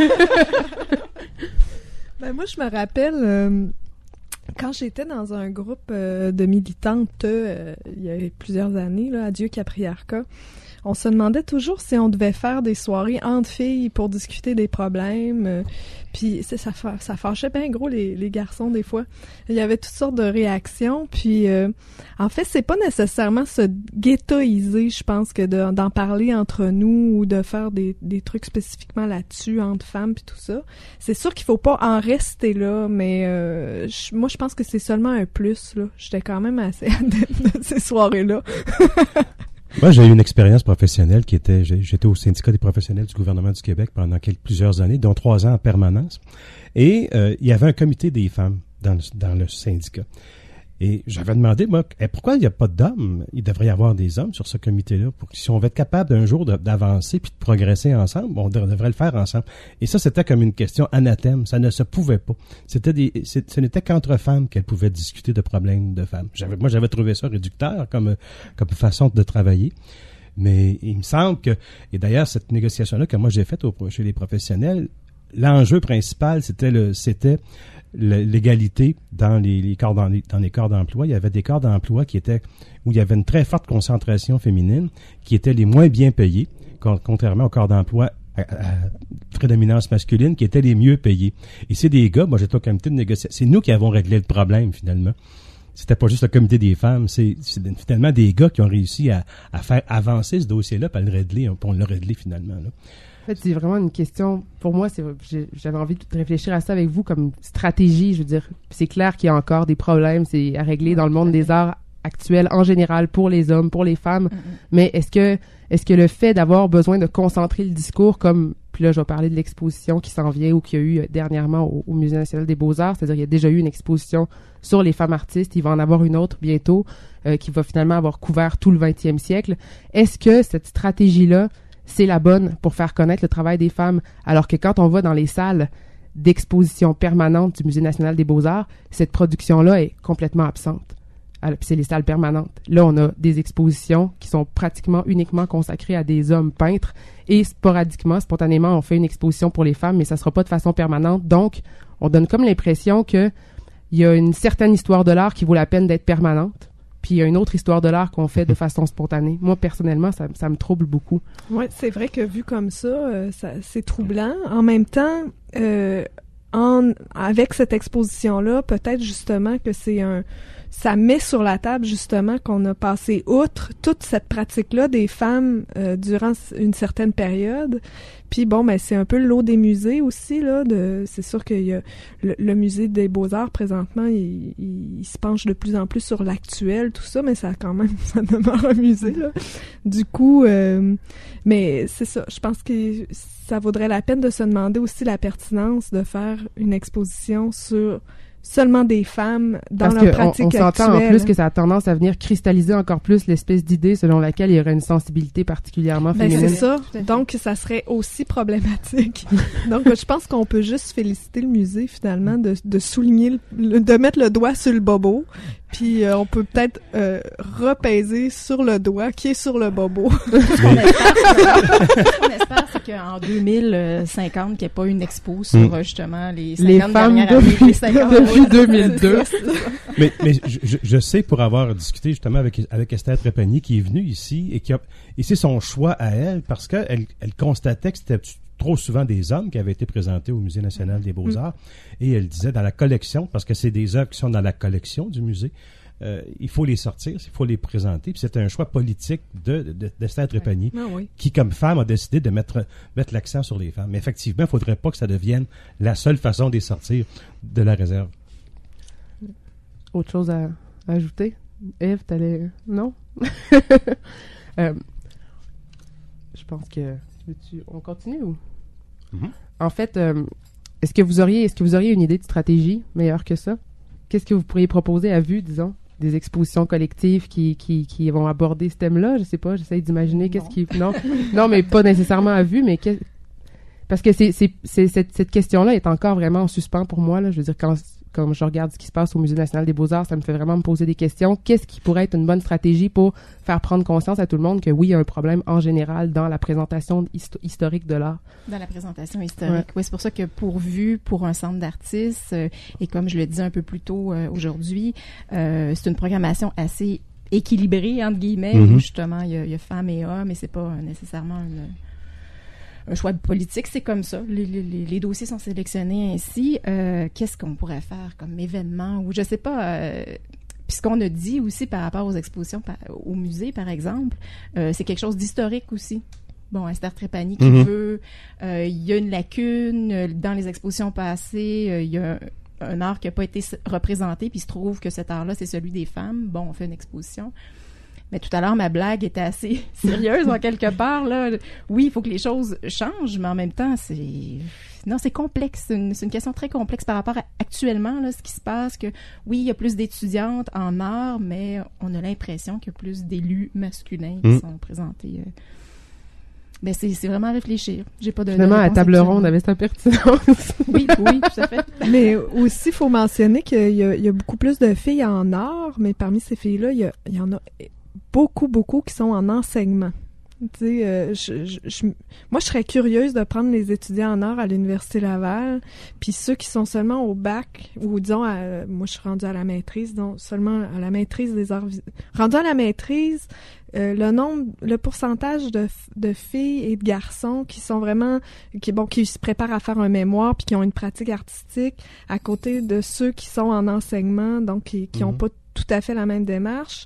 Ben moi, je me rappelle quand j'étais dans un groupe de militantes il y a plusieurs années, là, Adieu Capriarcat. On se demandait toujours si on devait faire des soirées entre filles pour discuter des problèmes. Puis ça fâchait bien gros les garçons des fois. Il y avait toutes sortes de réactions. Puis en fait, c'est pas nécessairement se ghettoiser, je pense, que d'en parler entre nous ou de faire des trucs spécifiquement là-dessus entre femmes puis tout ça. C'est sûr qu'il faut pas en rester là, mais moi je pense que c'est seulement un plus là. J'étais quand même assez adepte de ces soirées-là. Moi, j'ai eu une expérience professionnelle j'étais au syndicat des professionnels du gouvernement du Québec pendant plusieurs années, dont 3 ans en permanence. Et il y avait un comité des femmes dans le syndicat. Et j'avais demandé, moi, pourquoi il n'y a pas d'hommes? Il devrait y avoir des hommes sur ce comité-là. Pour que si on va être capable d'un jour d'avancer puis de progresser ensemble, on devrait le faire ensemble. Et ça, c'était comme une question anathème. Ça ne se pouvait pas. Ce n'était qu'entre femmes qu'elles pouvaient discuter de problèmes de femmes. Moi, j'avais trouvé ça réducteur comme façon de travailler. Mais il me semble que, et d'ailleurs, cette négociation-là que moi j'ai faite chez les professionnels, l'enjeu principal, c'était l'égalité dans les corps d'emploi. Il y avait des corps d'emploi où il y avait une très forte concentration féminine, qui étaient les moins bien payés, contrairement aux corps d'emploi à prédominance masculine, qui étaient les mieux payés. Et c'est des gars, moi j'étais au comité de négociation, c'est nous qui avons réglé le problème finalement. C'était pas juste le comité des femmes, c'est finalement des gars qui ont réussi à faire avancer ce dossier-là, puis on l'a réglé finalement, là. En fait, c'est vraiment une question, pour moi, j'avais envie de réfléchir à ça avec vous comme stratégie. Je veux dire, c'est clair qu'il y a encore des problèmes, c'est à régler dans le monde des arts actuel en général pour les hommes, pour les femmes. Mais est-ce que le fait d'avoir besoin de concentrer le discours comme, puis là, je vais parler de l'exposition qui s'en vient ou qu'il y a eu dernièrement au Musée national des beaux-arts, c'est-à-dire il y a déjà eu une exposition sur les femmes artistes, il va en avoir une autre bientôt qui va finalement avoir couvert tout le 20e siècle. Est-ce que cette stratégie-là, c'est la bonne pour faire connaître le travail des femmes, alors que quand on va dans les salles d'exposition permanente du Musée national des beaux-arts, cette production-là est complètement absente. Alors, puis c'est les salles permanentes. Là, on a des expositions qui sont pratiquement uniquement consacrées à des hommes peintres et spontanément, on fait une exposition pour les femmes, mais ça sera pas de façon permanente. Donc, on donne comme l'impression que il y a une certaine histoire de l'art qui vaut la peine d'être permanente. Puis il y a une autre histoire de l'art qu'on fait de façon spontanée. Moi, personnellement, ça me trouble beaucoup. Oui, c'est vrai que vu comme ça, c'est troublant. En même temps, avec cette exposition-là, peut-être justement que ça met sur la table justement qu'on a passé outre toute cette pratique-là des femmes durant une certaine période. Puis bon, ben c'est un peu le lot des musées aussi là. C'est sûr qu'il y a le musée des Beaux-Arts présentement, il se penche de plus en plus sur l'actuel, tout ça, mais ça demeure un musée là. Du coup, mais c'est ça. Je pense que ça vaudrait la peine de se demander aussi la pertinence de faire une exposition sur seulement des femmes dans leur pratique actuelle. On s'entend en plus que ça a tendance à venir cristalliser encore plus l'espèce d'idée selon laquelle il y aurait une sensibilité particulièrement féminine. C'est ça. Donc, ça serait aussi problématique. Donc, je pense qu'on peut juste féliciter le musée, finalement, de souligner, de mettre le doigt sur le bobo. Puis, on peut peut-être repaiser sur le doigt qui est sur le bobo. Ce qu'on espère, c'est qu'en 2050, qu'il n'y ait pas une expo sur, justement, les 50 dernières années. Les 50 depuis 2002. mais je sais, pour avoir discuté justement avec Esther Trépanier, qui est venue ici et c'est son choix à elle, parce qu'elle constatait que c'était trop souvent des hommes qui avaient été présentés au Musée national des beaux-arts. Et elle disait, dans la collection, parce que c'est des œuvres qui sont dans la collection du musée, il faut les sortir, il faut les présenter. Puis c'était un choix politique d'Esther Trépanier, qui, comme femme, a décidé de mettre l'accent sur les femmes. Mais effectivement, il ne faudrait pas que ça devienne la seule façon de les sortir de la réserve. Autre chose à ajouter? Ève, t'allais... Non? Je pense que... On continue ou... En fait, est-ce que vous auriez une idée de stratégie meilleure que ça? Qu'est-ce que vous pourriez proposer à vue, disons? Des expositions collectives qui vont aborder ce thème-là? Je sais pas, j'essaie d'imaginer qu'est-ce qui... Non, mais pas nécessairement à vue, mais... Parce que cette question-là est encore vraiment en suspens pour moi, là. Je veux dire, quand je regarde ce qui se passe au Musée national des beaux-arts, ça me fait vraiment me poser des questions. Qu'est-ce qui pourrait être une bonne stratégie pour faire prendre conscience à tout le monde que oui, il y a un problème en général dans la présentation historique de l'art? Dans la présentation historique, oui. C'est pour ça que pour un centre d'artistes, et comme je le disais un peu plus tôt aujourd'hui, c'est une programmation assez équilibrée, entre guillemets, où justement, il y a femmes et hommes, et c'est pas nécessairement un choix politique, c'est comme ça. Les dossiers sont sélectionnés ainsi. Qu'est-ce qu'on pourrait faire comme événement? Ou je sais pas... Puis ce qu'on a dit aussi par rapport aux expositions au musée, par exemple, c'est quelque chose d'historique aussi. Bon, Esther Trépanier qui veut... Il y a une lacune dans les expositions passées. Il y a un art qui n'a pas été représenté, puis il se trouve que cet art-là, c'est celui des femmes. Bon, on fait une exposition. Mais tout à l'heure, ma blague était assez sérieuse en quelque part, là. Oui, il faut que les choses changent, mais en même temps, c'est complexe. C'est une question très complexe par rapport à actuellement, là, ce qui se passe, que oui, il y a plus d'étudiantes en art, mais on a l'impression qu'il y a plus d'élus masculins qui sont présentés. Mais c'est vraiment à réfléchir. J'ai pas de Finalement, à table ronde avec sa pertinence. Oui, tout à fait. Mais aussi, il faut mentionner qu'il y a beaucoup plus de filles en art, mais parmi ces filles-là, il y en a beaucoup qui sont en enseignement. Tu sais, moi, je serais curieuse de prendre les étudiants en art à l'Université Laval, puis ceux qui sont seulement au bac, ou disons, moi, je suis rendue à la maîtrise, donc seulement à la maîtrise des arts visuels. Rendue à la maîtrise, le pourcentage de filles et de garçons qui sont vraiment, qui se préparent à faire un mémoire puis qui ont une pratique artistique, à côté de ceux qui sont en enseignement, donc qui ont pas tout à fait la même démarche.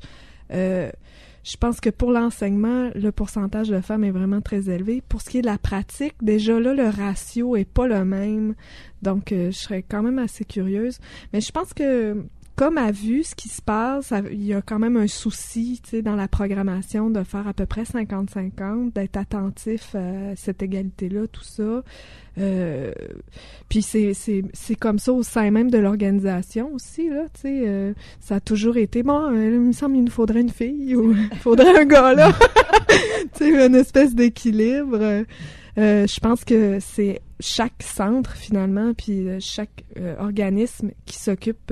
Je pense que pour l'enseignement, le pourcentage de femmes est vraiment très élevé. Pour ce qui est de la pratique, déjà là, le ratio est pas le même. Donc, je serais quand même assez curieuse. Mais je pense que, comme à vue, ce qui se passe, il y a quand même un souci, tu sais, dans la programmation de faire à peu près 50-50, d'être attentif à cette égalité-là, tout ça. Puis c'est comme ça au sein même de l'organisation aussi, là, tu sais. Ça a toujours été, bon, il me semble qu'il nous faudrait une fille ou il faudrait un gars, là. Tu sais, une espèce d'équilibre. Je pense que c'est chaque centre, finalement, puis chaque organisme qui s'occupe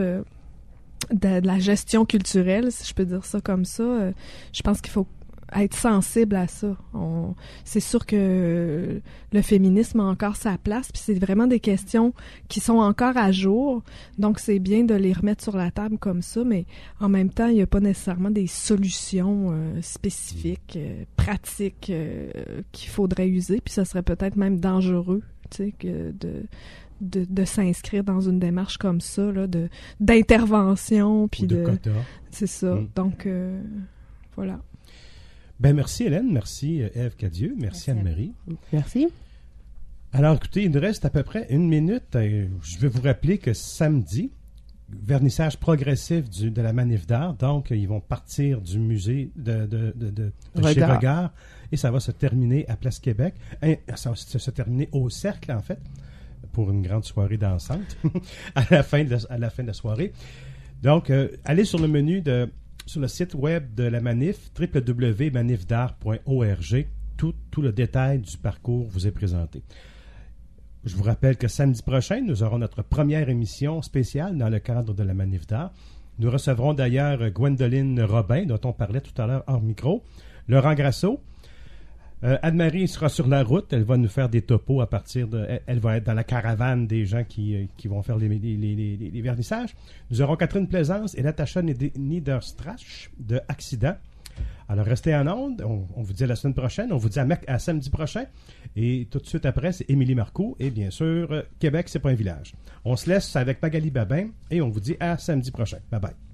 de la gestion culturelle, si je peux dire ça comme ça. Je pense qu'il faut être sensible à ça. C'est sûr que le féminisme a encore sa place, puis c'est vraiment des questions qui sont encore à jour, donc c'est bien de les remettre sur la table comme ça, mais en même temps, il n'y a pas nécessairement des solutions spécifiques, pratiques qu'il faudrait user, puis ça serait peut-être même dangereux, tu sais, que de s'inscrire dans une démarche comme ça, là, d'intervention, puis de quota. C'est ça. Donc, voilà. Ben merci Hélène, merci Ève Cadieux, merci Anne-Marie. Merci. Alors écoutez, il nous reste à peu près 1 minute. Je vais vous rappeler que samedi, vernissage progressif de la Manif d'art, donc ils vont partir du musée de chez Regard et ça va se terminer à Place Québec. Ça va se terminer au Cercle en fait, pour une grande soirée dansante à la fin de la soirée. Donc, allez sur le menu sur le site web de la Manif, www.manifdart.org. Tout le détail du parcours vous est présenté. Je vous rappelle que samedi prochain, nous aurons notre première émission spéciale dans le cadre de la Manif d'art. Nous recevrons d'ailleurs Gwendoline Robin, dont on parlait tout à l'heure hors micro, Laurent Grasso. Anne-Marie sera sur la route. Elle va nous faire des topos à partir de... Elle va être dans la caravane des gens qui vont faire les vernissages. Nous aurons Catherine Plaisance et Natacha Niederstrach de Accident. Alors, restez en onde. On vous dit à la semaine prochaine. On vous dit à samedi prochain. Et tout de suite après, c'est Émilie Marcoux. Et bien sûr, Québec, c'est pas un village. On se laisse avec Magali Babin et on vous dit à samedi prochain. Bye bye.